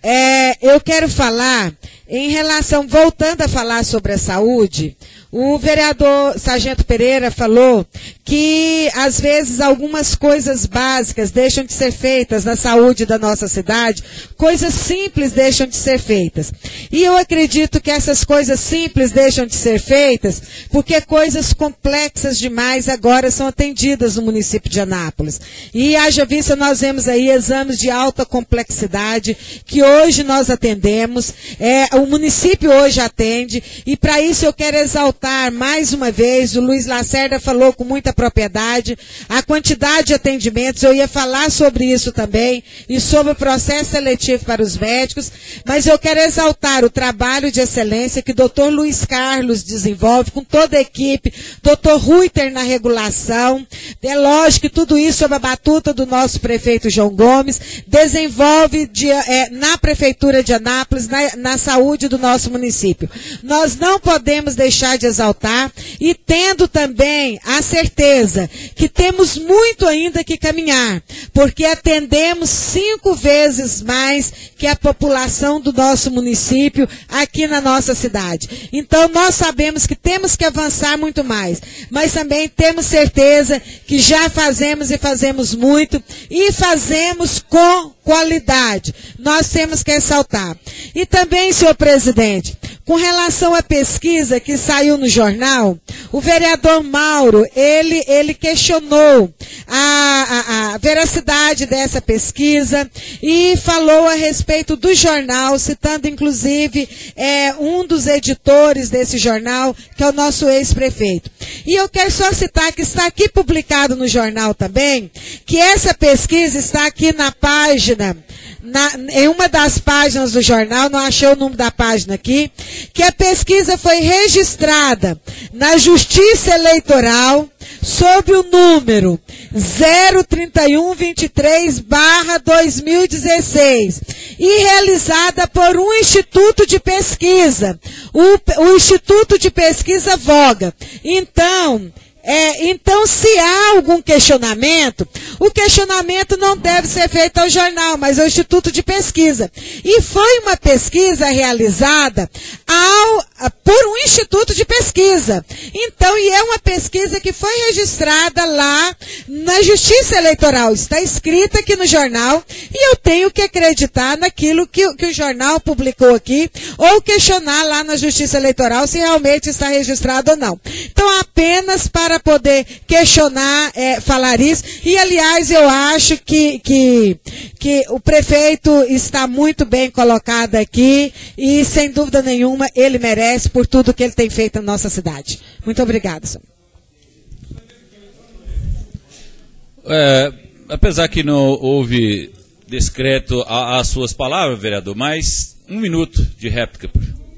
É, eu quero falar, em relação, voltando a falar sobre a saúde, o vereador Sargento Pereira falou que, às vezes, algumas coisas básicas deixam de ser feitas na saúde da nossa cidade, coisas simples deixam de ser feitas. E eu acredito que essas coisas simples deixam de ser feitas porque coisas complexas demais agora são atendidas no município de Anápolis. E, haja vista, nós vemos aí exames de alta complexidade que hoje nós atendemos, é, o município hoje atende, e para isso eu quero exaltar mais uma vez, o Luiz Lacerda falou com muita propriedade, a quantidade de atendimentos, eu ia falar sobre isso também, e sobre o processo seletivo para os médicos, mas eu quero exaltar o trabalho de excelência que o doutor Luiz Carlos desenvolve com toda a equipe, doutor Ruiter na regulação, é lógico que tudo isso sob a batuta do nosso prefeito João Gomes, desenvolve de, é, na prefeitura de Anápolis, na, na saúde do nosso município. Nós não podemos deixar de exaltar e tendo também a certeza que temos muito ainda que caminhar, porque atendemos cinco vezes mais que a população do nosso município aqui na nossa cidade. Então nós sabemos que temos que avançar muito mais, mas também temos certeza que já fazemos e fazemos muito e fazemos com qualidade. Nós temos que ressaltar. E também, senhor presidente, com relação à pesquisa que saiu no jornal, o vereador Mauro, ele, ele questionou a, a, a veracidade dessa pesquisa e falou a respeito do jornal, citando inclusive é, um dos editores desse jornal, que é o nosso ex-prefeito. E eu quero só citar que está aqui publicado no jornal também, que essa pesquisa está aqui na página, Na, em uma das páginas do jornal, não achei o número da página aqui, que a pesquisa foi registrada na Justiça Eleitoral sob o número zero trinta e um vinte e três barra dois mil e dezesseis e realizada por um instituto de pesquisa, o, o Instituto de Pesquisa Voga. Então, É, então, se há algum questionamento, o questionamento não deve ser feito ao jornal, mas ao Instituto de Pesquisa. E foi uma pesquisa realizada ao, por um Instituto de Pesquisa. Então, e é uma pesquisa que foi registrada lá na Justiça Eleitoral. Está escrita aqui no jornal e eu tenho que acreditar naquilo que, que o jornal publicou aqui ou questionar lá na Justiça Eleitoral se realmente está registrado ou não. Então, apenas para poder questionar, é, falar isso. E, aliás, eu acho que, que, que o prefeito está muito bem colocado aqui e, sem dúvida nenhuma, ele merece por tudo que ele tem feito na nossa cidade. Muito obrigada, senhor. É, apesar que não houve descreto às suas palavras, vereador, mas um minuto de réplica.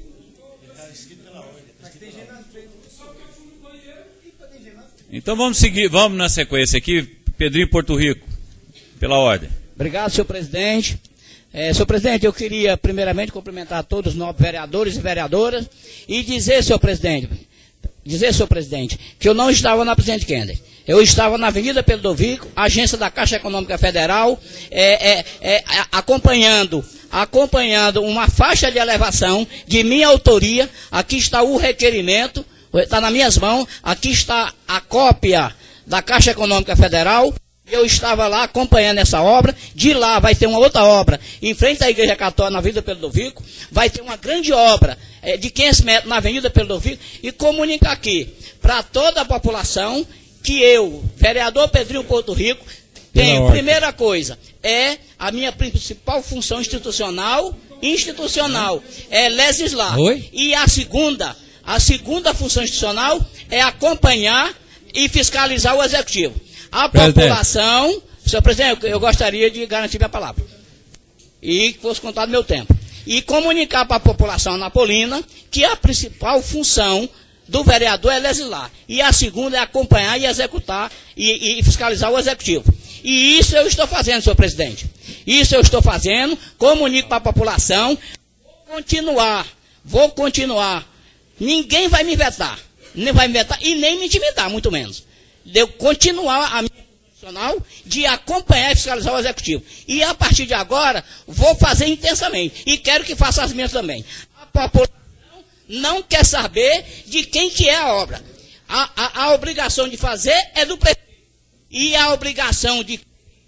Então vamos seguir, vamos na sequência aqui, Pedrinho Porto Rico, pela ordem. Obrigado, senhor presidente. É, senhor presidente, eu queria primeiramente cumprimentar todos os novos vereadores e vereadoras e dizer, senhor presidente, dizer, senhor presidente, que eu não estava na Presidente Kennedy. Eu estava na Avenida Pedro Dovico, agência da Caixa Econômica Federal, é, é, é, acompanhando, acompanhando uma faixa de elevação de minha autoria. Aqui está o requerimento. Está nas minhas mãos, aqui está a cópia da Caixa Econômica Federal, Eu estava lá acompanhando essa obra. De lá vai ter uma outra obra em frente à Igreja Católica, na Avenida Pedro Ludovico. Vai ter uma grande obra é, de quinhentos metros na Avenida Pedro Ludovico. E comunica aqui para toda a população que eu, vereador Pedrinho Porto Rico, tenho, primeira coisa, é a minha principal função institucional, institucional, é legislar. Oi? E a segunda, a segunda função institucional é acompanhar e fiscalizar o executivo. A população, senhor presidente, eu gostaria de garantir minha palavra. E que fosse contado meu tempo. E comunicar para a população anapolina que a principal função do vereador é legislar. E a segunda é acompanhar e executar e, e fiscalizar o executivo. E isso eu estou fazendo, senhor presidente. Isso eu estou fazendo, comunico para a população. Vou continuar, vou continuar. Ninguém vai me vetar. Nem vai me vetar e nem me intimidar, muito menos. De eu continuar a minha funcional de acompanhar e fiscalizar o executivo. E a partir de agora, vou fazer intensamente. E quero que faça as minhas também. A população não quer saber de quem que é a obra. A, a, a obrigação de fazer é do prefeito. E a obrigação de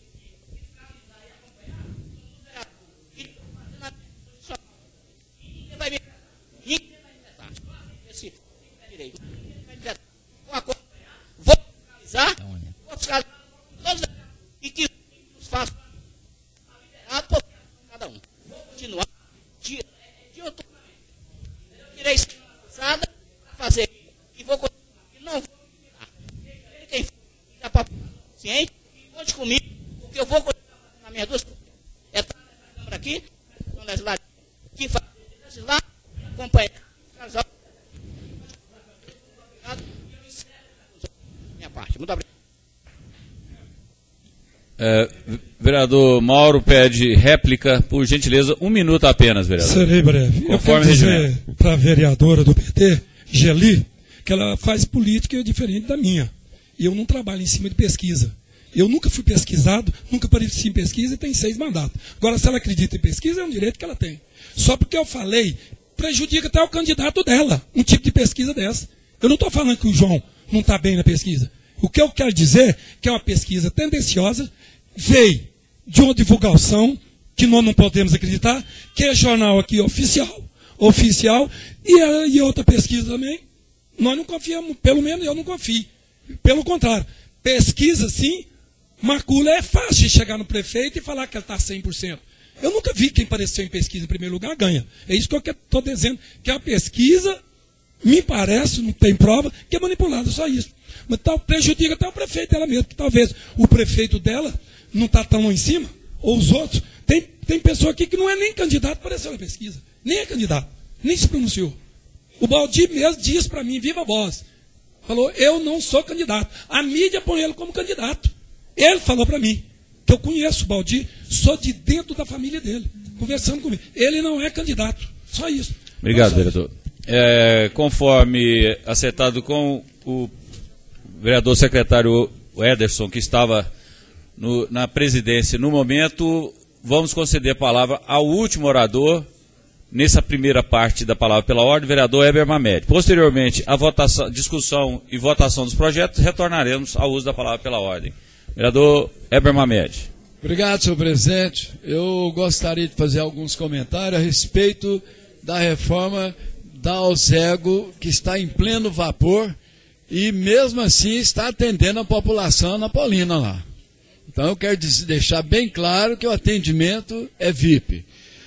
ninguém vai me vetar. Esse direito. Ninguém vai me vetar. Vou acompanhar, vou fiscalizar, vou fiscalizar todos e que os façam liberado por cada um. Vou continuar de, de outubro. Tirei passada para fazer e vou continuar. E não vou liberar. Quem for para ciente, conte comigo, porque eu vou continuar na minha duas é estar nessa câmara aqui, que faz legislar, acompanhar, fiscalizar. Minha parte. Muito obrigado. É, vereador Mauro pede réplica, por gentileza, um minuto apenas, vereador. Serei breve. Conforme eu quero dizer para a vereadora do P T, Geli, que ela faz política diferente da minha. E eu não trabalho em cima de pesquisa. Eu nunca fui pesquisado, nunca pareci em pesquisa e tenho seis mandatos. Agora, se ela acredita em pesquisa, é um direito que ela tem. Só porque eu falei, prejudica até o candidato dela, um tipo de pesquisa dessa. Eu não estou falando que o João não está bem na pesquisa. O que eu quero dizer é que é uma pesquisa tendenciosa, veio de uma divulgação que nós não podemos acreditar, que é jornal aqui oficial, oficial, e, a, e outra pesquisa também. Nós não confiamos, pelo menos eu não confio. Pelo contrário, pesquisa sim, macula é fácil de chegar no prefeito e falar que ela está cem por cento. Eu nunca vi quem apareceu em pesquisa em primeiro lugar ganha. É isso que eu estou dizendo, que a pesquisa, me parece, não tem prova, que é manipulada, só isso. Mas tal, prejudica até o prefeito dela mesmo, que talvez o prefeito dela não está tão lá em cima, ou os outros. Tem, tem pessoa aqui que não é nem candidato, apareceu na pesquisa. Nem é candidato, nem se pronunciou. O Baldi mesmo diz para mim, viva voz. Falou, eu não sou candidato. A mídia põe ele como candidato. Ele falou para mim, que eu conheço o Baldi, sou de dentro da família dele, conversando comigo. Ele não é candidato, só isso. Obrigado, só vereador. É, conforme acertado com o vereador secretário Ederson, que estava no, na presidência no momento, vamos conceder a palavra ao último orador, nessa primeira parte da palavra pela ordem, vereador Heber Mamed. Posteriormente, a votação, discussão e votação dos projetos, retornaremos ao uso da palavra pela ordem. Vereador Heber Mamed. Obrigado, senhor presidente. Eu gostaria de fazer alguns comentários a respeito da reforma da Alzego, que está em pleno vapor e, mesmo assim, está atendendo a população anapolina lá. Então, eu quero deixar bem claro que o atendimento é V I P.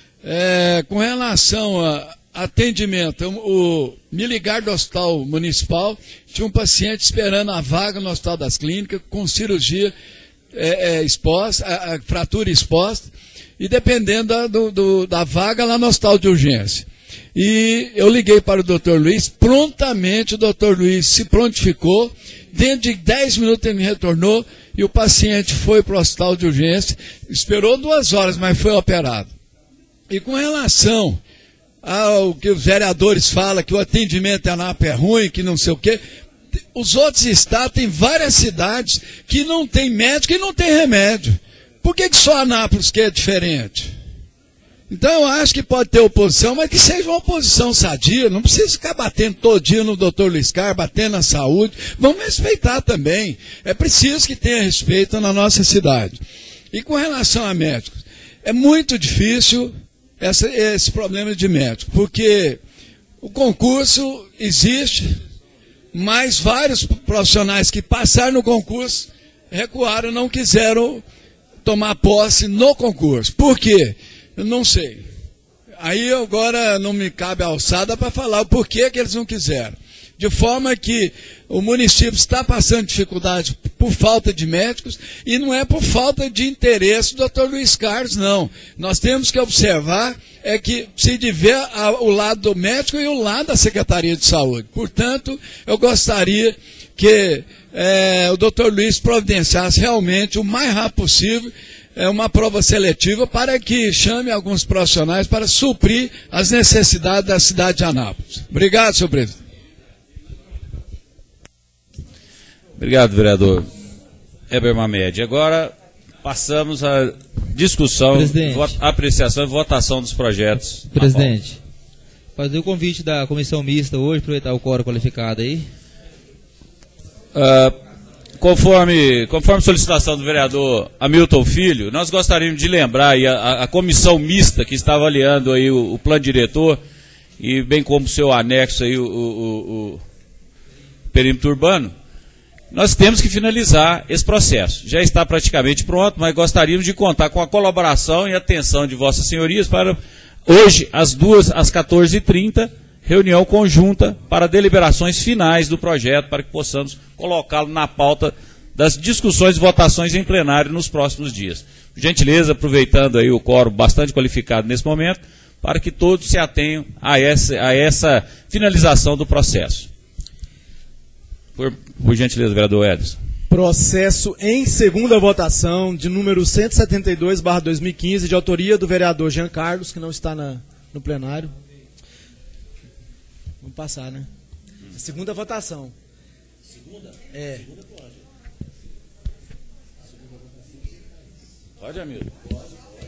É, com relação a atendimento, o, o, me ligar do hospital municipal, tinha um paciente esperando a vaga no hospital das clínicas, com cirurgia é, é, exposta, a, a fratura exposta, e dependendo da, do, do, da vaga lá no hospital de urgência. E eu liguei para o doutor Luiz, prontamente o doutor Luiz se prontificou, dentro de dez minutos ele me retornou, e o paciente foi para o hospital de urgência, esperou duas horas, mas foi operado. E com relação ao que os vereadores falam, que o atendimento em Anápolis é ruim, que não sei o quê, os outros estados, tem várias cidades que não tem médico e não tem remédio. Por que, que só Anápolis que é diferente? Então eu acho que pode ter oposição, mas que seja uma oposição sadia, não precisa ficar batendo todo dia no doutor Luiz Carlos, batendo na saúde, vamos respeitar também, é preciso que tenha respeito na nossa cidade. E com relação a médicos, é muito difícil essa, esse problema de médico, porque o concurso existe, mas vários profissionais que passaram no concurso recuaram, não quiseram tomar posse no concurso. Por quê? Eu não sei. Aí agora não me cabe a alçada para falar o porquê que eles não quiseram. De forma que o município está passando dificuldade por falta de médicos e não é por falta de interesse do doutor Luiz Carlos, não. Nós temos que observar é que se tiver o lado do médico e o lado da Secretaria de Saúde. Portanto, eu gostaria que é, o doutor Luiz providenciasse realmente o mais rápido possível é uma prova seletiva para que chame alguns profissionais para suprir as necessidades da cidade de Anápolis. Obrigado, senhor presidente. Obrigado, vereador Heber Mamed. Agora passamos à discussão, voto, apreciação e votação dos projetos. Presidente, fazer o convite da comissão mista hoje, aproveitar o quórum qualificado aí. Uh, Conforme, conforme solicitação do vereador Hamilton Filho, nós gostaríamos de lembrar aí a, a comissão mista que está avaliando aí o, o plano diretor e bem como o seu anexo aí o, o, o perímetro urbano, nós temos que finalizar esse processo. Já está praticamente pronto, mas gostaríamos de contar com a colaboração e atenção de vossas senhorias para hoje, às duas, às quatorze e trinta, reunião conjunta para deliberações finais do projeto, para que possamos colocá-lo na pauta das discussões e votações em plenário nos próximos dias. Por gentileza, aproveitando aí o quórum bastante qualificado nesse momento, para que todos se atenham a essa, a essa finalização do processo. Por, por gentileza, vereador Edson. Processo em segunda votação, de número cento e setenta e dois barra dois mil e quinze, de autoria do vereador Jean Carlos, que não está na, no plenário. Vamos passar, né? Segunda votação. Segunda? É. Segunda pode. Pode, amigo? Pode.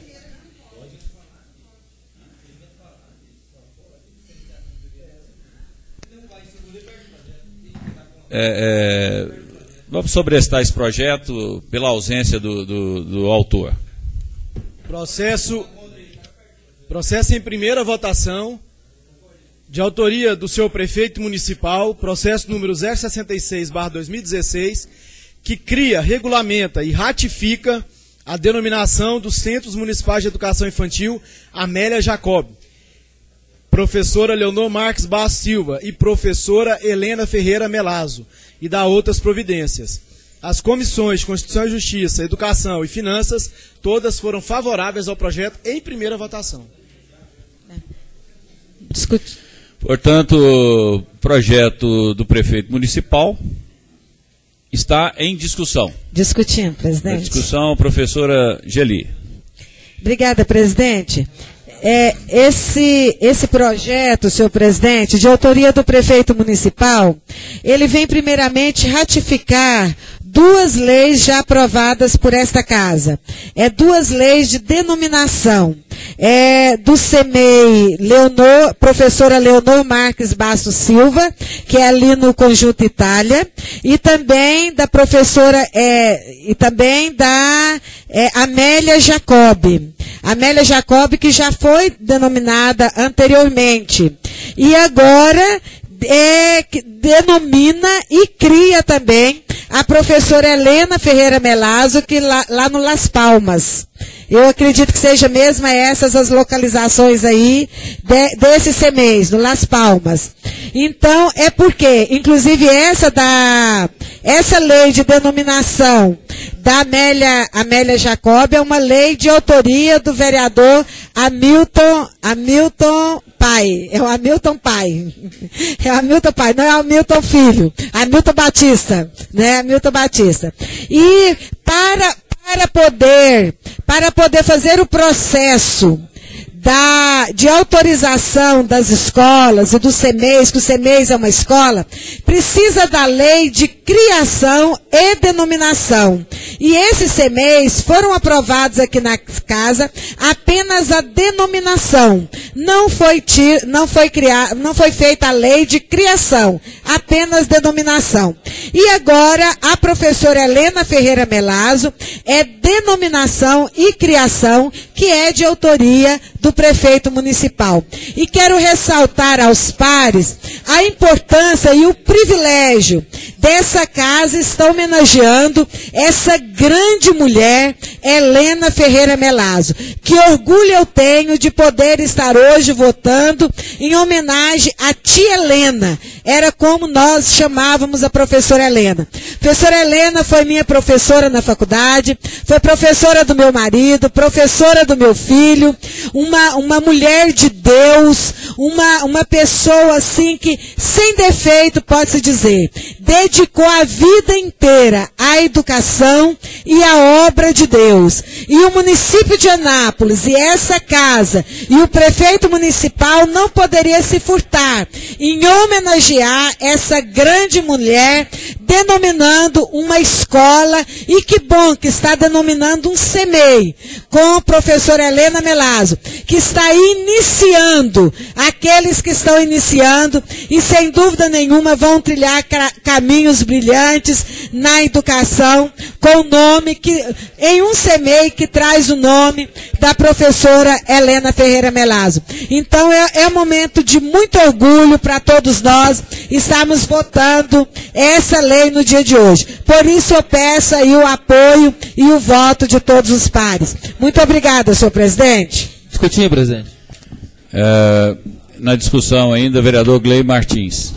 É, é, vamos sobrestar esse projeto pela ausência do, do, do autor. Processo, processo em primeira votação, de autoria do senhor prefeito municipal, processo número zero sessenta e seis barra dois mil e dezesseis, que cria, regulamenta e ratifica a denominação dos Centros Municipais de Educação Infantil Amélia Jacob, professora Leonor Marques Bastos Silva e professora Helena Ferreira Melazo, e dá outras providências. As comissões de Constituição e Justiça, Educação e Finanças, todas foram favoráveis ao projeto em primeira votação. Discute. Portanto, o projeto do prefeito municipal está em discussão. Discutindo, presidente. Na discussão, professora Geli. Obrigada, presidente. É, esse, esse projeto, senhor presidente, de autoria do prefeito municipal, ele vem primeiramente ratificar duas leis já aprovadas por esta casa. É duas leis de denominação. É do CEMEI Leonor, professora Leonor Marques Bastos Silva, que é ali no Conjunto Itália, e também da professora, é, e também da é, Amélia Jacob. Amélia Jacob, que já foi denominada anteriormente. E agora é, denomina e cria também a professora Helena Ferreira Melazo, que lá, lá no Las Palmas. Eu acredito que seja mesmo essas as localizações aí de, desses C M E Is, no Las Palmas. Então, é porque, inclusive essa da, essa lei de denominação da Amélia, Amélia Jacob é uma lei de autoria do vereador Hamilton, Hamilton Pai. É o Hamilton Pai. É o Hamilton Pai, não é o Hamilton Filho. Hamilton Batista, né? Hamilton Batista. E para, para poder, para poder fazer o processo da, de autorização das escolas e do CEMEIS, que o CEMEIS é uma escola, precisa da lei de criação e denominação. E esses CEMEIS foram aprovados aqui na casa apenas a denominação. Não foi, tir, não foi, criar, não foi feita a lei de criação, apenas denominação. E agora a professora Helena Ferreira Melazo é denominação e criação, que é de autoria do prefeito municipal. E quero ressaltar aos pares a importância e o privilégio dessa casa estar homenageando essa grande mulher, Helena Ferreira Melazo. Que orgulho eu tenho de poder estar hoje votando em homenagem a tia Helena. Era como nós chamávamos a professora Helena. Professora Helena foi minha professora na faculdade, foi professora do meu marido, professora do meu filho, uma, uma mulher de Deus, uma, uma pessoa assim que, sem defeito, pode-se dizer, dedicou a vida inteira à educação e à obra de Deus. E o município de Anápolis, e essa casa, e o prefeito municipal não poderia se furtar em homenagear essa grande mulher, denominando uma escola, e que bom que está denominando um CEMEI, com a professora Helena Melazo, que está iniciando, aqueles que estão iniciando, e sem dúvida nenhuma vão trilhar caminhos brilhantes na educação, com o nome, que, em um CEMEI que traz o nome da professora Helena Ferreira Melazo. Então é, é um momento de muito orgulho para todos nós estarmos votando essa lei no dia de hoje. Por isso eu peço aí o apoio e o voto de todos os pares. Muito obrigada, senhor presidente. Discutinho, presidente. É, na discussão ainda, vereador Gley Martins.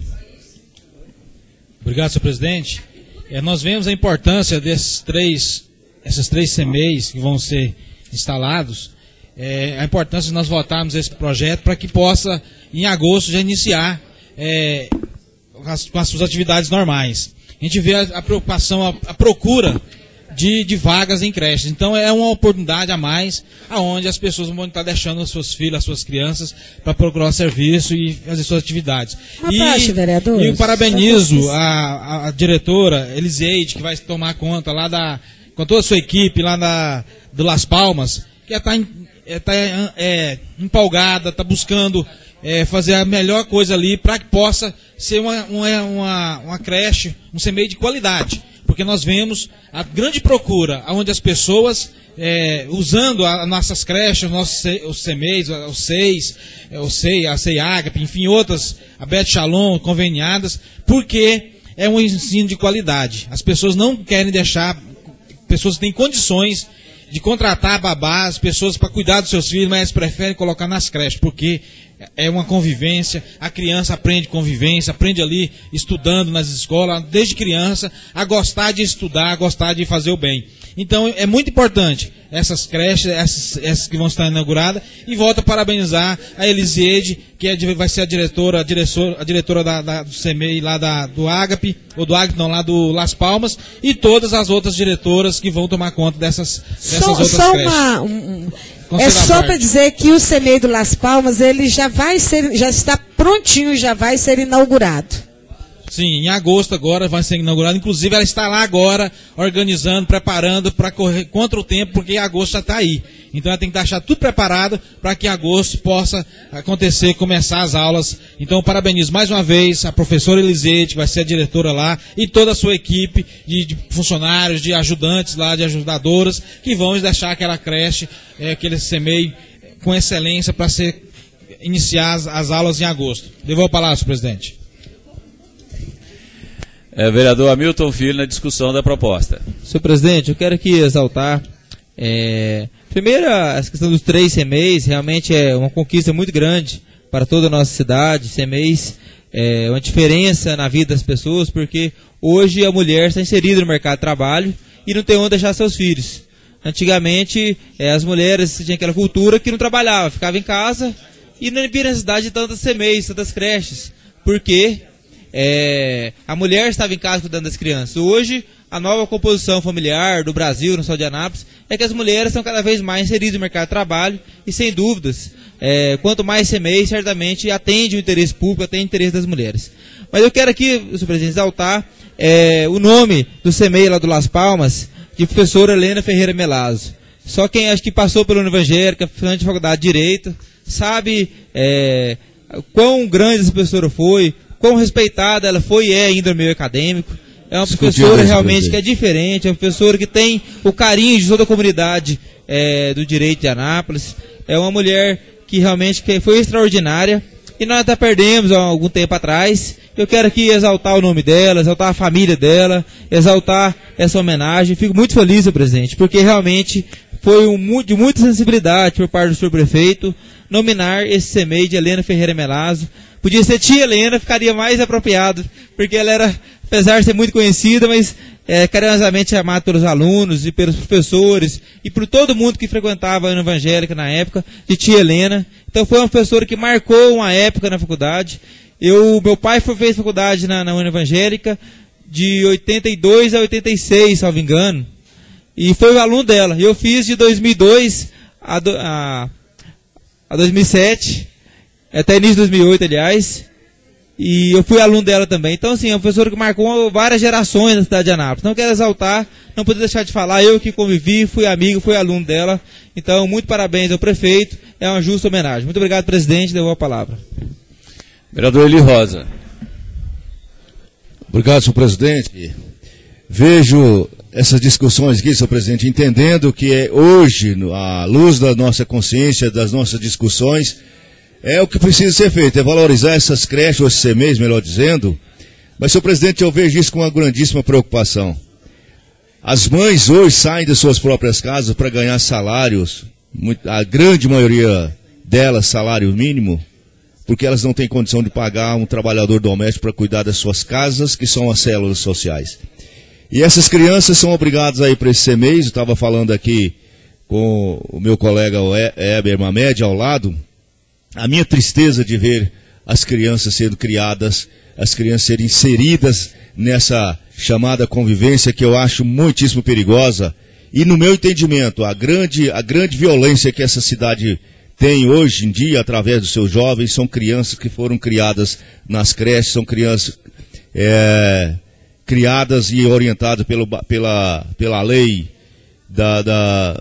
Obrigado, senhor presidente. É, nós vemos a importância desses três, esses três CEMEIs que vão ser instalados, é, a importância de nós votarmos esse projeto para que possa, em agosto, já iniciar é, as, com as suas atividades normais. A gente vê a, a preocupação, a, a procura de, de vagas em creches. Então é uma oportunidade a mais, aonde as pessoas vão estar deixando os seus filhos, as suas crianças, para procurar serviço e fazer suas atividades. E, parte, vereador, e eu parabenizo a, a, a diretora Eliseide, que vai tomar conta lá da, com toda a sua equipe lá da, do Las Palmas, que está é, tá, é, empolgada, está buscando é, fazer a melhor coisa ali para que possa ser uma, uma, uma, uma creche, um CEMEI de qualidade. Porque nós vemos a grande procura, onde as pessoas, é, usando as nossas creches, nossos, os CEMEIs, os SEIs, o SEI, a SEI Ágape, enfim, outras, a Beth Shalom, conveniadas, porque é um ensino de qualidade. As pessoas não querem deixar, pessoas que têm condições de contratar babás, pessoas para cuidar dos seus filhos, mas preferem colocar nas creches, porque é uma convivência, a criança aprende convivência, aprende ali estudando nas escolas, desde criança, a gostar de estudar, a gostar de fazer o bem. Então é muito importante essas creches, essas, essas que vão estar inauguradas, e volto a parabenizar a Eliseide, que é, vai ser a diretora, a diretora, a diretora da, da, do CEMEI lá da, do Ágape, ou do Ágape não, lá do Las Palmas, e todas as outras diretoras que vão tomar conta dessas, dessas só, outras só creches. Uma, um, é só para dizer que o CEMEI do Las Palmas, ele já vai ser, já está prontinho, já vai ser inaugurado. Sim, em agosto agora vai ser inaugurado. Inclusive ela está lá agora, organizando, preparando para correr contra o tempo, porque agosto já está aí. Então ela tem que deixar tudo preparado para que em agosto possa acontecer, começar as aulas. Então eu parabenizo mais uma vez a professora Eliseide, que vai ser a diretora lá, e toda a sua equipe de, de funcionários, de ajudantes lá, de ajudadoras, que vão deixar aquela creche, é, aquele CEMEI com excelência para ser iniciar as, as aulas em agosto. Devolvo a palavra, senhor presidente. É, vereador Hamilton Filho, na discussão da proposta. Senhor presidente, eu quero aqui exaltar, é, primeiro, a questão dos três CEMEIs, realmente é uma conquista muito grande para toda a nossa cidade. CEMEIs é uma diferença na vida das pessoas, porque hoje a mulher está inserida no mercado de trabalho e não tem onde deixar seus filhos. Antigamente, é, as mulheres tinham aquela cultura que não trabalhava, ficava em casa e não havia necessidade de tantas CEMEIs, tantas creches, porque... É, a mulher estava em casa cuidando das crianças. Hoje, a nova composição familiar do Brasil, não só de Anápolis, é que as mulheres são cada vez mais inseridas no mercado de trabalho e, sem dúvidas, é, quanto mais C M E I, certamente atende o interesse público, atende o interesse das mulheres. Mas eu quero aqui, senhor presidente, exaltar é, o nome do C M E I lá do Las Palmas, de professora Helena Ferreira Melazo. Só quem acho que passou pela Evangélica, fez de faculdade de Direito, sabe é, quão grande essa professora foi, quão respeitada ela foi e é ainda no meio acadêmico. É uma professora realmente que é diferente, é uma professora que tem o carinho de toda a comunidade é, do direito de Anápolis. É uma mulher que realmente que foi extraordinária e nós até perdemos há algum tempo atrás. Eu quero aqui exaltar o nome dela, exaltar a família dela, exaltar essa homenagem. Fico muito feliz, senhor presidente, porque realmente foi um, de muita sensibilidade por parte do senhor prefeito nominar esse C M E I de Helena Ferreira Melazo. Podia ser tia Helena, ficaria mais apropriado, porque ela era, apesar de ser muito conhecida, mas é, carinhosamente chamada pelos alunos e pelos professores e por todo mundo que frequentava a União Evangélica na época, de tia Helena. Então foi uma professora que marcou uma época na faculdade. Eu, meu pai foi, fez faculdade na, na União Evangélica de oitenta e dois a oitenta e seis, salvo engano, e foi o aluno dela. Eu fiz de dois mil e dois a, a, a dois mil e sete, até início de dois mil e oito, aliás, e eu fui aluno dela também. Então, assim, é uma professora que marcou várias gerações na cidade de Anápolis. Não quero exaltar, não podia deixar de falar, eu que convivi, fui amigo, fui aluno dela. Então, muito parabéns ao prefeito, é uma justa homenagem. Muito obrigado, presidente, devolvo a palavra. Vereador Eli Rosa. Obrigado, senhor presidente. Vejo essas discussões aqui, senhor presidente, entendendo que é hoje, à luz da nossa consciência, das nossas discussões, é o que precisa ser feito, é valorizar essas creches, ou esses C M E Is, melhor dizendo. Mas, senhor presidente, eu vejo isso com uma grandíssima preocupação. As mães hoje saem de suas próprias casas para ganhar salários, a grande maioria delas salário mínimo, porque elas não têm condição de pagar um trabalhador doméstico para cuidar das suas casas, que são as células sociais. E essas crianças são obrigadas a ir para esse C M E Is. Eu estava falando aqui com o meu colega Heber Mamed ao lado. A minha tristeza de ver as crianças sendo criadas, as crianças serem inseridas nessa chamada convivência que eu acho muitíssimo perigosa. E no meu entendimento, a grande, a grande violência que essa cidade tem hoje em dia, através dos seus jovens, são crianças que foram criadas nas creches, são crianças é, criadas e orientadas pelo, pela, pela lei da, da,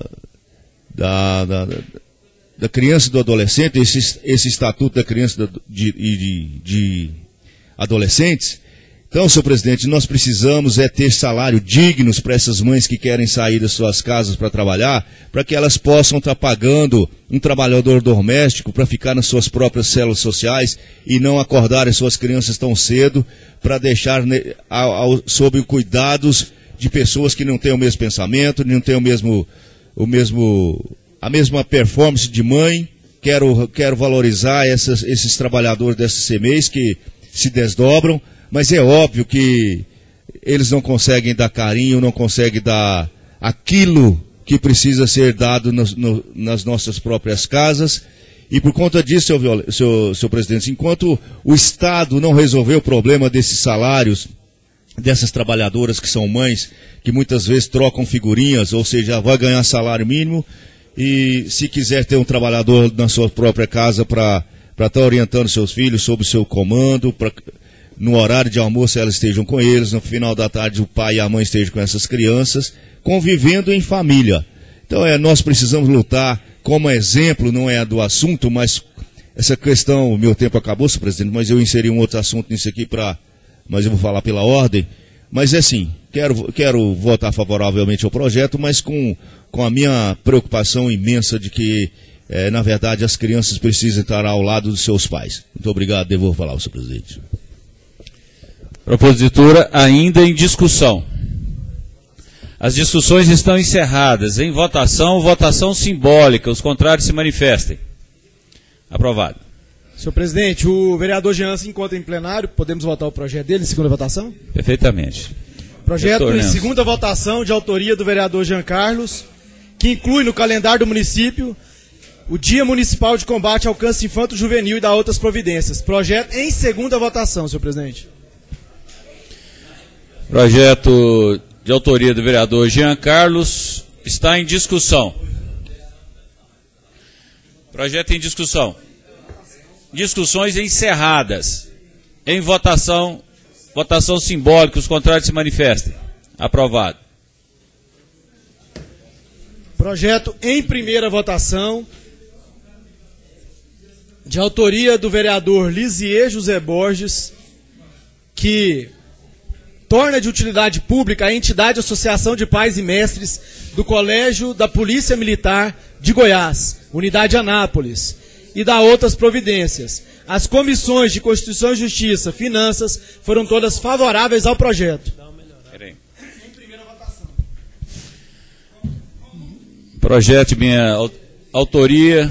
da, da, da criança e do adolescente, esse, esse estatuto da criança e de, de, de adolescentes. Então, senhor presidente, nós precisamos é ter salário dignos para essas mães que querem sair das suas casas para trabalhar, para que elas possam estar pagando um trabalhador doméstico para ficar nas suas próprias células sociais e não acordar as suas crianças tão cedo para deixar né, ao, ao, sob cuidados de pessoas que não têm o mesmo pensamento, não têm o mesmo, o mesmo, a mesma performance de mãe. Quero, quero valorizar essas, esses trabalhadores dessas C M E Is que se desdobram. Mas é óbvio que eles não conseguem dar carinho, não conseguem dar aquilo que precisa ser dado nas, no, nas nossas próprias casas. E por conta disso, senhor, senhor, senhor presidente, enquanto o Estado não resolver o problema desses salários, dessas trabalhadoras que são mães, que muitas vezes trocam figurinhas, ou seja, vai ganhar salário mínimo, e se quiser ter um trabalhador na sua própria casa para estar orientando seus filhos sobre o seu comando, para... no horário de almoço elas estejam com eles, no final da tarde o pai e a mãe estejam com essas crianças, convivendo em família. Então é, nós precisamos lutar como exemplo, não é do assunto, mas essa questão, o meu tempo acabou, senhor presidente, mas eu inseri um outro assunto nisso aqui, pra, mas eu vou falar pela ordem. Mas é assim, quero, quero votar favoravelmente ao projeto, mas com, com a minha preocupação imensa de que, é, na verdade, as crianças precisam estar ao lado dos seus pais. Muito obrigado, devolvo a palavra, senhor presidente. Propositura ainda em discussão. As discussões estão encerradas. Em votação, votação simbólica. Os contrários se manifestem. Aprovado. Senhor presidente, o vereador Jean se encontra em plenário. Podemos votar o projeto dele em segunda votação? Perfeitamente. Projeto Retornamos. em segunda votação de autoria do vereador Jean Carlos, que inclui no calendário do município o Dia Municipal de Combate ao Câncer Infanto-Juvenil e da outras providências. Projeto em segunda votação, senhor presidente. Projeto de autoria do vereador Jean Carlos, está em discussão. Projeto em discussão. Discussões encerradas. Em votação, votação simbólica, os contrários se manifestem. Aprovado. Projeto em primeira votação, de autoria do vereador Lisier José Borges, que torna de utilidade pública a entidade Associação de Pais e Mestres do Colégio da Polícia Militar de Goiás, Unidade Anápolis, e dá outras providências. As comissões de Constituição e Justiça, Finanças, foram todas favoráveis ao projeto. Projeto de minha autoria.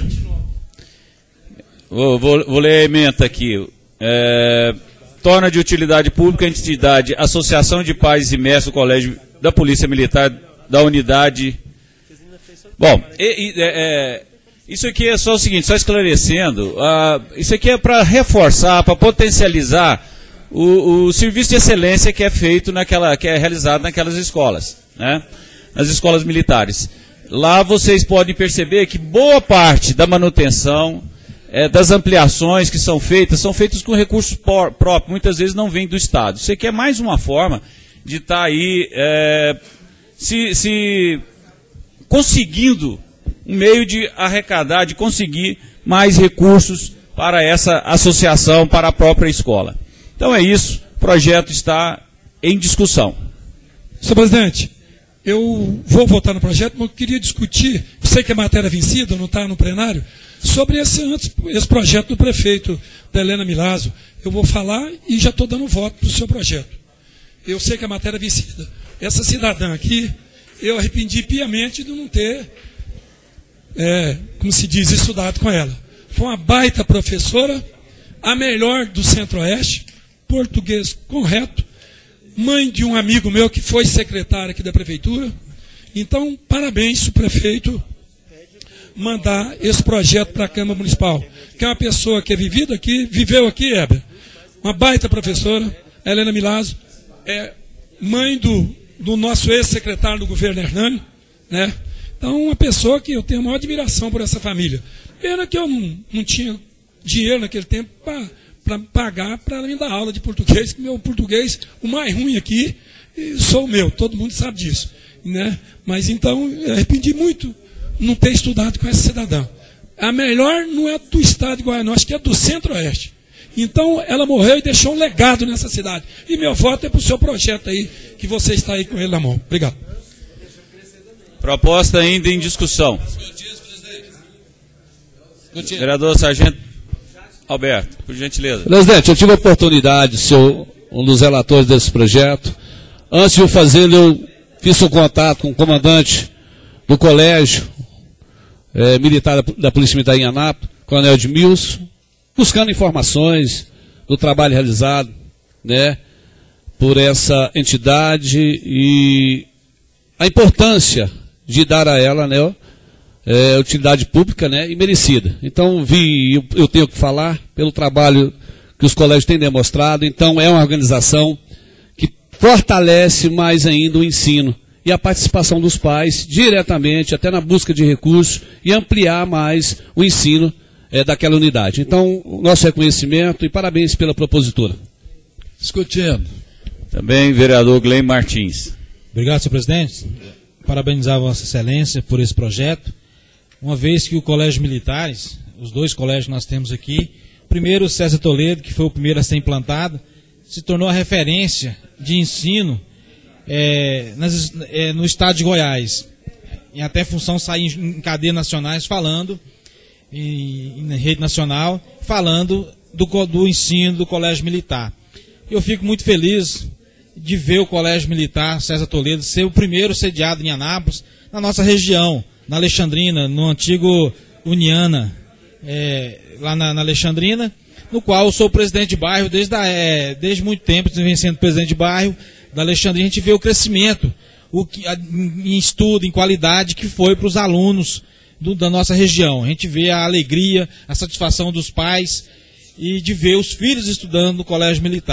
Vou, vou, vou ler a ementa aqui. É, torna de utilidade pública a entidade Associação de Pais e Mestres do Colégio da Polícia Militar da Unidade. Bom, e, e, é, isso aqui é só o seguinte, só esclarecendo, uh, isso aqui é para reforçar, para potencializar o, o serviço de excelência que é feito naquela, que é realizado naquelas escolas, né? Nas escolas militares. Lá vocês podem perceber que boa parte da manutenção, é, das ampliações que são feitas, são feitas com recursos próprios, muitas vezes não vêm do Estado. Isso aqui é mais uma forma de estar tá aí é, se, se conseguindo um meio de arrecadar, de conseguir mais recursos para essa associação, para a própria escola. Então é isso, o projeto está em discussão. Senhor presidente, eu vou votar no projeto, mas eu queria discutir, sei que é matéria vencida, não está no plenário, sobre esse, esse projeto do prefeito da Helena Milazzo. Eu vou falar e já estou dando voto para o seu projeto. Eu sei que a matéria é vencida. Essa cidadã aqui, eu arrependi piamente de não ter, é, como se diz, estudado com ela. Foi uma baita professora, a melhor do Centro-Oeste, português correto, mãe de um amigo meu que foi secretário aqui da prefeitura. Então, parabéns se o prefeito mandar esse projeto para a Câmara Municipal, que é uma pessoa que é vivida aqui, viveu aqui, Heber, uma baita professora, Helena Milazzo, é mãe do, do nosso ex-secretário do governo Hernani, né? Então, uma pessoa que eu tenho a maior admiração por essa família. Pena que eu não, não tinha dinheiro naquele tempo para pagar para ela me dar aula de português, que meu português, o mais ruim aqui, sou o meu, todo mundo sabe disso, né? Mas então, eu arrependi muito não ter estudado com essa cidadã. A melhor não é do estado de Goiás, acho que é do Centro-Oeste. Então, ela morreu e deixou um legado nessa cidade. E meu voto é para o seu projeto aí, que você está aí com ele na mão. Obrigado. Proposta ainda em discussão. Vereador Sargento Alberto, por gentileza. Presidente, eu tive a oportunidade de ser um dos relatores desse projeto. Antes de eu fazê-lo, eu fiz um contato com o comandante do colégio é, militar da, da Polícia Militar em Anápolis, Coronel Edmilson, buscando informações do trabalho realizado, né, por essa entidade e a importância de dar a ela, né, é, utilidade pública, né, e merecida. Então, vi, eu, eu tenho que falar pelo trabalho que os colégios têm demonstrado. Então, é uma organização que fortalece mais ainda o ensino e a participação dos pais diretamente, até na busca de recursos e ampliar mais o ensino é, daquela unidade. Então, o nosso reconhecimento e parabéns pela propositura. Discutindo. Também, vereador Glenn Martins. Obrigado, senhor presidente. Parabenizar a Vossa Excelência por esse projeto, uma vez que o Colégio Militares, os dois colégios que nós temos aqui, primeiro o César Toledo, que foi o primeiro a ser implantado, se tornou a referência de ensino é, nas, é, no estado de Goiás. E até função sair em cadeias nacionais falando, em, em rede nacional, falando do, do ensino do Colégio Militar. Eu fico muito feliz de ver o Colégio Militar César Toledo ser o primeiro sediado em Anápolis, na nossa região, na Alexandrina, no antigo Uniana, é, lá na, na Alexandrina, no qual eu sou presidente de bairro desde, a, é, desde muito tempo, vem sendo presidente de bairro da Alexandrina. A gente vê o crescimento o que, a, em estudo, em qualidade, que foi para os alunos do, da nossa região. A gente vê a alegria, a satisfação dos pais e de ver os filhos estudando no Colégio Militar.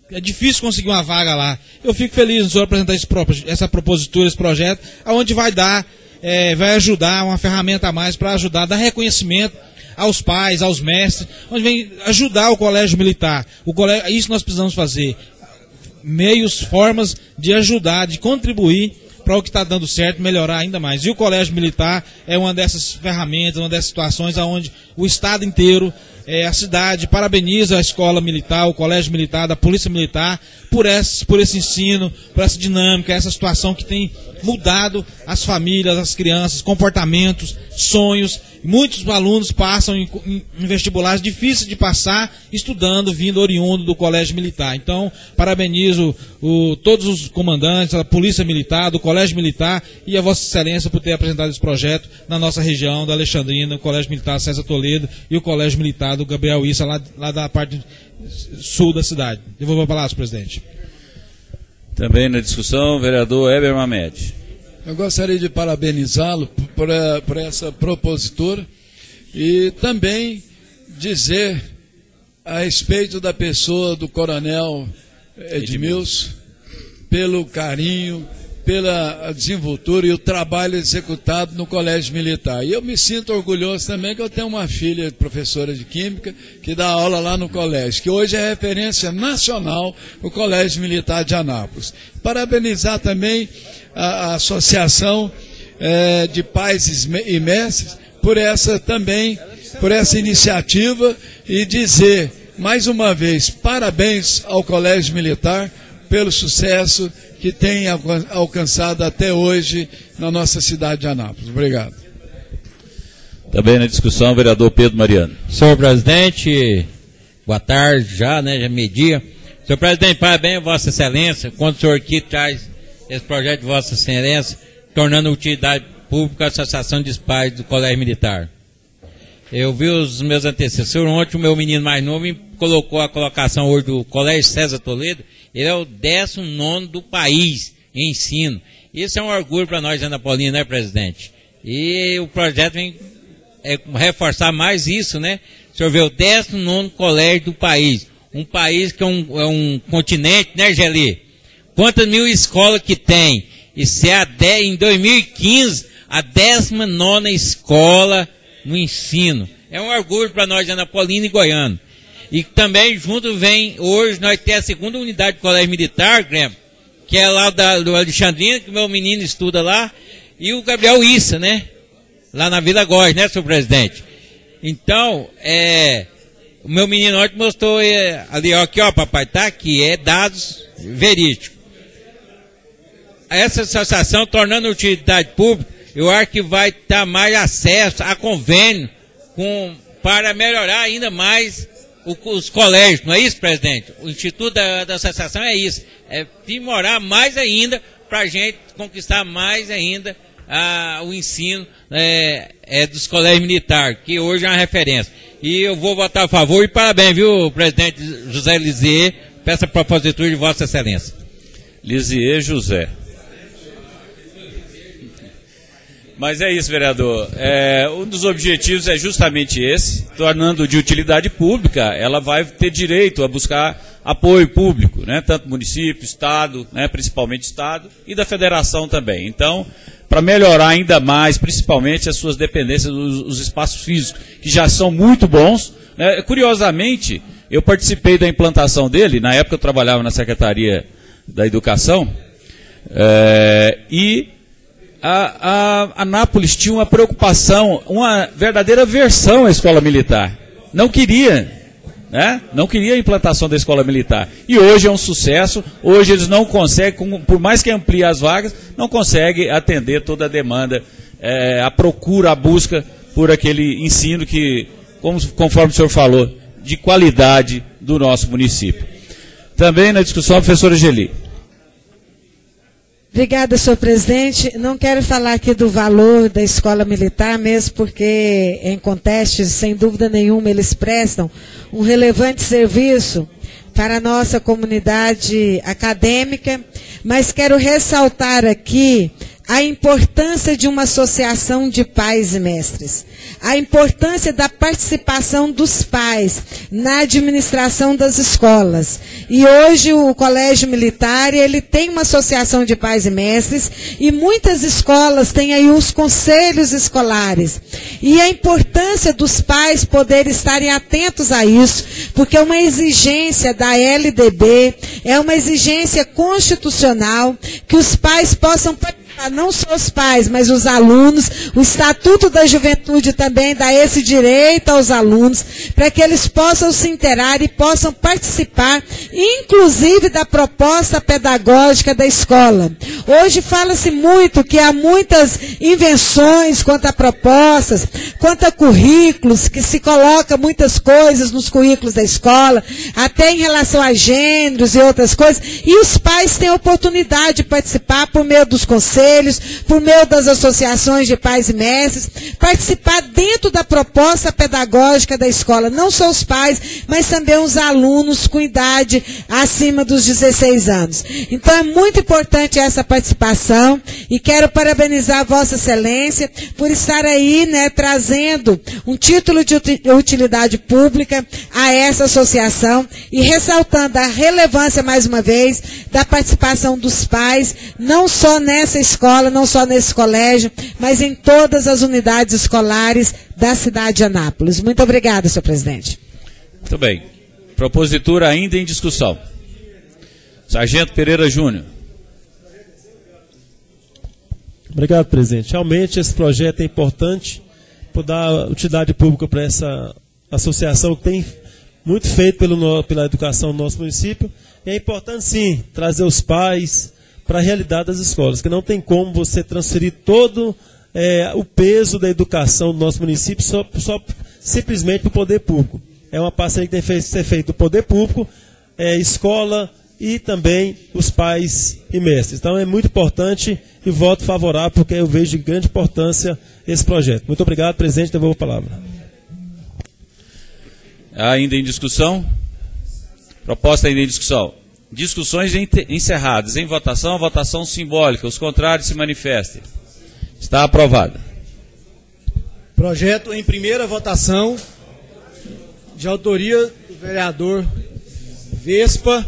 é difícil conseguir uma vaga lá. Eu fico feliz no senhor apresentar esse, essa propositura, esse projeto, onde vai dar, é, vai ajudar, uma ferramenta a mais para ajudar, dar reconhecimento aos pais, aos mestres, onde vem ajudar o colégio militar. O colégio, isso nós precisamos fazer. Meios, formas de ajudar, de contribuir para o que está dando certo, melhorar ainda mais. E o colégio militar é uma dessas ferramentas, uma dessas situações onde o Estado inteiro, é, a cidade, parabeniza a escola militar, o colégio militar, da polícia militar, por esse, por esse ensino, por essa dinâmica, essa situação que tem mudado as famílias, as crianças, comportamentos, sonhos. Muitos alunos passam em, em, em vestibulares difíceis de passar, estudando, vindo oriundo do colégio militar. Então, parabenizo o, todos os comandantes, a polícia militar, do colégio militar e a Vossa Excelência por ter apresentado esse projeto na nossa região, da Alexandrina, o colégio militar César Toledo e o colégio militar do Gabriel Issa, lá, lá da parte sul da cidade. Devolvo a palavra, presidente. Também na discussão, vereador Heber Mamed. Eu gostaria de parabenizá-lo por, por essa propositura e também dizer a respeito da pessoa do coronel Edmilson, pelo carinho, pela desenvoltura e o trabalho executado no Colégio Militar. E eu me sinto orgulhoso também que eu tenho uma filha professora de Química que dá aula lá no colégio, que hoje é referência nacional no Colégio Militar de Anápolis. Parabenizar também a, a Associação é, de Pais e Mestres por essa também, por essa iniciativa e dizer, mais uma vez, parabéns ao Colégio Militar pelo sucesso que tem alcançado até hoje na nossa cidade de Anápolis. Obrigado. Também na discussão, vereador Pedro Mariano. Senhor presidente, boa tarde já, né, já meio-dia. Senhor presidente, parabéns a Vossa Excelência, quando o senhor aqui traz esse projeto de Vossa Excelência, tornando utilidade pública a Associação de Pais do Colégio Militar. Eu vi os meus antecessores, ontem o meu menino mais novo me colocou a colocação hoje do Colégio César Toledo. Ele é o décimo nono do país em ensino. Isso é um orgulho para nós, Ana Paulina, né, presidente? E o projeto vem é, reforçar mais isso, né? O senhor vê o décimo nono colégio do país. Um país que é um, é um continente, né, Geli? Quantas mil escolas que tem? E se é a dez, em dois mil e quinze, a décima nona escola no ensino. É um orgulho para nós, Ana Paulina e Goiânia. E também junto vem, hoje nós temos a segunda unidade do Colégio Militar, Grêmio, que é lá da, do Alexandrina, que meu menino estuda lá, e o Gabriel Issa, né? Lá na Vila Góes, né, senhor presidente? Então, é, o meu menino ontem mostrou é, ali, ó, aqui, ó, papai, tá aqui, é dados verídicos. Essa associação, tornando utilidade pública, eu acho que vai dar mais acesso a convênio com, para melhorar ainda mais o, os colégios, não é isso, presidente? O Instituto da, da Associação é isso, é aprimorar mais ainda para a gente conquistar mais ainda a, o ensino é, é, dos colégios militares, que hoje é uma referência. E eu vou votar a favor e parabéns, viu, presidente José Lisier, por essa propositura de Vossa Excelência. Lisier José. Mas é isso, vereador. É, um dos objetivos é justamente esse, tornando de utilidade pública, ela vai ter direito a buscar apoio público, né, tanto município, estado, né, principalmente estado, e da federação também. Então, para melhorar ainda mais, principalmente as suas dependências, os, os espaços físicos, que já são muito bons, né. Curiosamente, eu participei da implantação dele, na época eu trabalhava na Secretaria da Educação, é, e A, a Anápolis tinha uma preocupação, uma verdadeira aversão à escola militar. Não queria, né? Não queria a implantação da escola militar. E hoje é um sucesso, hoje eles não conseguem, por mais que amplie as vagas, não conseguem atender toda a demanda, é, a procura, a busca por aquele ensino que, como, conforme o senhor falou, de qualidade do nosso município. Também na discussão, a professora Geli. Obrigada, senhor presidente. Não quero falar aqui do valor da escola militar, mesmo porque, em contextos, sem dúvida nenhuma, eles prestam um relevante serviço para a nossa comunidade acadêmica, mas quero ressaltar aqui a importância de uma associação de pais e mestres, a importância da participação dos pais na administração das escolas. E hoje o Colégio Militar, ele tem uma associação de pais e mestres, e muitas escolas têm aí os conselhos escolares. E a importância dos pais poderem estarem atentos a isso, porque é uma exigência da L D B, é uma exigência constitucional que os pais possam participar, não só os pais, mas os alunos. O Estatuto da Juventude também dá esse direito aos alunos, para que eles possam se inteirar e possam participar, inclusive da proposta pedagógica da escola. Hoje fala-se muito que há muitas invenções quanto a propostas, quanto a currículos, que se coloca muitas coisas nos currículos da escola, até em relação a gêneros e outras coisas, e os pais têm a oportunidade de participar por meio dos conselhos, por meio das associações de pais e mestres, participar dentro da proposta pedagógica da escola, não só os pais, mas também os alunos com idade acima dos dezesseis anos. Então é muito importante essa participação, e quero parabenizar Vossa Excelência por estar aí, né, trazendo um título de utilidade pública a essa associação, e ressaltando a relevância, mais uma vez, da participação dos pais, não só nessa escola, não só nesse colégio, mas em todas as unidades escolares da cidade de Anápolis. Muito obrigada, senhor presidente. Muito bem. Propositura ainda em discussão. Sargento Pereira Júnior. Obrigado, presidente. Realmente esse projeto é importante por dar utilidade pública para essa associação que tem muito feito pelo, pela educação do nosso município. E é importante, sim, trazer os pais para a realidade das escolas, que não tem como você transferir todo é, o peso da educação do nosso município só, só simplesmente para o poder público. É uma parceria que tem que ser feita do poder público, é, escola e também os pais e mestres. Então é muito importante e voto favorável, porque eu vejo de grande importância esse projeto. Muito obrigado, presidente, devolvo a palavra. Ainda em discussão? Proposta ainda em discussão. Discussões encerradas. Em votação, votação simbólica. Os contrários se manifestem. Está aprovado. Projeto em primeira votação, de autoria do vereador Vespa,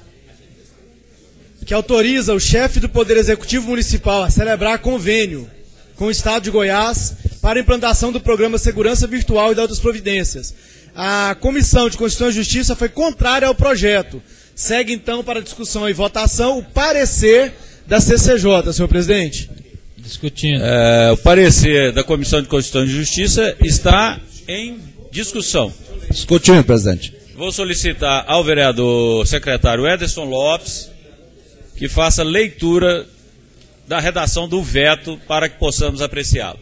que autoriza o chefe do Poder Executivo Municipal a celebrar convênio com o Estado de Goiás para a implantação do programa Segurança Virtual e de outras providências. A Comissão de Constituição e Justiça foi contrária ao projeto. Segue, então, para discussão e votação o parecer da C C J, senhor presidente. Discutindo. É, o parecer da Comissão de Constituição e Justiça está em discussão. Discutindo, presidente. Vou solicitar ao vereador secretário Ederson Lopes que faça leitura da redação do veto para que possamos apreciá-lo.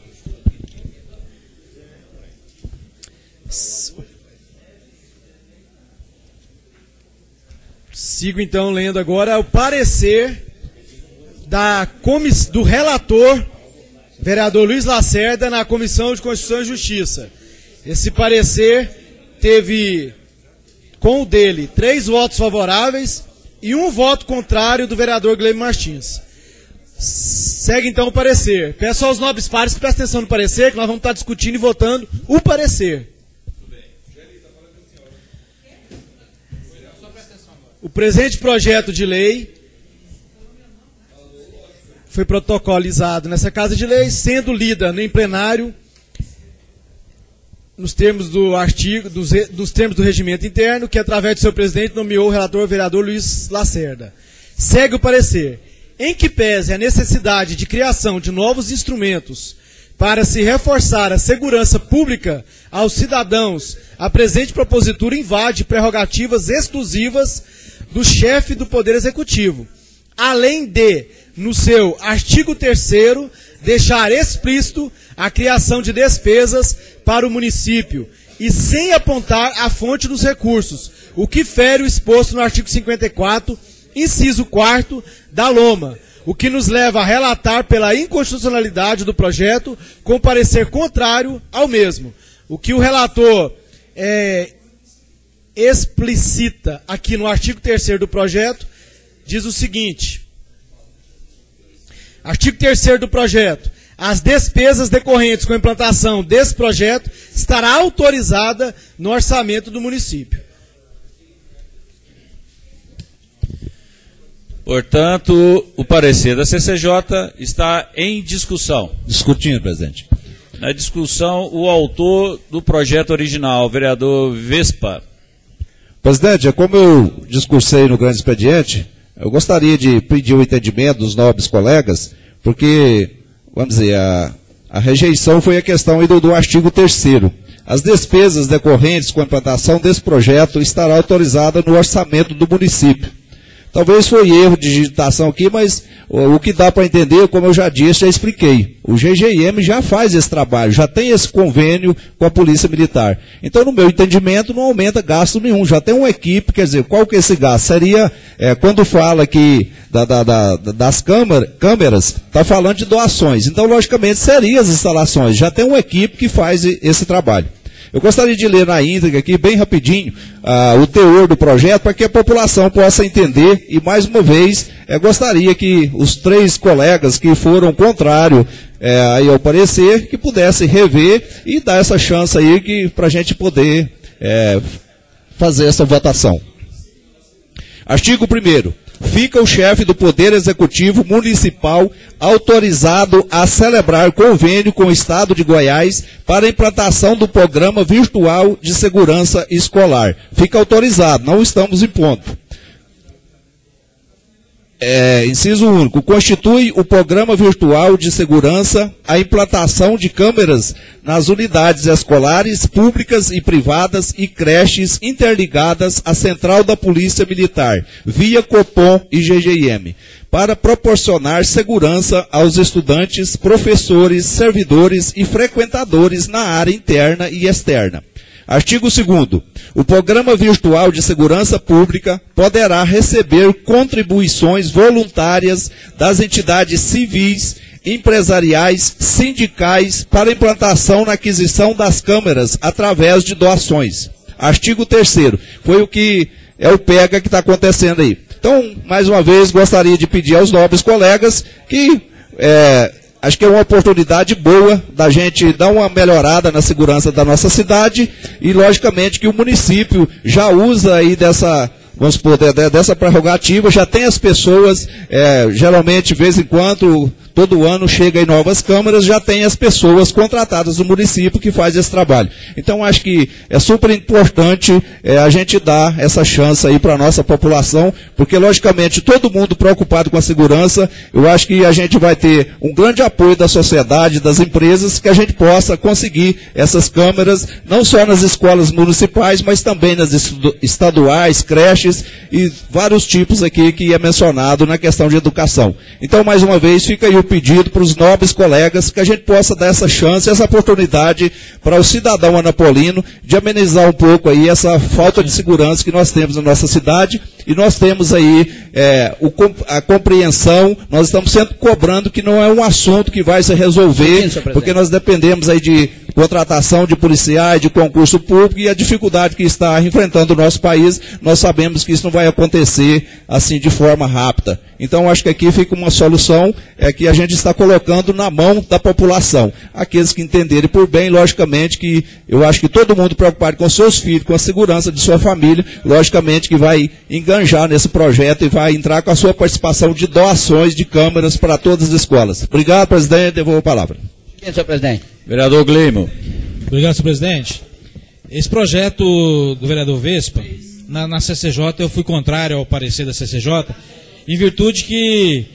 Sigo então lendo agora o parecer da comiss... do relator, vereador Luiz Lacerda, na Comissão de Constituição e Justiça. Esse parecer teve, com o dele, três votos favoráveis e um voto contrário do vereador Guilherme Martins. Segue então o parecer. Peço aos nobres pares que prestem atenção no parecer, que nós vamos estar discutindo e votando o parecer. O presente projeto de lei foi protocolizado nessa Casa de Leis, sendo lida em plenário nos termos do artigo, dos, dos termos do regimento interno, que através do seu presidente nomeou o relator vereador Luiz Lacerda. Segue o parecer. Em que pese a necessidade de criação de novos instrumentos para se reforçar a segurança pública aos cidadãos, a presente propositura invade prerrogativas exclusivas do chefe do Poder Executivo, além de, no seu artigo terceiro, deixar explícito a criação de despesas para o município e sem apontar a fonte dos recursos, o que fere o exposto no artigo cinquenta e quatro, inciso quarto da Loma, o que nos leva a relatar pela inconstitucionalidade do projeto com parecer contrário ao mesmo. O que o relator é, explicita aqui no artigo terceiro do projeto diz o seguinte: Artigo terceiro do projeto. As despesas decorrentes com a implantação desse projeto estará autorizada no orçamento do município. Portanto, o parecer da C C J está em discussão. Discutindo, presidente. Na discussão, o autor do projeto original, o vereador Vespa. Presidente, como eu discursei no grande expediente, eu gostaria de pedir o entendimento dos nobres colegas, porque, vamos dizer, a, a rejeição foi a questão aí do, do artigo terceiro. As despesas decorrentes com a implantação desse projeto estará autorizada no orçamento do município. Talvez foi erro de digitação aqui, mas o, o que dá para entender, como eu já disse, já expliquei. O G G I M já faz esse trabalho, já tem esse convênio com a Polícia Militar. Então, no meu entendimento, não aumenta gasto nenhum. Já tem uma equipe, quer dizer, qual que é esse gasto? Seria, é, quando fala que da, da, da, das câmara, câmeras, está falando de doações. Então, logicamente, seria as instalações. Já tem uma equipe que faz esse trabalho. Eu gostaria de ler na íntegra aqui, bem rapidinho, uh, o teor do projeto, para que a população possa entender. E, mais uma vez, eu gostaria que os três colegas que foram contrários é, aí ao parecer, que pudessem rever e dar essa chance aí para a gente poder é, fazer essa votação. Artigo primeiro. Fica o chefe do Poder Executivo Municipal autorizado a celebrar convênio com o Estado de Goiás para a implantação do Programa Virtual de Segurança Escolar. Fica autorizado, não estamos em ponto. É, inciso único, constitui o Programa Virtual de Segurança a implantação de câmeras nas unidades escolares, públicas e privadas e creches interligadas à Central da Polícia Militar, via Copom e G G I M, para proporcionar segurança aos estudantes, professores, servidores e frequentadores na área interna e externa. Artigo segundo. O Programa Virtual de Segurança Pública poderá receber contribuições voluntárias das entidades civis, empresariais, sindicais para implantação na aquisição das câmeras através de doações. Artigo terceiro. Foi o que é o pega que está acontecendo aí. Então, mais uma vez, gostaria de pedir aos nobres colegas que... É, acho que é uma oportunidade boa da gente dar uma melhorada na segurança da nossa cidade e, logicamente, que o município já usa aí dessa, vamos supor, dessa prerrogativa, já tem as pessoas, é, geralmente, de vez em quando, todo ano chega aí novas câmaras, já tem as pessoas contratadas do município que faz esse trabalho. Então, acho que é super importante é, a gente dar essa chance aí para a nossa população, porque, logicamente, todo mundo preocupado com a segurança, eu acho que a gente vai ter um grande apoio da sociedade, das empresas, que a gente possa conseguir essas câmeras, não só nas escolas municipais, mas também nas estaduais, creches e vários tipos aqui que é mencionado na questão de educação. Então, mais uma vez, fica aí o pedido para os nobres colegas que a gente possa dar essa chance, essa oportunidade para o cidadão anapolino de amenizar um pouco aí essa falta de segurança que nós temos na nossa cidade. E nós temos aí é, o, a compreensão, nós estamos sempre cobrando que não é um assunto que vai se resolver, porque nós dependemos aí de contratação de policiais, de concurso público, e a dificuldade que está enfrentando o nosso país, nós sabemos que isso não vai acontecer assim de forma rápida. Então, acho que aqui fica uma solução é, que a gente está colocando na mão da população. Aqueles que entenderem por bem, logicamente que eu acho que todo mundo preocupado com seus filhos, com a segurança de sua família, logicamente que vai enganjar nesse projeto e vai entrar com a sua participação de doações de câmeras para todas as escolas. Obrigado, presidente. Devolvo a palavra. Quem, senhor presidente? Vereador Gleimo. Obrigado, senhor presidente. Esse projeto do vereador Vespa, na, na C C J, eu fui contrário ao parecer da C C J, em virtude que,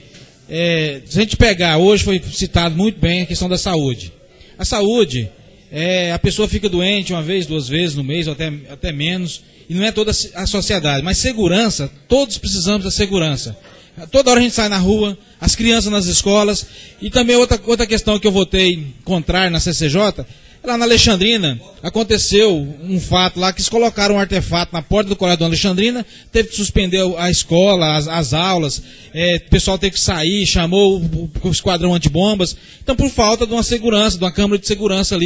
é, se a gente pegar, hoje foi citado muito bem a questão da saúde. A saúde, é, a pessoa fica doente uma vez, duas vezes no mês, ou até, até menos, e não é toda a sociedade. Mas segurança, todos precisamos da segurança. Toda hora a gente sai na rua, as crianças nas escolas, e também outra, outra questão que eu votei contrário na C C J, lá na Alexandrina, aconteceu um fato lá que eles colocaram um artefato na porta do colégio da Alexandrina, teve que suspender a escola, as, as aulas, é, o pessoal teve que sair, chamou o, o esquadrão antibombas. Então, por falta de uma segurança, de uma câmara de segurança ali,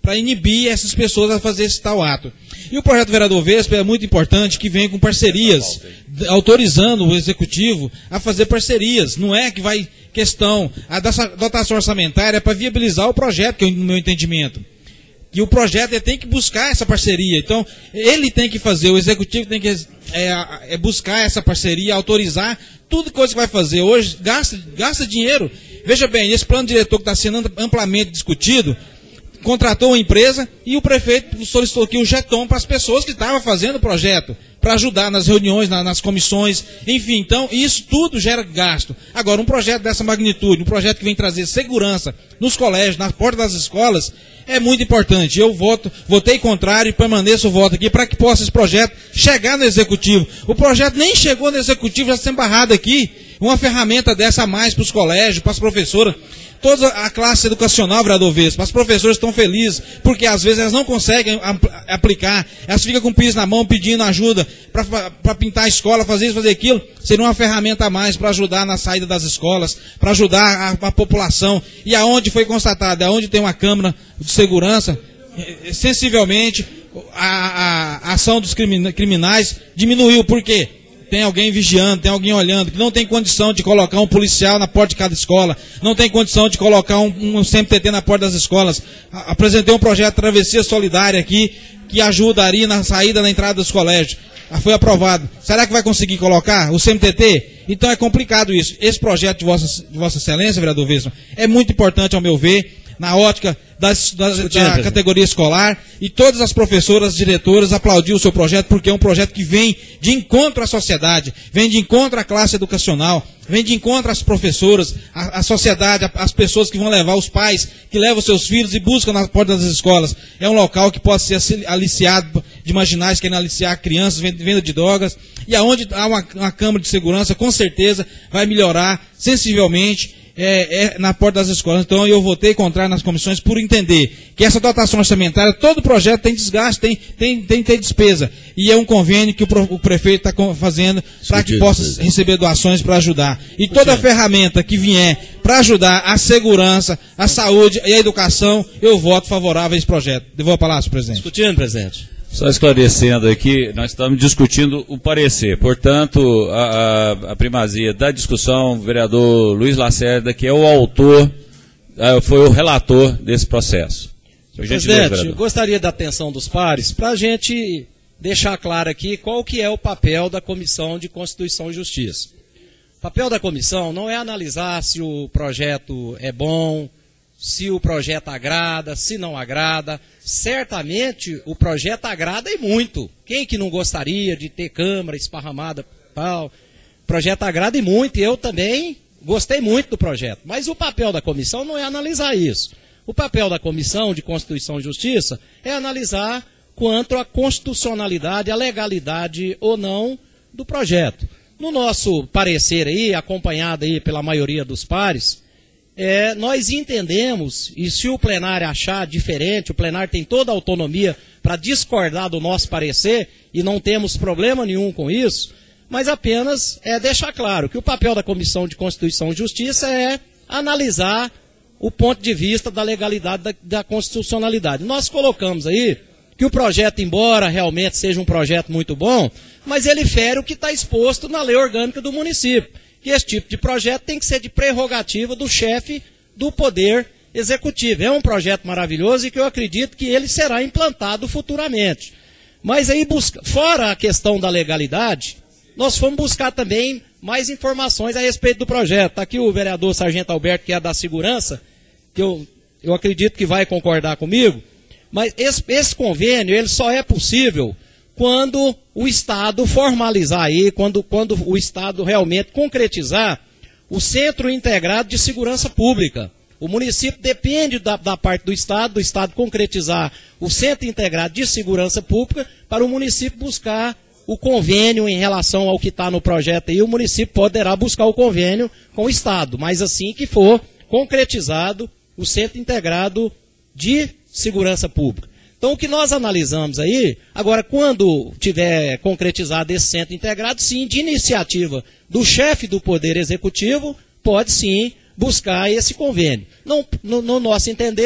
para inibir essas pessoas a fazer esse tal ato. E o projeto do vereador Vespa é muito importante que vem com parcerias, autorizando o executivo a fazer parcerias. Não é que vai questão, a dotação orçamentária é para viabilizar o projeto, que é o meu entendimento. E o projeto ele tem que buscar essa parceria. Então, ele tem que fazer, o executivo tem que é, é buscar essa parceria, autorizar tudo coisa que vai fazer. Hoje, gasta, gasta dinheiro. Veja bem, esse plano diretor que está sendo amplamente discutido, contratou uma empresa e o prefeito solicitou aqui um jeton para as pessoas que estavam fazendo o projeto, para ajudar nas reuniões, na, nas comissões, enfim. Então, isso tudo gera gasto. Agora, um projeto dessa magnitude, um projeto que vem trazer segurança nos colégios, na porta das escolas, é muito importante. Eu voto, votei contrário e permaneço o voto aqui para que possa esse projeto chegar no executivo. O projeto nem chegou no executivo, já está sendo barrado aqui. Uma ferramenta dessa a mais para os colégios, para as professoras. Toda a classe educacional, vereador Vespa, as professoras estão felizes, porque às vezes elas não conseguem aplicar, elas ficam com o piso na mão pedindo ajuda para pintar a escola, fazer isso, fazer aquilo. Seria uma ferramenta a mais para ajudar na saída das escolas, para ajudar a, a população. E aonde foi constatado, aonde tem uma câmara de segurança, sensivelmente a, a, a ação dos criminais diminuiu. Por quê? Tem alguém vigiando, tem alguém olhando, que não tem condição de colocar um policial na porta de cada escola, não tem condição de colocar um, um C M T T na porta das escolas. A, apresentei um projeto de Travessia Solidária aqui, que ajudaria na saída, na entrada dos colégios. Ah, foi aprovado. Será que vai conseguir colocar o C M T T? Então é complicado isso. Esse projeto de Vossa, de Vossa Excelência, vereador Vespa, é muito importante ao meu ver, na ótica das, das, da categoria escolar, e todas as professoras, diretoras aplaudiram o seu projeto, porque é um projeto que vem de encontro à sociedade, vem de encontro à classe educacional, vem de encontro às professoras, à, à sociedade, às pessoas que vão levar, os pais que levam seus filhos e buscam na porta das escolas. É um local que pode ser aliciado de marginais querendo aliciar crianças, venda de drogas, e aonde há uma, uma câmara de segurança, com certeza vai melhorar sensivelmente É, é na porta das escolas. Então eu votei contrário nas comissões por entender que essa dotação orçamentária, todo projeto tem desgaste, tem, tem, tem que ter despesa. E é um convênio que o, o prefeito está fazendo para que possa receber doações para ajudar. E toda ferramenta que vier para ajudar a segurança, a saúde e a educação, eu voto favorável a esse projeto. Devolvo a palavra, senhor presidente. Discutindo, presidente. Só esclarecendo aqui, nós estamos discutindo o parecer. Portanto, a, a, a primazia da discussão, o vereador Luiz Lacerda, que é o autor, foi o relator desse processo. Presidente, eu gostaria da atenção dos pares para a gente deixar claro aqui qual que é o papel da Comissão de Constituição e Justiça. O papel da comissão não é analisar se o projeto é bom, se o projeto agrada, se não agrada. Certamente o projeto agrada e muito. Quem que não gostaria de ter Câmara esparramada? Tal? O projeto agrada e muito, e eu também gostei muito do projeto. Mas o papel da comissão não é analisar isso. O papel da Comissão de Constituição e Justiça é analisar quanto à constitucionalidade, a legalidade ou não do projeto. No nosso parecer aí, acompanhado aí pela maioria dos pares, É, nós entendemos, e se o plenário achar diferente, o plenário tem toda a autonomia para discordar do nosso parecer, e não temos problema nenhum com isso, mas apenas é deixar claro que o papel da Comissão de Constituição e Justiça é analisar o ponto de vista da legalidade, da, da constitucionalidade. Nós colocamos aí que o projeto, embora realmente seja um projeto muito bom, mas ele fere o que está exposto na lei orgânica do município. Que esse tipo de projeto tem que ser de prerrogativa do chefe do Poder Executivo. É um projeto maravilhoso e que eu acredito que ele será implantado futuramente. Mas aí, busca, fora a questão da legalidade, nós fomos buscar também mais informações a respeito do projeto. Está aqui o vereador Sargento Alberto, que é da Segurança, que eu, eu acredito que vai concordar comigo. Mas esse, esse convênio ele só é possível quando o Estado formalizar aí, quando, quando o Estado realmente concretizar o Centro Integrado de Segurança Pública. O município depende da, da parte do Estado, do Estado concretizar o Centro Integrado de Segurança Pública para o município buscar o convênio em relação ao que está no projeto aí. O município poderá buscar o convênio com o Estado, mas assim que for concretizado o Centro Integrado de Segurança Pública. Então, o que nós analisamos aí, agora, quando tiver concretizado esse centro integrado, sim, de iniciativa do chefe do Poder Executivo, pode sim buscar esse convênio. Não, no, no nosso entender,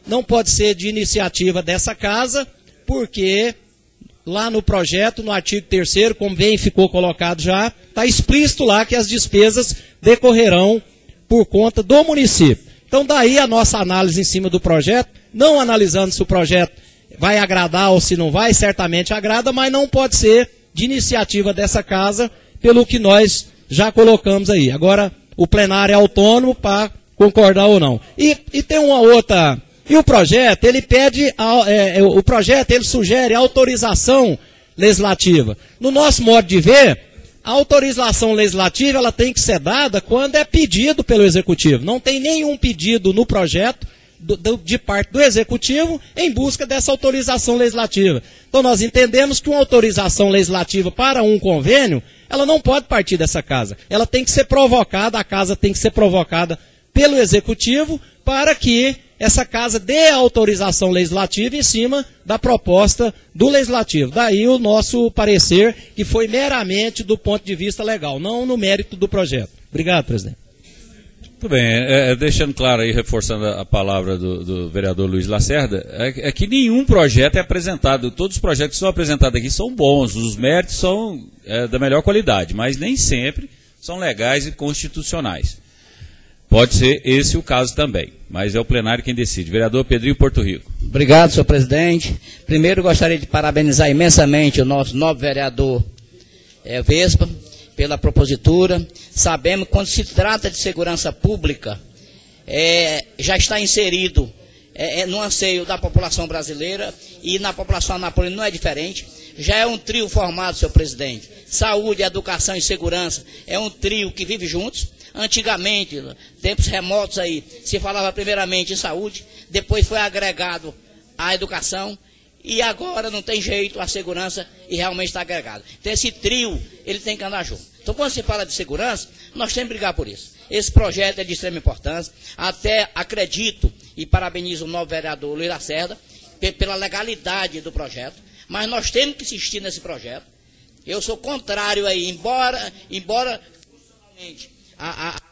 não pode ser de iniciativa dessa casa, porque lá no projeto, no artigo terceiro, como bem ficou colocado já, está explícito lá que as despesas decorrerão por conta do município. Então daí a nossa análise em cima do projeto, não analisando se o projeto vai agradar ou se não vai, certamente agrada, mas não pode ser de iniciativa dessa casa, pelo que nós já colocamos aí. Agora, o plenário é autônomo para concordar ou não. E, e tem uma outra... E o projeto, ele pede... É, o projeto, ele sugere autorização legislativa. No nosso modo de ver, a autorização legislativa ela tem que ser dada quando é pedido pelo Executivo. Não tem nenhum pedido no projeto do, do, de parte do Executivo em busca dessa autorização legislativa. Então nós entendemos que uma autorização legislativa para um convênio, ela não pode partir dessa casa. Ela tem que ser provocada, a casa tem que ser provocada pelo Executivo para que essa casa dê a autorização legislativa em cima da proposta do Legislativo. Daí o nosso parecer, que foi meramente do ponto de vista legal, não no mérito do projeto. Obrigado, presidente. Muito bem, é, é, deixando claro aí, reforçando a, a palavra do, do vereador Luiz Lacerda, é, é que nenhum projeto é apresentado, todos os projetos que são apresentados aqui são bons, os méritos são é, da melhor qualidade, mas nem sempre são legais e constitucionais. Pode ser esse o caso também, mas é o plenário quem decide. Vereador Pedrinho Porto Rico. Obrigado, senhor presidente. Primeiro, gostaria de parabenizar imensamente o nosso novo vereador é, Vespa pela propositura. Sabemos que quando se trata de segurança pública, é, já está inserido é, é, no anseio da população brasileira e na população anapolina não é diferente. Já é um trio formado, senhor presidente. Saúde, educação e segurança é um trio que vive juntos. Antigamente, tempos remotos aí, se falava primeiramente em saúde, depois foi agregado a educação e agora não tem jeito, a segurança e realmente está agregado. Então esse trio, ele tem que andar junto. Então quando se fala de segurança, nós temos que brigar por isso. Esse projeto é de extrema importância, até acredito e parabenizo o novo vereador Luiz Lacerda pela legalidade do projeto, mas nós temos que insistir nesse projeto. Eu sou contrário aí, embora, embora constitucionalmente, A, a, a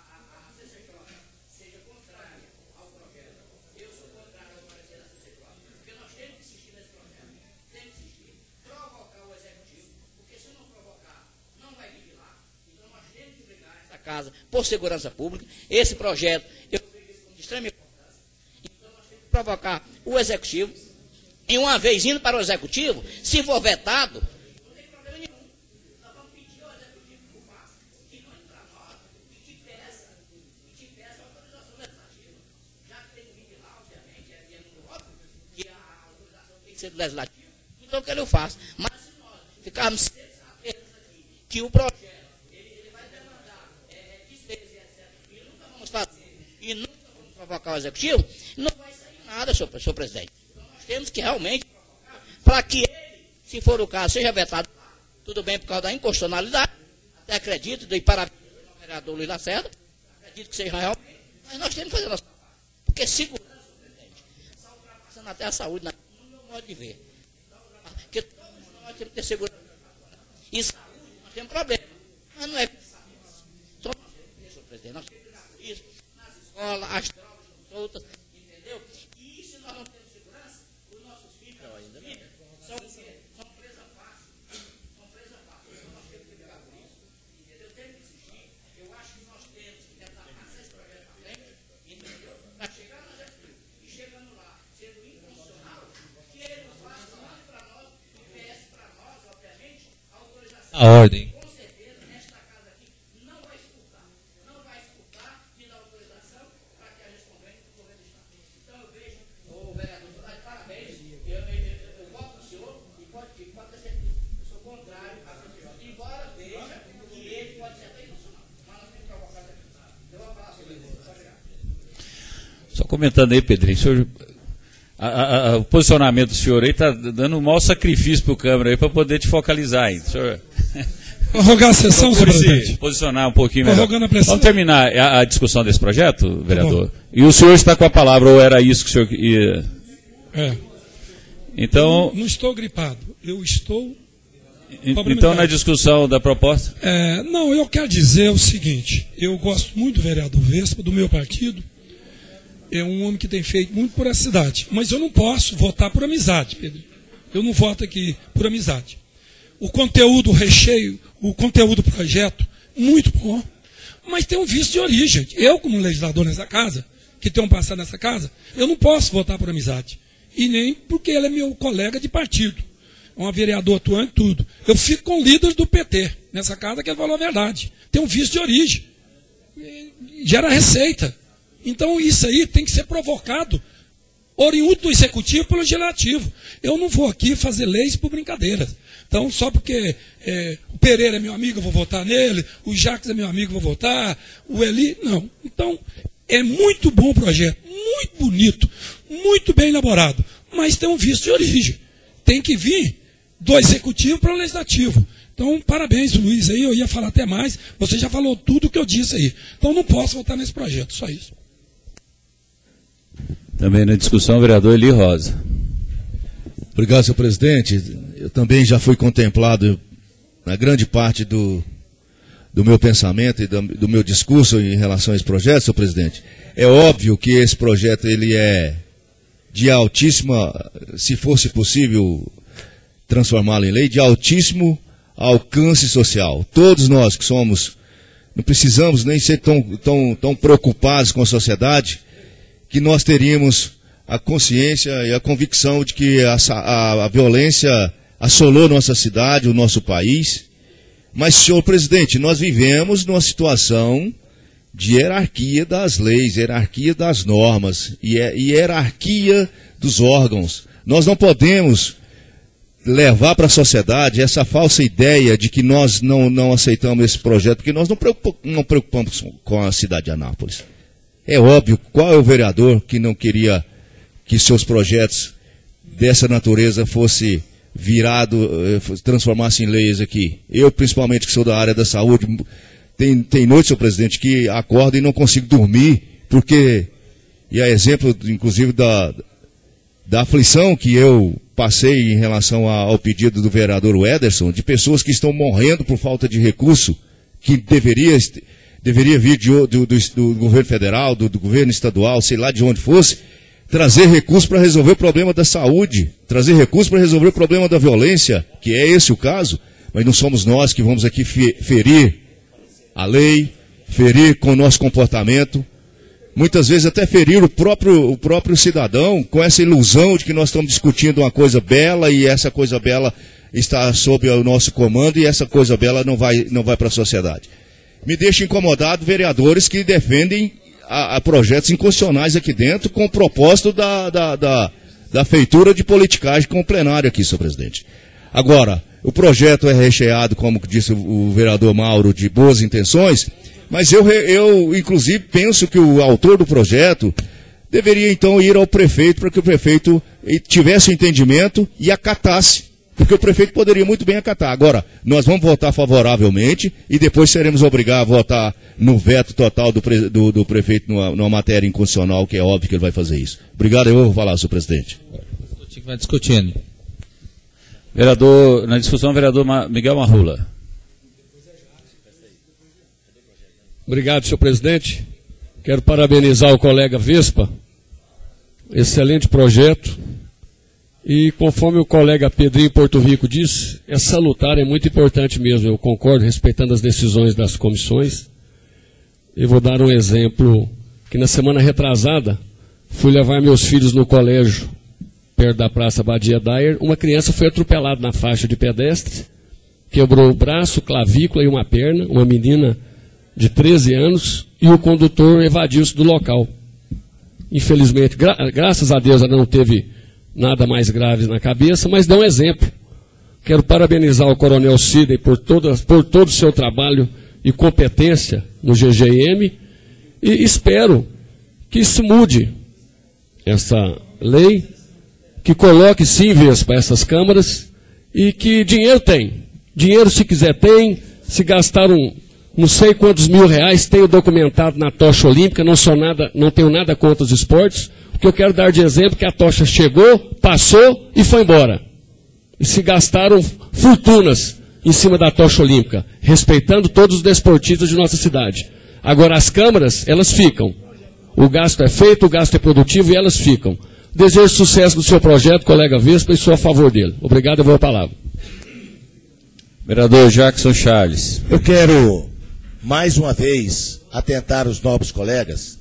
seja contrária ao projeto. Eu sou contrário ao parecer da C C quatro, porque nós temos que insistir nesse projeto, temos que insistir, provocar o Executivo, porque se não provocar, não vai vir lá. Então nós temos que brigar essa casa por segurança pública. Esse projeto, eu vejo isso como de extrema importância. Então nós temos que provocar o Executivo, e uma vez indo para o Executivo, se for vetado, do legislativo, então o que ele faz. Mas se nós ficarmos atentos aqui, que o projeto ele, ele vai demandar é, despesas e etcétera, e nunca vamos fazer, e nunca vamos provocar o executivo, não vai sair nada, senhor, senhor presidente. Então nós temos que realmente provocar, para que ele, se for o caso, seja vetado, tudo bem por causa da inconstitucionalidade, até acredito, e parabéns ao vereador Luiz Lacerda, acredito que seja realmente, mas nós temos que fazer a nossa parte, porque segurança, senhor presidente, está ultrapassando até a saúde na modo de ver. Porque todos nós temos que ter segurança. Em saúde, nós temos problema. Mas não é só nós temos, senhor presidente. Nós temos que brigar por isso. Nas escolas, as drogas estão soltas, entendeu? E se nós não temos segurança, os nossos filhos ainda são, são presa fácil. São presa fácil. Então nós temos que brigar por isso. Entendeu? Temos que exigir. Eu acho que nós temos que tentar passar esse projeto para frente, entendeu? Para chegar no executivo e chegando lá, sendo inconstitucional, a ordem. Com certeza, nesta casa aqui não vai escutar. Não vai escutar de dar autorização para que haja esse convênio do governo do Estado. Então eu vejo, o vereador, está de parabéns. Eu, eu, eu, eu voto no senhor e pode, pode ter certeza. Eu sou contrário a C C J. Embora veja que ele pode ser até inconstitucional. Mas nós temos que provocar aqui. Eu vou falar sobre isso. Obrigado. Só comentando aí, Pedrinho, o senhor. A, a, a, o posicionamento do senhor aí está dando um mau sacrifício para o Câmara aí para poder te focalizar ainda. Senhor... Prorrogar a sessão, senhor presidente. Posicionar um pouquinho melhor. A pressão. Vamos terminar a, a discussão desse projeto, vereador? Tá, e o senhor está com a palavra, ou era isso que o senhor ia... É. Então... Eu não estou gripado, eu estou... Então, na discussão da proposta... É, não, eu quero dizer o seguinte, eu gosto muito do vereador Vespa, do meu partido, é um homem que tem feito muito por essa cidade. Mas eu não posso votar por amizade, Pedro. Eu não voto aqui por amizade. O conteúdo, o recheio, o conteúdo do projeto, muito bom. Mas tem um vício de origem. Eu, como legislador nessa casa, que tenho um passado nessa casa, eu não posso votar por amizade. E nem porque ele é meu colega de partido. É um vereador atuante, tudo. Eu fico com líderes do P T nessa casa que ele falou a verdade. Tem um vício de origem. Gera receita. Então isso aí tem que ser provocado, oriundo do executivo pelo legislativo. Eu não vou aqui fazer leis por brincadeiras. Então, só porque é, o Pereira é meu amigo, eu vou votar nele, o Jacques é meu amigo, eu vou votar, o Eli, não. Então, é muito bom o projeto, muito bonito, muito bem elaborado, mas tem um vício de origem. Tem que vir do executivo para o legislativo. Então, parabéns, Luiz, aí eu ia falar até mais, você já falou tudo o que eu disse aí. Então, não posso votar nesse projeto, só isso. Também na discussão, o vereador Eli Rosa. Obrigado, senhor presidente. Eu também já fui contemplado na grande parte do, do meu pensamento e do, do meu discurso em relação a esse projeto, senhor presidente. É óbvio que esse projeto ele é de altíssima, se fosse possível transformá-lo em lei, de altíssimo alcance social. Todos nós que somos, não precisamos nem ser tão, tão, tão preocupados com a sociedade, que nós teríamos a consciência e a convicção de que a, a, a violência assolou nossa cidade, o nosso país. Mas, senhor presidente, nós vivemos numa situação de hierarquia das leis, hierarquia das normas e hierarquia dos órgãos. Nós não podemos levar para a sociedade essa falsa ideia de que nós não, não aceitamos esse projeto, porque nós não, preocup, não preocupamos com a cidade de Anápolis. É óbvio, qual é o vereador que não queria que seus projetos dessa natureza fosse virado, transformassem em leis aqui? Eu, principalmente, que sou da área da saúde, tem, tem noite, senhor presidente, que acordo e não consigo dormir, porque, e a exemplo, inclusive, da, da aflição que eu passei em relação ao pedido do vereador Ederson, de pessoas que estão morrendo por falta de recurso, que deveria, deveria vir de, do, do, do governo federal, do, do governo estadual, sei lá de onde fosse, trazer recursos para resolver o problema da saúde, trazer recursos para resolver o problema da violência, que é esse o caso, mas não somos nós que vamos aqui ferir a lei, ferir com o nosso comportamento, muitas vezes até ferir o próprio, o próprio cidadão com essa ilusão de que nós estamos discutindo uma coisa bela e essa coisa bela está sob o nosso comando e essa coisa bela não vai, não vai para a sociedade. Me deixa incomodado vereadores que defendem a, a projetos inconstitucionais aqui dentro com o propósito da, da, da, da feitura de politicagem com o plenário aqui, senhor presidente. Agora, o projeto é recheado, como disse o vereador Mauro, de boas intenções, mas eu, eu, inclusive, penso que o autor do projeto deveria, então, ir ao prefeito para que o prefeito tivesse o entendimento e acatasse, porque o prefeito poderia muito bem acatar. Agora, nós vamos votar favoravelmente e depois seremos obrigados a votar no veto total do, pre, do, do prefeito numa, numa matéria inconstitucional, que é óbvio que ele vai fazer isso. Obrigado, eu vou falar, senhor presidente. Vai discutindo. Vereador, na discussão, vereador Miguel Marrula. Obrigado, senhor presidente. Quero parabenizar o colega Vespa. Excelente projeto. E conforme o colega Pedrinho Porto Rico disse, é salutar, é muito importante mesmo. Eu concordo, respeitando as decisões das comissões. Eu vou dar um exemplo, que na semana retrasada, fui levar meus filhos no colégio, perto da Praça Badia Dair. Uma criança foi atropelada na faixa de pedestre, quebrou o braço, clavícula e uma perna, uma menina de treze anos, e o condutor evadiu-se do local. Infelizmente, gra graças a Deus, ela não teve nada mais grave na cabeça, mas dá um exemplo. Quero parabenizar o coronel Sidney por, toda, por todo o seu trabalho e competência no G G M, e espero que isso mude, essa lei, que coloque sim vez para essas câmaras, e que dinheiro tem. Dinheiro, se quiser, tem. Se gastaram não sei quantos mil reais, tenho documentado na tocha olímpica, não, sou nada, não tenho nada contra os esportes, porque eu quero dar de exemplo que a tocha chegou, passou e foi embora. E se gastaram fortunas em cima da tocha olímpica, respeitando todos os desportistas de nossa cidade. Agora, as câmaras, elas ficam. O gasto é feito, o gasto é produtivo e elas ficam. Desejo sucesso no seu projeto, colega Vespa, e sou a favor dele. Obrigado, eu vou a palavra. Vereador Jackson Charles. Eu quero, mais uma vez, atentar os nobres colegas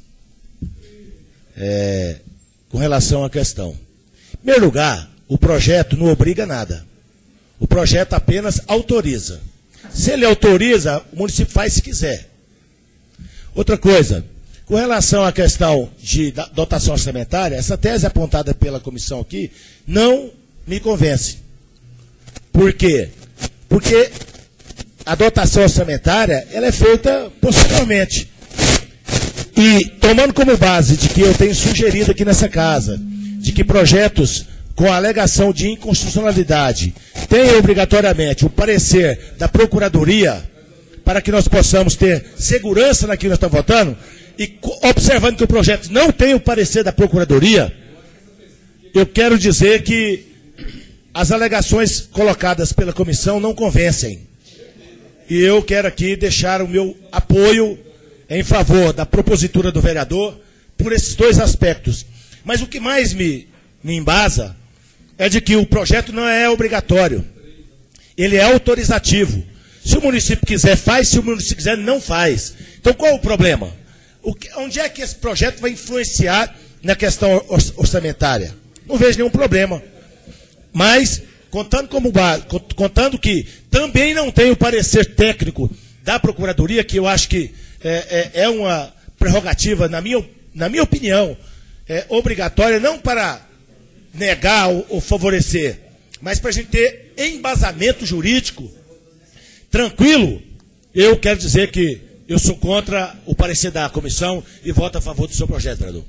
é, com relação à questão. Em primeiro lugar, o projeto não obriga nada. O projeto apenas autoriza. Se ele autoriza, o município faz se quiser. Outra coisa, com relação à questão de dotação orçamentária, essa tese apontada pela comissão aqui não me convence. Por quê? Porque a dotação orçamentária ela é feita posteriormente. E tomando como base de que eu tenho sugerido aqui nessa casa, de que projetos com alegação de inconstitucionalidade tenham obrigatoriamente o parecer da Procuradoria para que nós possamos ter segurança naquilo que nós estamos votando, e observando que o projeto não tem o parecer da Procuradoria, eu quero dizer que as alegações colocadas pela comissão não convencem. E eu quero aqui deixar o meu apoio em favor da propositura do vereador por esses dois aspectos. Mas o que mais me, me embasa é de que o projeto não é obrigatório. Ele é autorizativo. Se o município quiser, faz. Se o município quiser, não faz. Então, qual é o problema? O que, onde é que esse projeto vai influenciar na questão orçamentária? Não vejo nenhum problema. Mas, contando, como, contando que também não tem o parecer técnico da Procuradoria, que eu acho que é, é, é uma prerrogativa, na minha, na minha opinião, é obrigatória, não para negar ou, ou favorecer, mas para a gente ter embasamento jurídico tranquilo, eu quero dizer que eu sou contra o parecer da comissão e voto a favor do seu projeto, vereador.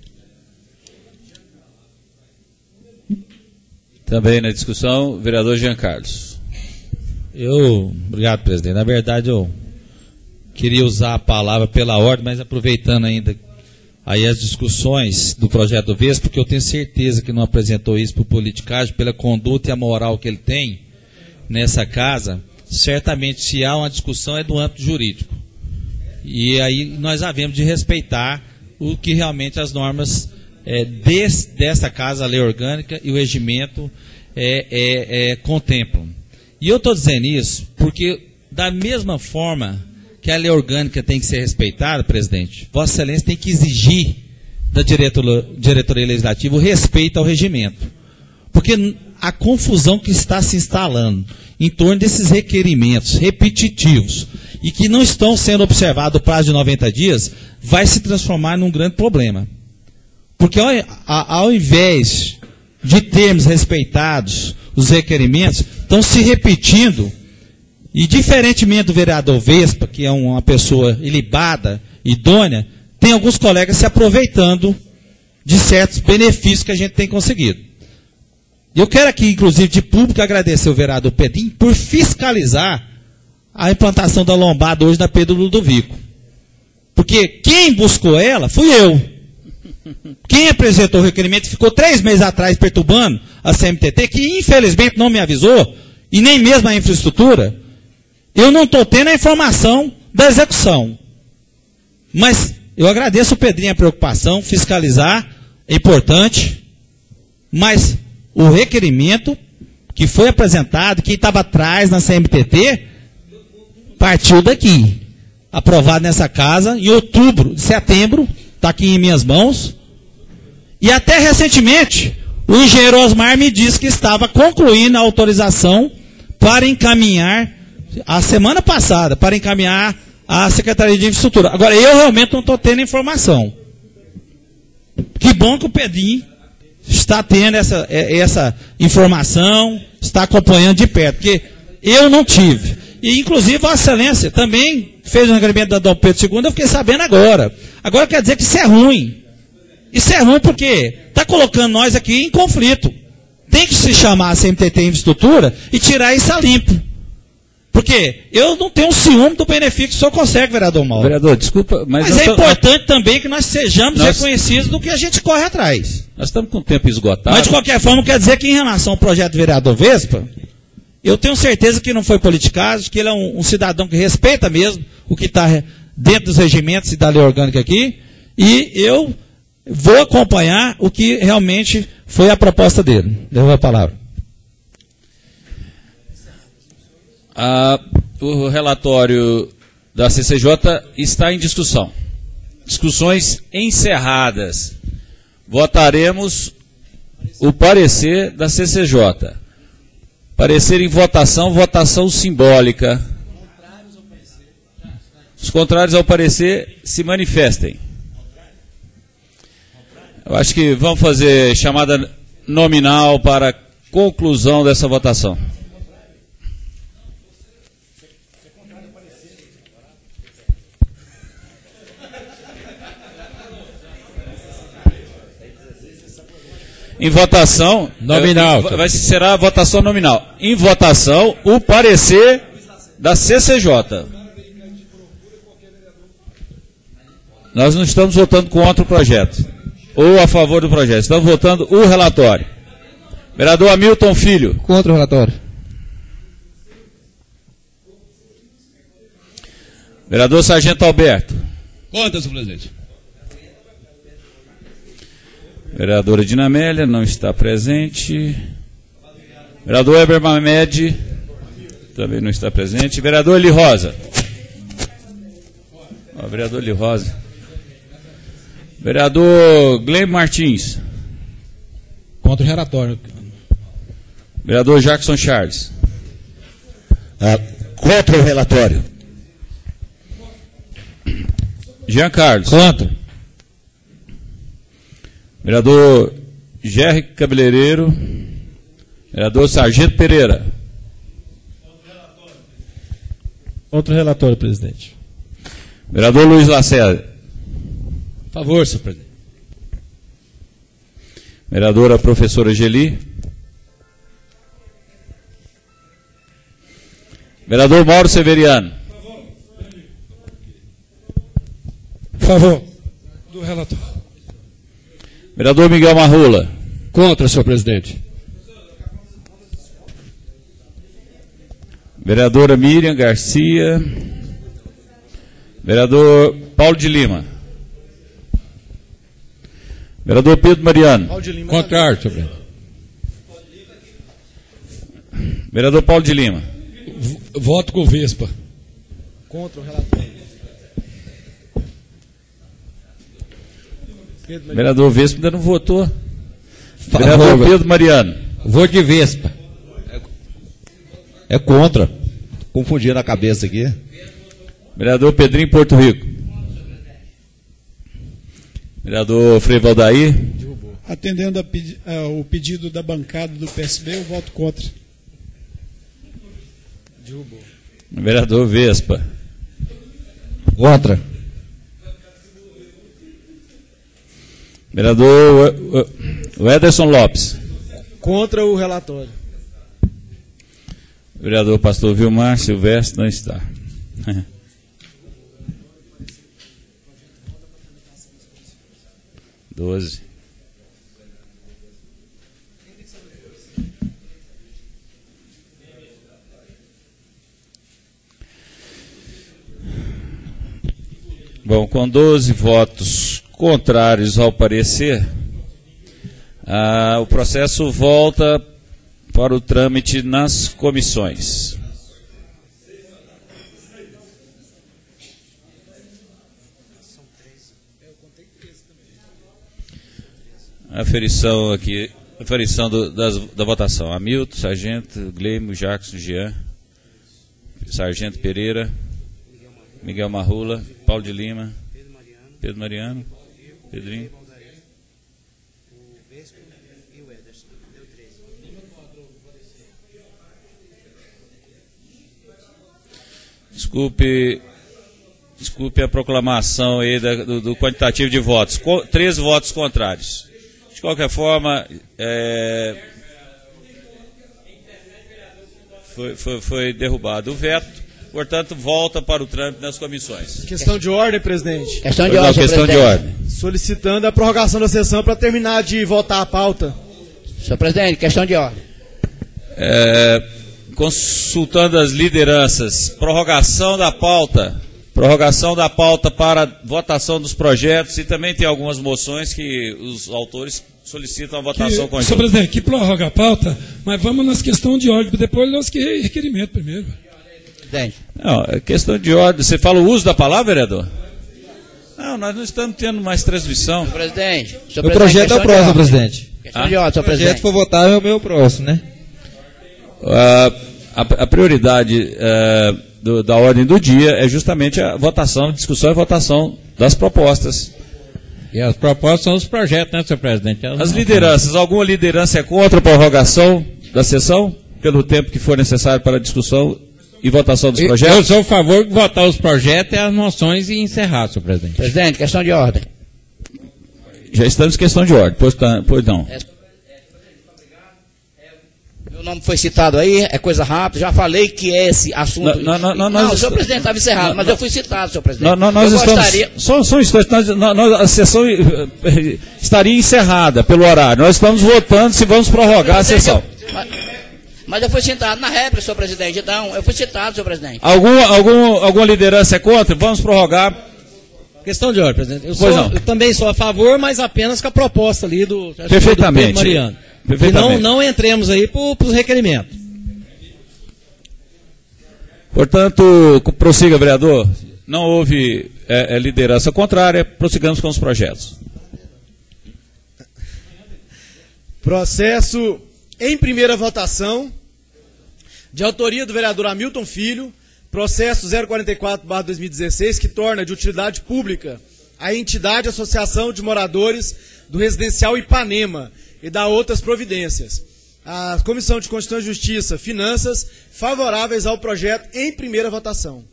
Também na discussão, vereador Jean Carlos. Eu, obrigado, presidente. Na verdade, eu queria usar a palavra pela ordem, mas aproveitando ainda aí as discussões do projeto do Vespa, porque eu tenho certeza que não apresentou isso por politicagem, pela conduta e a moral que ele tem nessa casa. Certamente, se há uma discussão, é do âmbito jurídico. E aí nós havemos de respeitar o que realmente as normas é, des, dessa casa, a lei orgânica e o regimento é, é, é, contemplam. E eu estou dizendo isso porque, da mesma forma que a lei orgânica tem que ser respeitada, presidente, Vossa Excelência tem que exigir da diretoria, diretoria legislativa o respeito ao regimento. Porque a confusão que está se instalando em torno desses requerimentos repetitivos e que não estão sendo observados o prazo de noventa dias, vai se transformar num grande problema. Porque ao, a, ao invés de termos respeitados os requerimentos, estão se repetindo, e diferentemente do vereador Vespa, que é uma pessoa ilibada, idônea, tem alguns colegas se aproveitando de certos benefícios que a gente tem conseguido. Eu quero aqui, inclusive, de público, agradecer o vereador Pedrinho por fiscalizar a implantação da lombada hoje na Pedro Ludovico. Porque quem buscou ela fui eu. Quem apresentou o requerimento ficou três meses atrás perturbando a C M T T, que infelizmente não me avisou, e nem mesmo a infraestrutura. Eu não estou tendo a informação da execução. Mas eu agradeço o Pedrinho a preocupação, fiscalizar, é importante, mas o requerimento que foi apresentado, quem estava atrás na C M T T, partiu daqui. Aprovado nessa casa, em outubro, de setembro, está aqui em minhas mãos. E até recentemente, o engenheiro Osmar me disse que estava concluindo a autorização para encaminhar, a semana passada, para encaminhar à Secretaria de Infraestrutura. Agora, eu realmente não estou tendo informação. Que bom que o Pedrinho está tendo essa, essa informação, está acompanhando de perto, porque eu não tive. E, inclusive, Vossa Excelência também fez um requerimento da Dom Pedro segundo, eu fiquei sabendo agora. Agora quer dizer que isso é ruim. Isso é ruim porque está colocando nós aqui em conflito. Tem que se chamar a C M T T Infraestrutura e tirar isso a limpo. Porque eu não tenho ciúme do benefício que o senhor consegue, vereador Mauro. Vereador, desculpa, mas... Mas é tô... importante também que nós sejamos nós... reconhecidos do que a gente corre atrás. Nós estamos com o tempo esgotado. Mas, de qualquer forma, quer dizer que em relação ao projeto do vereador Vespa, eu tenho certeza que não foi politicagem, que ele é um, um cidadão que respeita mesmo o que está dentro dos regimentos e da lei orgânica aqui, e eu vou acompanhar o que realmente foi a proposta dele. Devolvo a palavra. Ah, o relatório da C C J está em discussão. Discussões encerradas. Votaremos o parecer da C C J. Parecer em votação, votação simbólica. Os contrários ao parecer se manifestem. Eu acho que vamos fazer chamada nominal para conclusão dessa votação. Em votação, nominal. Vai, será a votação nominal. Em votação, o parecer da C C J. Nós não estamos votando contra o projeto, ou a favor do projeto. Estamos votando o relatório. Vereador Hamilton Filho. Contra o relatório. Vereador Sargento Alberto. Contra, senhor presidente. Vereadora Dinamélia não está presente. Vereador Weber Mamed também não está presente. Vereador Eli Rosa. Ó, vereador Eli Rosa. Vereador Gleim Martins. Contra o relatório. Vereador Jackson Charles. Ah, contra o relatório. Jean Carlos. Contra. Vereador Gerry Cabeleireiro. Vereador Sargento Pereira. Contra o relatório, presidente. Vereador Luiz Lacerda. A favor, senhor presidente. Vereadora professora Geli. Vereador Mauro Severiano. A favor do relatório. Vereador Miguel Marrula. Contra, senhor presidente. Vereadora Miriam Garcia. Vereador Paulo de Lima. Vereador Pedro Mariano. Contrário, senhor presidente. Vereador Paulo de Lima. Voto com Vespa. Contra o relatório. Vereador Vespa ainda não votou. Favor, Vereador Pedro Mariano. Vou de Vespa. É contra. Confundindo a cabeça aqui. Vereador Pedrinho Porto Rico. Vereador Frei Valdair. Atendendo a pedi ao pedido da bancada do P S B, eu voto contra. Derrubou. Vereador Vespa. Contra. Vereador o Ederson Lopes. Contra o relatório. Vereador Pastor Vilmar Silvestre não está. Doze. Bom, com doze votos contrários ao parecer, ah, o processo volta para o trâmite nas comissões. Aferição aqui, aferição do, das, da votação. Hamilton, Sargento, Gleimo, Jackson, Jean, Sargento Pereira, Miguel Marrula, Paulo de Lima, Pedro Mariano, Pedrinho. Desculpe, desculpe a proclamação aí da, do, do quantitativo de votos. Co, três votos contrários. De qualquer forma, é, foi, foi, foi derrubado o veto, portanto, volta para o trâmite nas comissões. Questão de ordem, presidente. Questão de Não, ordem, questão de ordem. Solicitando a prorrogação da sessão para terminar de votar a pauta. Senhor presidente, questão de ordem. É, consultando as lideranças, prorrogação da pauta Prorrogação da pauta para votação dos projetos e também tem algumas moções que os autores solicitam a votação que, conjunta. Senhor presidente, que prorroga a pauta, mas vamos nas questões de ordem, depois nós que requerimento primeiro. Não, é questão de ordem. Você fala o uso da palavra, vereador? Não, nós não estamos tendo mais transmissão. Senhor presidente. Senhor O projeto é o próximo, presidente. Questão de ordem, senhor Se o projeto presidente. for votado, é o meu próximo, né? Uh, a, a prioridade uh, do, da ordem do dia é justamente a votação, discussão e votação das propostas. E as propostas são os projetos, né, senhor presidente? Elas As não- lideranças, alguma liderança é contra a prorrogação da sessão, pelo tempo que for necessário para a discussão e votação dos Eu- projetos? Eu sou a favor de votar os projetos e as moções e encerrar, senhor presidente. Presidente, questão de ordem. Já estamos em questão de ordem, pois, tá, pois não. Meu nome foi citado aí, é coisa rápida. Já falei que esse assunto. Não, não, não, não, nós o senhor est- presidente estava encerrado, não, mas não. eu fui citado, senhor presidente. Nós, nós- nós eu estamos. gostaria. Só, só um instante, nós, nós- nós- a sessão eh, eh, estaria encerrada pelo horário. Nós estamos votando se vamos prorrogar a sessão. Mas, mas eu fui citado na réplica, senhor presidente. Então, eu fui citado, senhor presidente. Algum, algum, alguma liderança é contra? Vamos prorrogar. Questão de ordem, presidente. Eu, Pois sou- não. eu também sou a favor, mas apenas com a proposta ali do, acho que foi do Perfeitamente. Pedro Mariano. E Perfeitamente. não, não entremos aí para os requerimentos. Portanto, prossiga, vereador. Não houve eh, eh, liderança contrária, prossigamos com os projetos. Processo em primeira votação, de autoria do vereador Hamilton Filho, processo zero quarenta e quatro barra dois mil e dezesseis, que torna de utilidade pública a entidade Associação de Moradores do Residencial Ipanema e dá outras providências. A Comissão de Constituição e Justiça, Finanças, favoráveis ao projeto em primeira votação.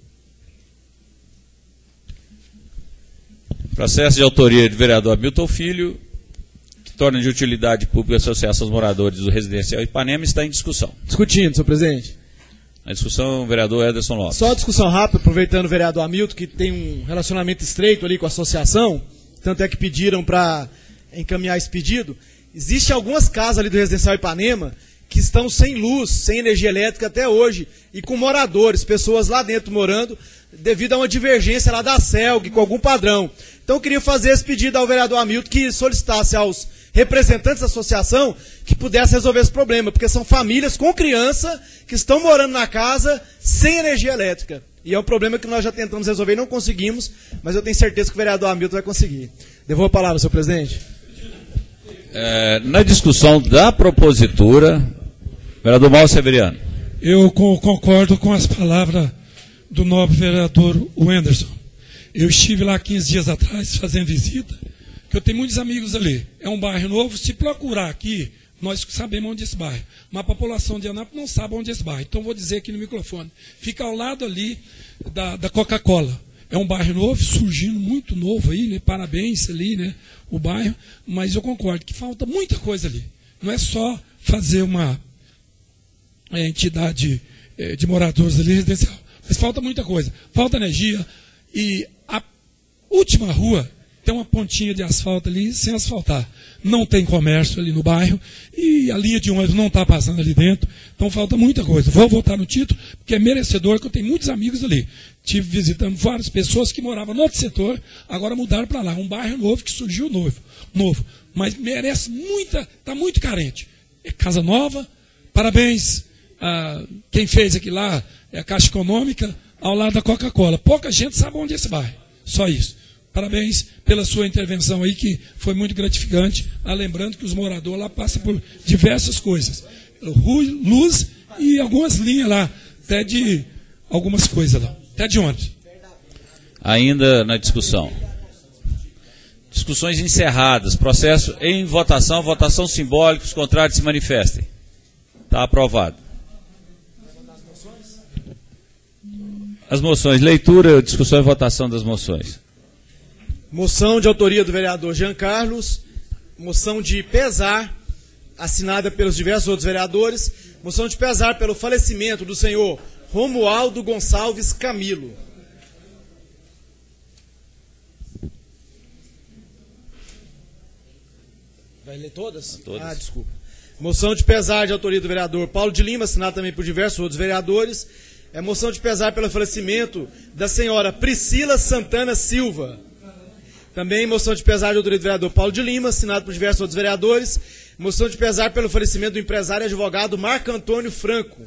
Processo de autoria do vereador Hamilton Filho, que torna de utilidade pública a Associação dos Moradores do Residencial Ipanema, está em discussão. Discutindo, senhor presidente. Na discussão, o vereador Ederson Lopes. Só discussão rápida, aproveitando o vereador Hamilton, que tem um relacionamento estreito ali com a associação, tanto é que pediram para encaminhar esse pedido. Existem algumas casas ali do Residencial Ipanema que estão sem luz, sem energia elétrica até hoje, e com moradores, pessoas lá dentro morando, devido a uma divergência lá da CELG, com algum padrão. Então eu queria fazer esse pedido ao vereador Hamilton, que solicitasse aos representantes da associação que pudesse resolver esse problema, porque são famílias com criança que estão morando na casa sem energia elétrica. E é um problema que nós já tentamos resolver e não conseguimos, mas eu tenho certeza que o vereador Hamilton vai conseguir. Devolvo a palavra, senhor presidente. É, na discussão da propositura, vereador Mauro Severiano. Eu co- concordo com as palavras do nobre vereador Wenderson. Eu estive lá quinze dias atrás fazendo visita, que eu tenho muitos amigos ali. É um bairro novo, se procurar aqui, nós sabemos onde é esse bairro. Mas a população de Anápolis não sabe onde é esse bairro. Então vou dizer aqui no microfone. Fica ao lado ali da, da Coca-Cola. É um bairro novo, surgindo muito novo aí, né? Parabéns ali, né? O bairro. Mas eu concordo que falta muita coisa ali. Não é só fazer uma é, entidade é, de moradores ali residencial. Mas falta muita coisa. Falta energia. E a última rua tem uma pontinha de asfalto ali sem asfaltar. Não tem comércio ali no bairro e a linha de ônibus não está passando ali dentro. Então falta muita coisa. Vou votar no título, porque é merecedor, que eu tenho muitos amigos ali. Tive visitando várias pessoas que moravam no outro setor, agora mudaram para lá. Um bairro novo que surgiu novo. novo. Mas merece muita, está muito carente. É casa nova, parabéns a quem fez aqui lá, é a Caixa Econômica, ao lado da Coca-Cola. Pouca gente sabe onde é esse bairro. Só isso. Parabéns pela sua intervenção aí, que foi muito gratificante. Ah, lembrando que os moradores lá passam por diversas coisas. Luz e algumas linhas lá, até de algumas coisas lá, até de ônibus. Ainda na discussão. Discussões encerradas. Processo em votação. Votação simbólica. Os contrários se manifestem. Está aprovado. As moções. Leitura, discussão e votação das moções. Moção de autoria do vereador Jean Carlos, moção de pesar, assinada pelos diversos outros vereadores, moção de pesar pelo falecimento do senhor Romualdo Gonçalves Camilo. Vai ler todas? Todas. Ah, desculpa. Moção de pesar de autoria do vereador Paulo de Lima, assinada também por diversos outros vereadores, É moção de pesar pelo falecimento da senhora Priscila Santana Silva. Também moção de pesar de autoria do vereador Paulo de Lima, assinado por diversos outros vereadores. Moção de pesar pelo falecimento do empresário e advogado Marco Antônio Franco.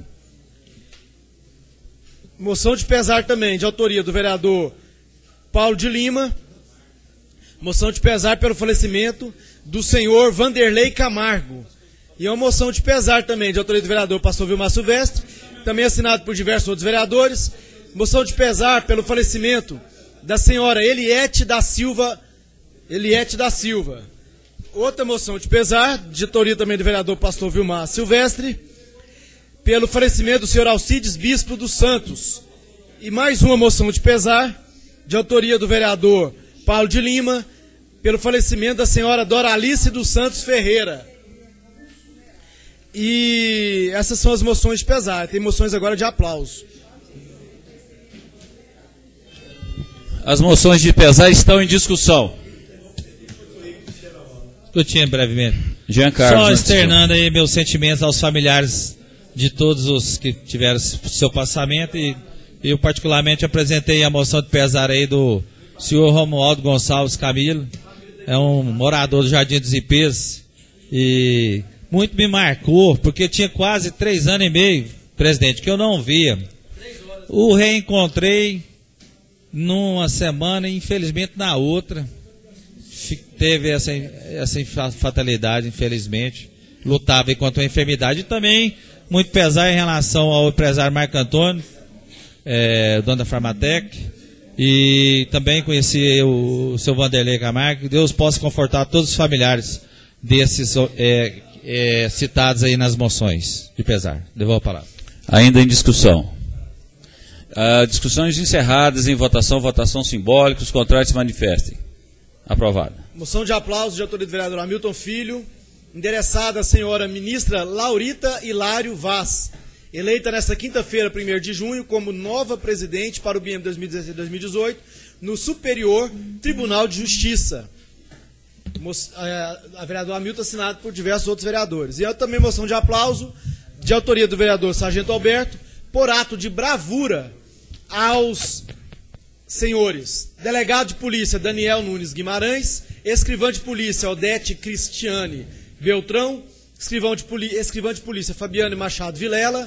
Moção de pesar também de autoria do vereador Paulo de Lima. Moção de pesar pelo falecimento do senhor Vanderlei Camargo. E uma moção de pesar também de autoria do vereador Pastor Vilmar Silvestre, também assinado por diversos outros vereadores. Moção de pesar pelo falecimento da senhora Eliete da Silva, Eliete da Silva. Outra moção de pesar, de autoria também do vereador Pastor Vilmar Silvestre, pelo falecimento do senhor Alcides Bispo dos Santos. E mais uma moção de pesar, de autoria do vereador Paulo de Lima, pelo falecimento da senhora Doralice dos Santos Ferreira. E essas são as moções de pesar. Tem moções agora de aplauso. As moções de pesar estão em discussão. Discutindo brevemente. Jean Carlos. Só externando aí meus sentimentos aos familiares de todos os que tiveram seu passamento e eu particularmente apresentei a moção de pesar aí do senhor Romualdo Gonçalves Camilo, é um morador do Jardim dos Ipês e muito me marcou, porque tinha quase três anos e meio, presidente, que eu não via. O reencontrei numa semana e infelizmente na outra teve essa, essa fatalidade, infelizmente. Lutava contra a enfermidade e também muito pesar em relação ao empresário Marco Antônio, é, dono da Farmatec, e também conheci o, o seu Vanderlei Camargo. Que Deus possa confortar todos os familiares desses é, é, citados aí nas moções de pesar. Devolvo a palavra. Ainda em discussão. Uh, discussões encerradas em votação, votação simbólica, os contrários se manifestem. Aprovado. Moção de aplauso de autoria do vereador Hamilton Filho, endereçada à senhora ministra Laurita Hilário Vaz, eleita nesta quinta-feira, primeiro de junho, como nova presidente para o biênio dois mil e dezesseis a dois mil e dezoito, no Superior Tribunal de Justiça. A vereadora Hamilton, assinado por diversos outros vereadores. E eu também moção de aplauso de autoria do vereador Sargento Alberto, por ato de bravura aos senhores delegado de polícia Daniel Nunes Guimarães, escrivã de polícia Odete Cristiane Beltrão, escrivão de, escrivã de polícia Fabiane Machado Vilela,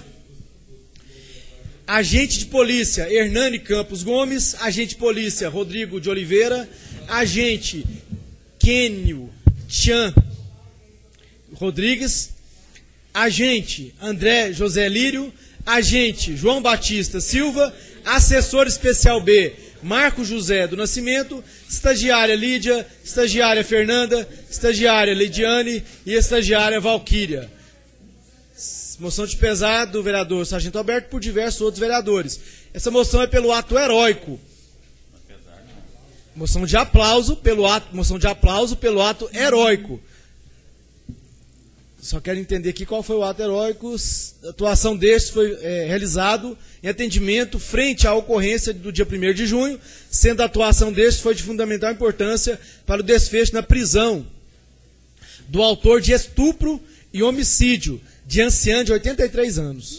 agente de polícia Hernani Campos Gomes, agente de polícia Rodrigo de Oliveira, agente Kênio Tchan Rodrigues, agente André José Lírio, agente João Batista Silva, assessor especial B, Marco José do Nascimento, estagiária Lídia, estagiária Fernanda, estagiária Lidiane e estagiária Valquíria. Moção de pesar do vereador Sargento Alberto por diversos outros vereadores. Essa moção é pelo ato heróico. Moção de aplauso pelo ato, moção de aplauso pelo ato heróico. Só quero entender aqui qual foi o ato heróico. A atuação deste foi é, realizado em atendimento frente à ocorrência do dia primeiro de junho, sendo a atuação deste foi de fundamental importância para o desfecho na prisão do autor de estupro e homicídio de anciã de oitenta e três anos.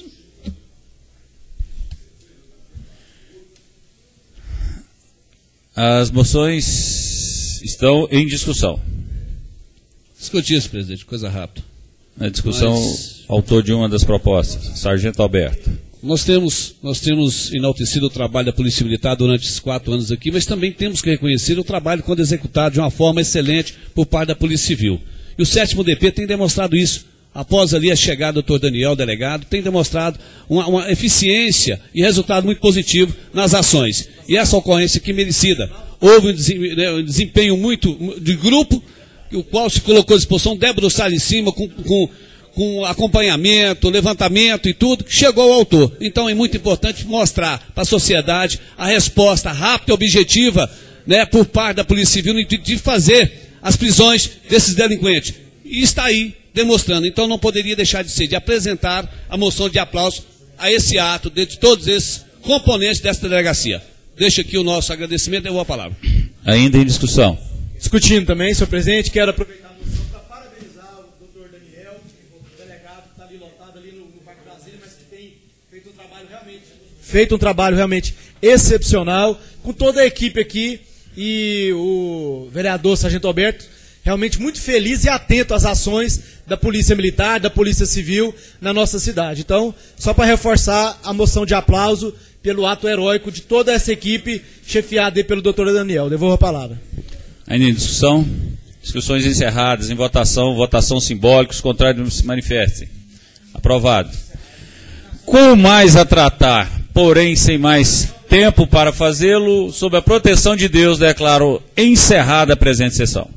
As moções estão em discussão. Discutir isso, presidente, coisa rápida. Na discussão, Mas... autor de uma das propostas, Sargento Alberto. Nós temos, nós temos enaltecido o trabalho da Polícia Militar durante esses quatro anos aqui, mas também temos que reconhecer o trabalho quando executado de uma forma excelente por parte da Polícia Civil. E o sétimo D P tem demonstrado isso. Após ali a chegada do doutor Daniel, delegado, tem demonstrado uma, uma eficiência e resultado muito positivo nas ações. E essa ocorrência aqui merecida. Houve um desempenho muito de grupo, o qual se colocou à disposição, debruçado em cima, com, com, com acompanhamento, levantamento e tudo, que chegou ao autor. Então é muito importante mostrar para a sociedade a resposta rápida e objetiva, né, por parte da Polícia Civil de, de fazer as prisões desses delinquentes. E está aí demonstrando. Então não poderia deixar de ser, de apresentar a moção de aplauso a esse ato, de todos esses componentes desta delegacia. Deixo aqui o nosso agradecimento e eu vou a palavra. Ainda em discussão. Discutindo também, senhor presidente, quero aproveitar a moção para parabenizar o doutor Daniel, o delegado que está ali lotado ali no, no Parque Brasília, mas que tem feito um trabalho realmente feito um trabalho realmente excepcional, com toda a equipe aqui e o vereador Sargento Alberto, realmente muito feliz e atento às ações da Polícia Militar, da Polícia Civil na nossa cidade. Então, só para reforçar a moção de aplauso pelo ato heróico de toda essa equipe, chefiada aí pelo doutor Daniel. Devolvo a palavra. Ainda em discussão? Discussões encerradas, em votação, votação simbólica, os contrários não se manifestem. Aprovado. Com mais a tratar, porém sem mais tempo para fazê-lo, sob a proteção de Deus, declaro encerrada a presente sessão.